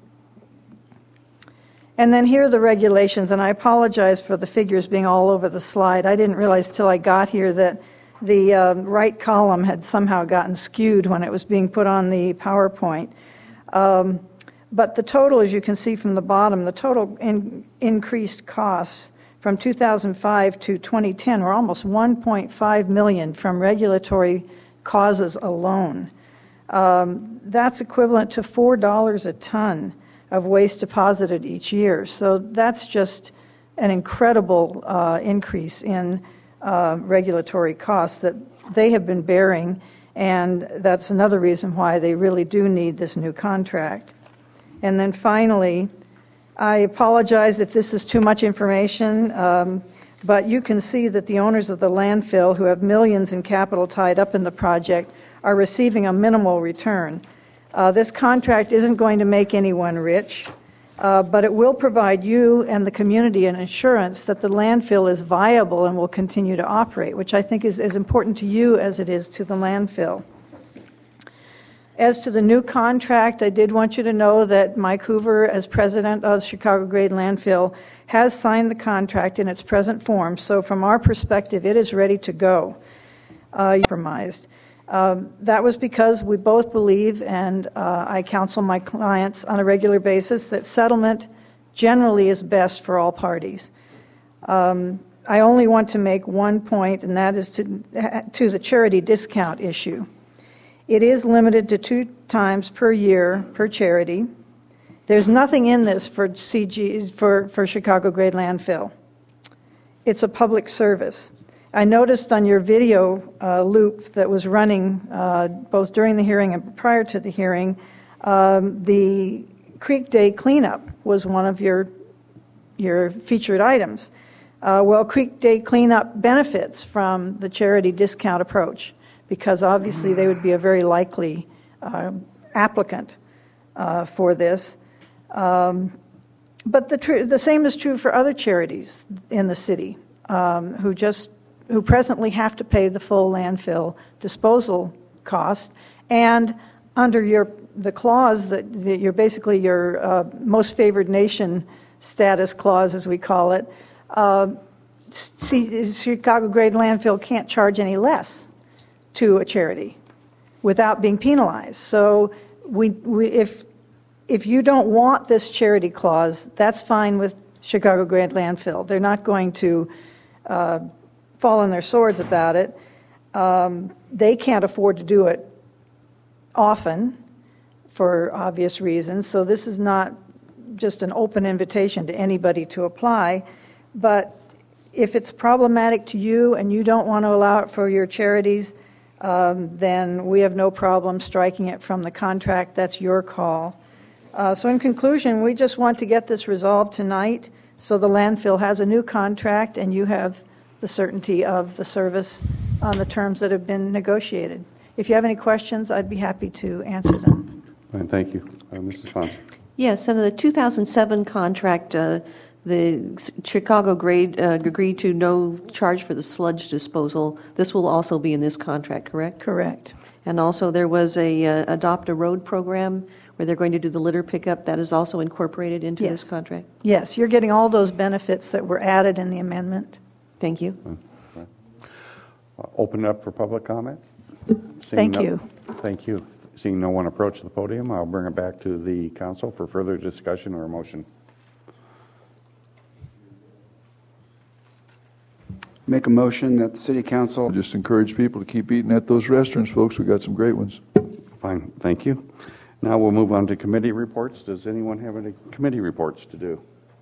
And then here are the regulations, and I apologize for the figures being all over the slide. I didn't realize till I got here that the uh, right column had somehow gotten skewed when it was being put on the PowerPoint. Um, but the total, as you can see from the bottom, the total in, increased costs from two thousand five to twenty ten were almost one point five million dollars from regulatory causes alone. Um, that's equivalent to four dollars a ton of waste deposited each year. So that's just an incredible uh, increase in uh, regulatory costs that they have been bearing, and that's another reason why they really do need this new contract. And then finally, I apologize if this is too much information, um, but you can see that the owners of the landfill, who have millions in capital tied up in the project, are receiving a minimal return. Uh, this contract isn't going to make anyone rich, uh, but it will provide you and the community an assurance that the landfill is viable and will continue to operate, which I think is as important to you as it is to the landfill. As to the new contract, I did want you to know that Mike Hoover, as president of Chicago Grade Landfill, has signed the contract in its present form. So from our perspective, it is ready to go. Uh, compromised. Um, that was because we both believe, and uh, I counsel my clients on a regular basis, that settlement generally is best for all parties. Um, I only want to make one point, and that is to, to the charity discount issue. It is limited to two times per year per charity. There's nothing in this for C G for, for Chicago Grade Landfill. It's a public service. I noticed on your video uh, loop that was running uh, both during the hearing and prior to the hearing, um, the Creek Day cleanup was one of your, your featured items. Uh, well, Creek Day cleanup benefits from the charity discount approach because obviously they would be a very likely uh, applicant uh, for this. Um, but the, tr- the same is true for other charities in the city um, who just who presently have to pay the full landfill disposal cost, and under your the clause that, that you're basically your uh, most favored nation status clause, as we call it, uh, C- Chicago Grade Landfill can't charge any less to a charity without being penalized. So we, we if if you don't want this charity clause, that's fine with Chicago Grade Landfill. They're not going to uh, fall on their swords about it. Um, they can't afford to do it often for obvious reasons, so this is not just an open invitation to anybody to apply. But if it's problematic to you and you don't want to allow it for your charities, um, then we have no problem striking it from the contract. That's your call. Uh, so in conclusion, we just want to get this resolved tonight so the landfill has a new contract and you have the certainty of the service on the terms that have been negotiated. If you have any questions, I'd be happy to answer them. Fine, thank you. Uh, Missus Fonz. Yes, and the two thousand seven contract, uh, the Chicago Grade uh, agreed to no charge for the sludge disposal. This will also be in this contract, correct? Correct. And also there was a uh, Adopt a Road program where they're going to do the litter pickup. That is also incorporated into Yes. this contract? Yes, you're getting all those benefits that were added in the amendment. Thank you. Okay. Uh, Open it up for public comment. Seeing Thank no- you. Thank you. Seeing no one approach the podium, I'll bring it back to the council for further discussion or motion. Make a motion that the city council. Just encourage people to keep eating at those restaurants, folks. We got some great ones. Fine, thank you. Now we'll move on to committee reports. Does anyone have any committee reports to do?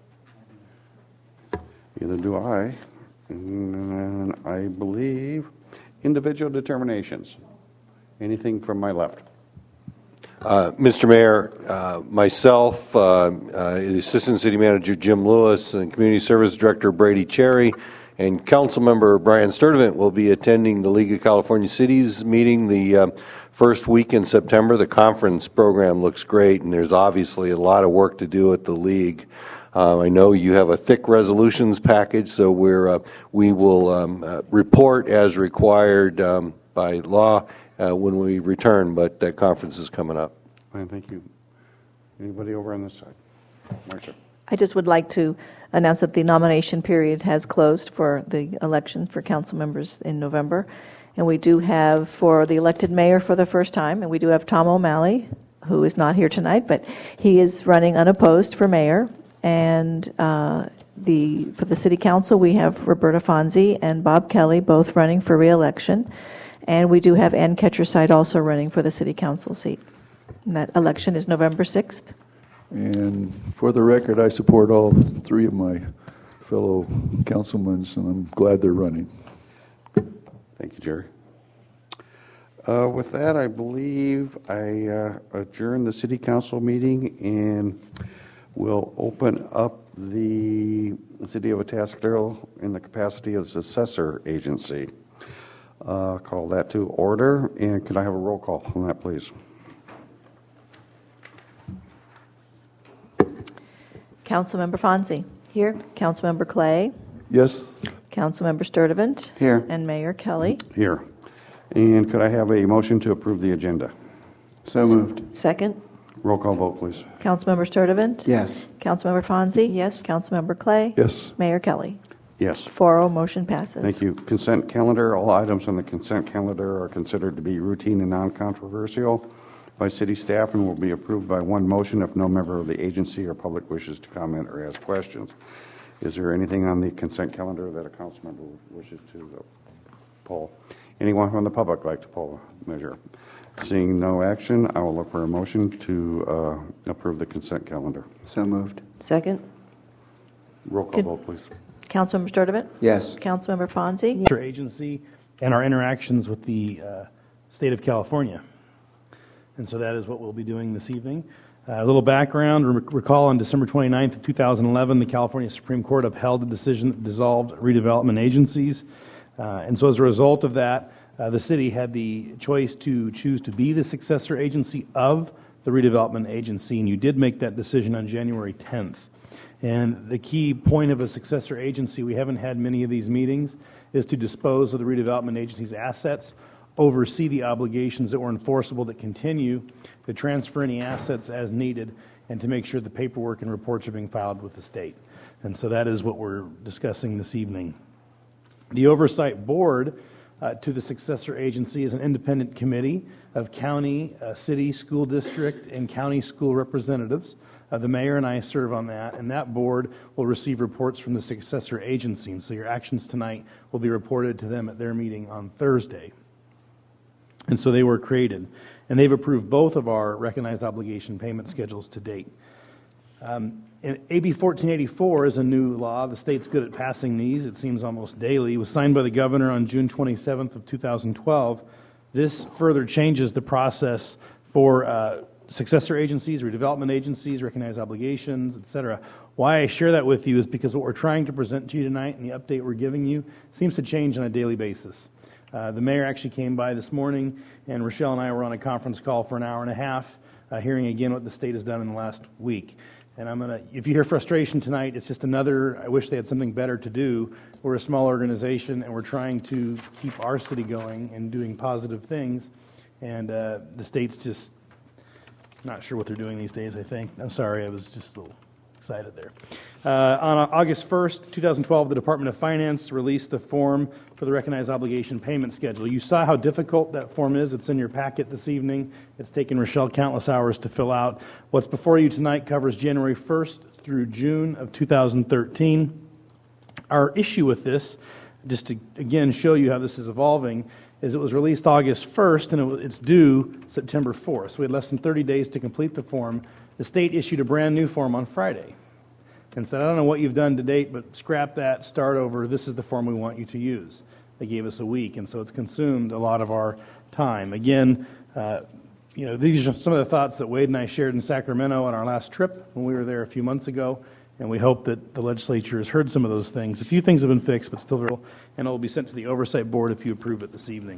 Either do I. And I believe individual determinations. Anything from my left? Uh, Mister Mayor, uh, myself, uh, uh, Assistant City Manager Jim Lewis, and Community Service Director Brady Cherry, and Councilmember Brian Sturdivant will be attending the League of California Cities meeting the uh, first week in September. The conference program looks great, and there's obviously a lot of work to do at the League. Uh, I know you have a thick resolutions package, so we're uh, we will um, uh, report as required um, by law uh, when we return. But that conference is coming up. Fine, thank you. Anybody over on this side? Marcia. I just would like to announce that the nomination period has closed for the election for council members in November. And we do have for the elected mayor for the first time, and we do have Tom O'Malley, who is not here tonight, but he is running unopposed for mayor. And uh, the for the city council, we have Roberta Fonzi and Bob Kelly both running for re-election. And we do have Ann Ketcherside also running for the city council seat. And that election is November sixth. And for the record, I support all three of my fellow councilmen, and I'm glad they're running. Thank you, Jerry. Uh, with that, I believe I uh, adjourn the city council meeting and will open up the city of Atascadero in the capacity as assessor agency. Uh, call that to order, and could I have a roll call on that, please? Councilmember Fonzie. Here. Councilmember Clay. Yes. Councilmember Sturdivant. Here. And Mayor Kelly. Here. And could I have a motion to approve the agenda? So moved. Second? Roll call vote, please. Councilmember Sturtevant? Yes. Councilmember Fonzie? Yes. Councilmember Clay? Yes. Mayor Kelly? Yes. four oh, motion passes. Thank you. Consent calendar. All items on the consent calendar are considered to be routine and non-controversial by city staff and will be approved by one motion if no member of the agency or public wishes to comment or ask questions. Is there anything on the consent calendar that a council member wishes to uh, poll? Anyone from the public like to poll a measure? Seeing no action, I will look for a motion to uh, approve the consent calendar. So moved. Second? Roll call Good. vote, please. Councilmember Sturtevant? Yes. Councilmember Fonzie? Our agency and our interactions with the uh, state of California. And so that is what we'll be doing this evening. Uh, a little background, Re- recall on December twenty-ninth of two thousand eleven, the California Supreme Court upheld a decision that dissolved redevelopment agencies. Uh, and so as a result of that, uh, the city had the choice to choose to be the successor agency of the redevelopment agency, and you did make that decision on January tenth. And the key point of a successor agency, we haven't had many of these meetings, is to dispose of the redevelopment agency's assets, oversee the obligations that were enforceable that continue, to transfer any assets as needed, and to make sure the paperwork and reports are being filed with the state. And so that is what we're discussing this evening. The Oversight Board uh, to the successor agency is an independent committee of county, uh, city, school district, and county school representatives. Uh, the mayor and I serve on that, and that board will receive reports from the successor agency. And so your actions tonight will be reported to them at their meeting on Thursday. And so they were created. And they've approved both of our recognized obligation payment schedules to date. Um, and A B fourteen eighty-four is a new law. The state's good at passing these. It seems almost daily. It was signed by the governor on June twenty-seventh of two thousand twelve. This further changes the process for uh, successor agencies, redevelopment agencies, recognized obligations, et cetera. Why I share that with you is because what we're trying to present to you tonight and the update we're giving you seems to change on a daily basis. Uh, the mayor actually came by this morning, and Rochelle and I were on a conference call for an hour and a half, uh, hearing again what the state has done in the last week. And I'm gonna, if you hear frustration tonight, it's just another, I wish they had something better to do. We're a small organization, and we're trying to keep our city going and doing positive things. And uh, the state's just not sure what they're doing these days, I think. I'm sorry, I was just a little excited there. Uh, on August first, two thousand twelve, the Department of Finance released the form for the recognized obligation payment schedule. You saw how difficult that form is. It's in your packet this evening. It's taken Rochelle countless hours to fill out. What's before you tonight covers January first through June of two thousand thirteen. Our issue with this, just to again show you how this is evolving, is it was released August first and it, it's due September fourth. So we had less than thirty days to complete the form. The state issued a brand new form on Friday and said, I don't know what you've done to date, but scrap that, start over. This is the form we want you to use. They gave us a week, and so it's consumed a lot of our time. Again, uh, you know, these are some of the thoughts that Wade and I shared in Sacramento on our last trip when we were there a few months ago, and we hope that the legislature has heard some of those things. A few things have been fixed, but still very, and it will be sent to the Oversight Board if you approve it this evening.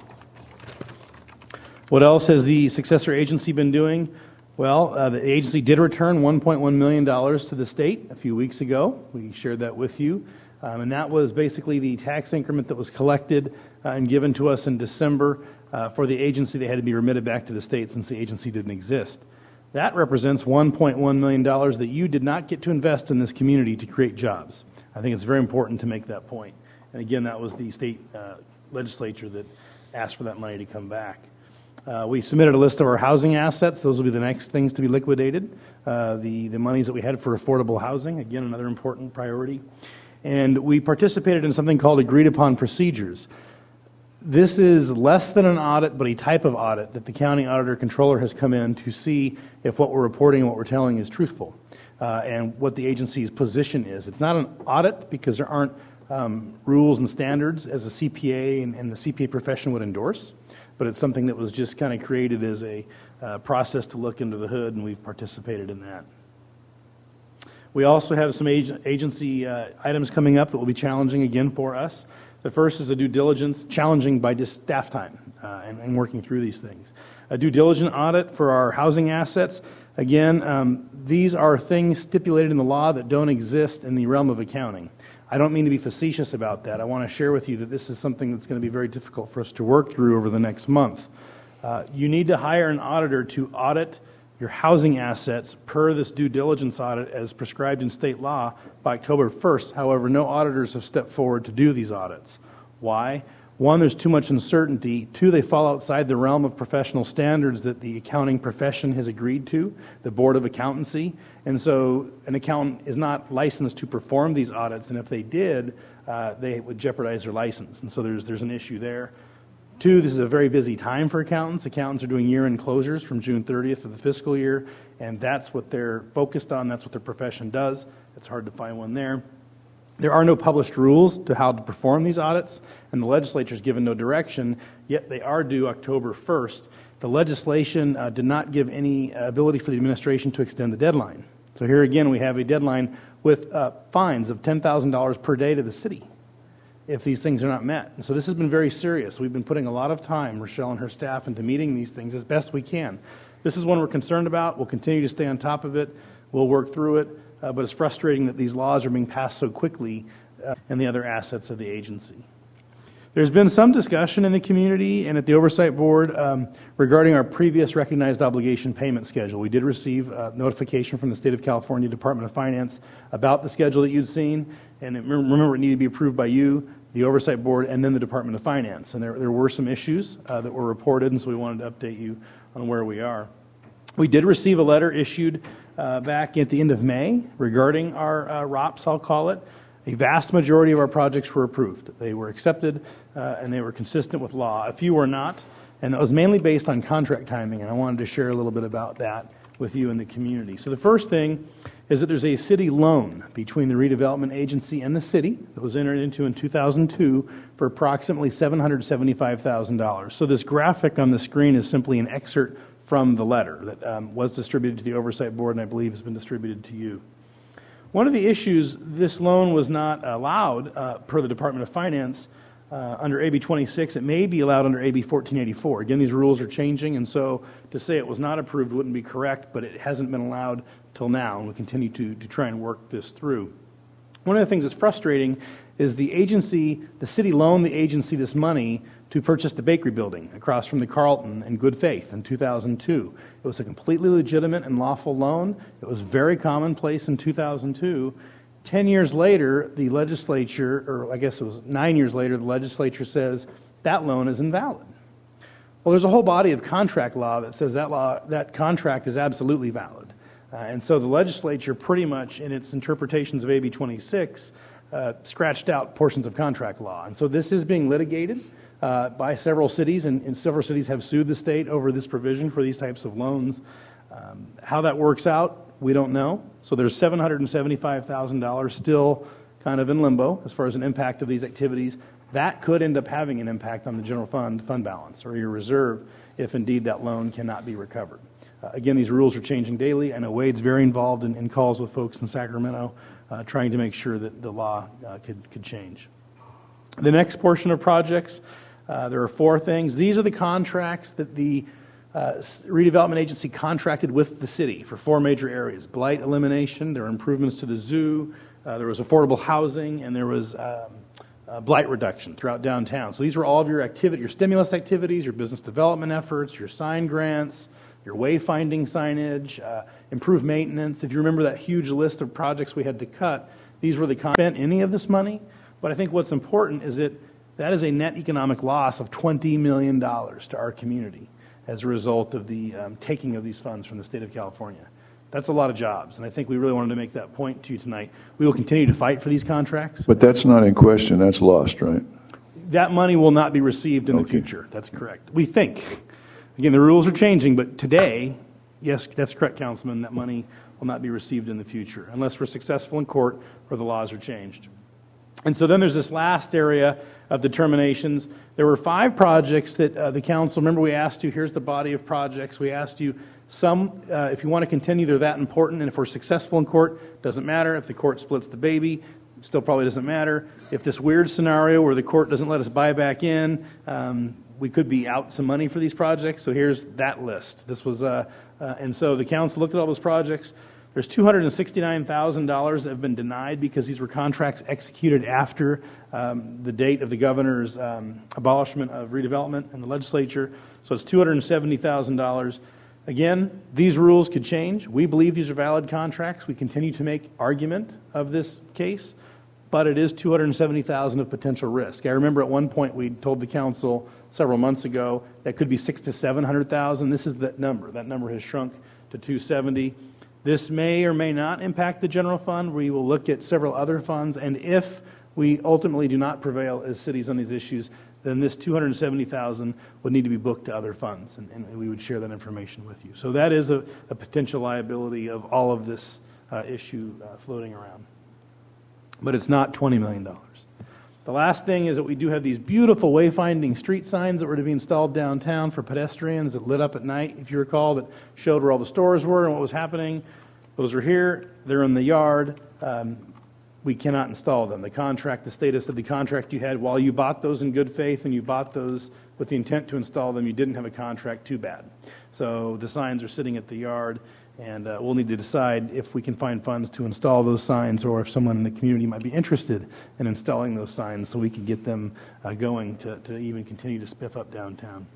What else has the successor agency been doing? Well, uh, the agency did return one point one million dollars to the state a few weeks ago. We shared that with you. Um, and that was basically the tax increment that was collected uh, and given to us in December uh, for the agency that had to be remitted back to the state since the agency didn't exist. That represents one point one million dollars that you did not get to invest in this community to create jobs. I think it's very important to make that point. And again, that was the state uh, legislature that asked for that money to come back. Uh, we submitted a list of our housing assets. Those will be the next things to be liquidated. Uh, the, the monies that we had for affordable housing, again, another important priority. And we participated in something called agreed upon procedures. This is less than an audit, but a type of audit that the county auditor controller has come in to see if what we're reporting and what we're telling is truthful uh, and what the agency's position is. It's not an audit because there aren't um, rules and standards as a C P A and, and the C P A profession would endorse. But it's something that was just kind of created as a uh, process to look into the hood, and we've participated in that. We also have some ag- agency uh, items coming up that will be challenging again for us. The first is a due diligence, challenging by just staff time uh, and, and working through these things. A due diligence audit for our housing assets. Again, um, these are things stipulated in the law that don't exist in the realm of accounting. I don't mean to be facetious about that. I want to share with you that this is something that's going to be very difficult for us to work through over the next month. Uh, you need to hire an auditor to audit your housing assets per this due diligence audit as prescribed in state law by October first. However, no auditors have stepped forward to do these audits. Why? One, there's too much uncertainty. Two, they fall outside the realm of professional standards that the accounting profession has agreed to, the Board of Accountancy. And so an accountant is not licensed to perform these audits, and if they did, uh, they would jeopardize their license. And so there's, there's an issue there. Two, this is a very busy time for accountants. Accountants are doing year-end closures from June thirtieth of the fiscal year, and that's what they're focused on. That's what their profession does. It's hard to find one there. There are no published rules to how to perform these audits, and the legislature has given no direction, yet they are due October first. The legislation uh, did not give any uh, ability for the administration to extend the deadline. So here again, we have a deadline with uh, fines of ten thousand dollars per day to the city if these things are not met. And so this has been very serious. We've been putting a lot of time, Rochelle and her staff, into meeting these things as best we can. This is one we're concerned about. We'll continue to stay on top of it. We'll work through it. Uh, but it's frustrating that these laws are being passed so quickly uh, and the other assets of the agency. There's been some discussion in the community and at the Oversight Board um, regarding our previous recognized obligation payment schedule. We did receive uh, notification from the State of California Department of Finance about the schedule that you'd seen, and it, remember it needed to be approved by you, the Oversight Board, and then the Department of Finance. And there, there were some issues uh, that were reported, and so we wanted to update you on where we are. We did receive a letter issued uh, back at the end of May regarding our uh, R O Ps, I'll call it. A vast majority of our projects were approved. They were accepted, uh, and they were consistent with law. A few were not, and that was mainly based on contract timing, and I wanted to share a little bit about that with you in the community. So the first thing is that there's a city loan between the redevelopment agency and the city that was entered into in two thousand two for approximately seven hundred seventy-five thousand dollars. So this graphic on the screen is simply an excerpt from the letter that um, was distributed to the Oversight Board and I believe has been distributed to you. One of the issues, this loan was not allowed uh, per the Department of Finance uh, under A B twenty-six. It may be allowed under A B fourteen eighty-four. Again, these rules are changing, and so to say it was not approved wouldn't be correct, but it hasn't been allowed till now, and we continue to, to try and work this through. One of the things that's frustrating is the agency, the city loaned the agency this money to purchase the bakery building across from the Carlton in good faith in two thousand two. It was a completely legitimate and lawful loan. It was very commonplace in two thousand two. Ten years later, the legislature, or I guess it was nine years later, the legislature says that loan is invalid. Well, there's a whole body of contract law that says that law, that contract is absolutely valid. Uh, and so the legislature pretty much, in its interpretations of A B twenty-six, uh, scratched out portions of contract law. And so this is being litigated uh, by several cities, and, and several cities have sued the state over this provision for these types of loans. Um, how that works out, we don't know. So there's seven hundred seventy-five thousand dollars still kind of in limbo as far as an impact of these activities. That could end up having an impact on the general fund fund balance or your reserve if indeed that loan cannot be recovered. Uh, again, these rules are changing daily. I know Wade's very involved in, in calls with folks in Sacramento uh, trying to make sure that the law uh, could, could change. The next portion of projects, uh, there are four things. These are the contracts that the uh, redevelopment agency contracted with the city for four major areas. Blight elimination, there were improvements to the zoo, uh, there was affordable housing, and there was um, uh, blight reduction throughout downtown. So these were all of your activity, your stimulus activities, your business development efforts, your sign grants, your wayfinding signage, uh, improved maintenance. If you remember that huge list of projects we had to cut, these were the con- spent any of this money. But I think what's important is that that is a net economic loss of twenty million dollars to our community as a result of the um, taking of these funds from the state of California. That's a lot of jobs, and I think we really wanted to make that point to you tonight. We will continue to fight for these contracts. But that's not in question. That's lost, right? That money will not be received in okay. the future. That's correct. We think. Again, the rules are changing, but today, yes, that's correct, Councilman, that money will not be received in the future unless we're successful in court or the laws are changed. And so then there's this last area of determinations. There were five projects that uh, the council, remember we asked you, here's the body of projects. We asked you some, uh, if you want to continue, they're that important, and if we're successful in court, doesn't matter. If the court splits the baby, still probably doesn't matter. If this weird scenario where the court doesn't let us buy back in, um, we could be out some money for these projects. So here's that list. This was, uh, uh, and so the council looked at all those projects. There's two hundred sixty-nine thousand dollars that have been denied because these were contracts executed after um, the date of the governor's um, abolishment of redevelopment in the legislature. So it's two hundred seventy thousand dollars. Again, these rules could change. We believe these are valid contracts. We continue to make argument of this case, but it is two hundred seventy thousand dollars of potential risk. I remember at one point we told the council several months ago that could be six to seven hundred thousand. This is that number. That number has shrunk to two hundred seventy. This may or may not impact the general fund. We will look at several other funds, and if we ultimately do not prevail as cities on these issues, then this two hundred seventy thousand dollars would need to be booked to other funds, and, and we would share that information with you. So that is a, a potential liability of all of this uh, issue uh, floating around. But it's not twenty million dollars. The last thing is that we do have these beautiful wayfinding street signs that were to be installed downtown for pedestrians that lit up at night, if you recall, that showed where all the stores were and what was happening. Those are here. They're in the yard. Um, we cannot install them. The contract, the status of the contract you had while you bought those in good faith and you bought those with the intent to install them, you didn't have a contract, too bad. So the signs are sitting at the yard, and uh, we'll need to decide if we can find funds to install those signs or if someone in the community might be interested in installing those signs so we could get them uh, going to, to even continue to spiff up downtown.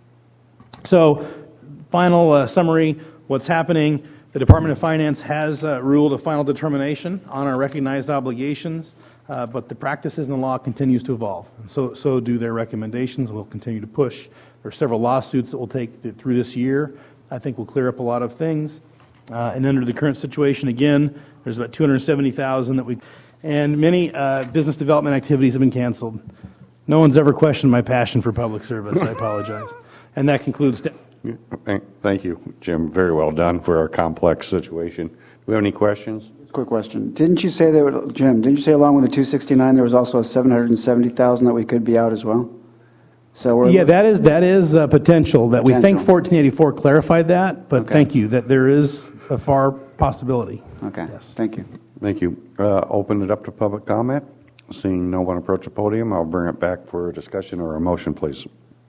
So final uh, summary, what's happening. The Department of Finance has uh, ruled a final determination on our recognized obligations, uh, but the practices and the law continues to evolve. And so, so do their recommendations. We'll continue to push. There are several lawsuits that will take th- through this year. I think we'll clear up a lot of things. Uh, and under the current situation, again, there's about two hundred seventy thousand that we, and many uh, business development activities have been canceled. No one's ever questioned my passion for public service. I apologize. And that concludes. Thank you, Jim. Very well done for our complex situation. Do we have any questions? Quick question. Didn't you say there, Jim? Didn't you say along with the two sixty-nine there was also a seven hundred seventy thousand that we could be out as well? So we're yeah, that is that is a potential that potential. We think fourteen eighty-four clarified that, but okay. Thank you that there is a far possibility. Okay. Yes. Thank you. Thank you. Uh, open it up to public comment. Seeing no one approach the podium, I'll bring it back for a discussion or a motion, please.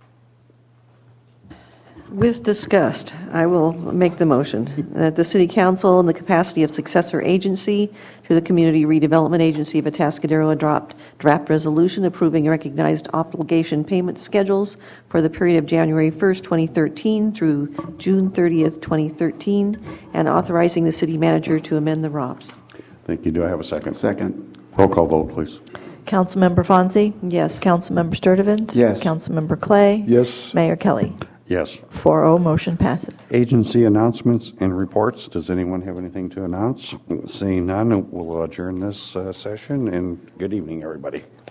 With disgust, I will make the motion that the City Council, in the capacity of successor agency to the Community Redevelopment Agency of Atascadero, adopt draft resolution approving recognized obligation payment schedules for the period of January first, twenty thirteen through June thirtieth, twenty thirteen, and authorizing the city manager to amend the R O Ps. Thank you. Do I have a second? Second. Roll call vote, please. Councilmember Fonzie? Yes. Councilmember Sturtevant? Yes. Councilmember Clay? Yes. Mayor Kelly? Yes. four oh, motion passes. Agency announcements and reports. Does anyone have anything to announce? Seeing none, we'll adjourn this uh, session, and good evening, everybody.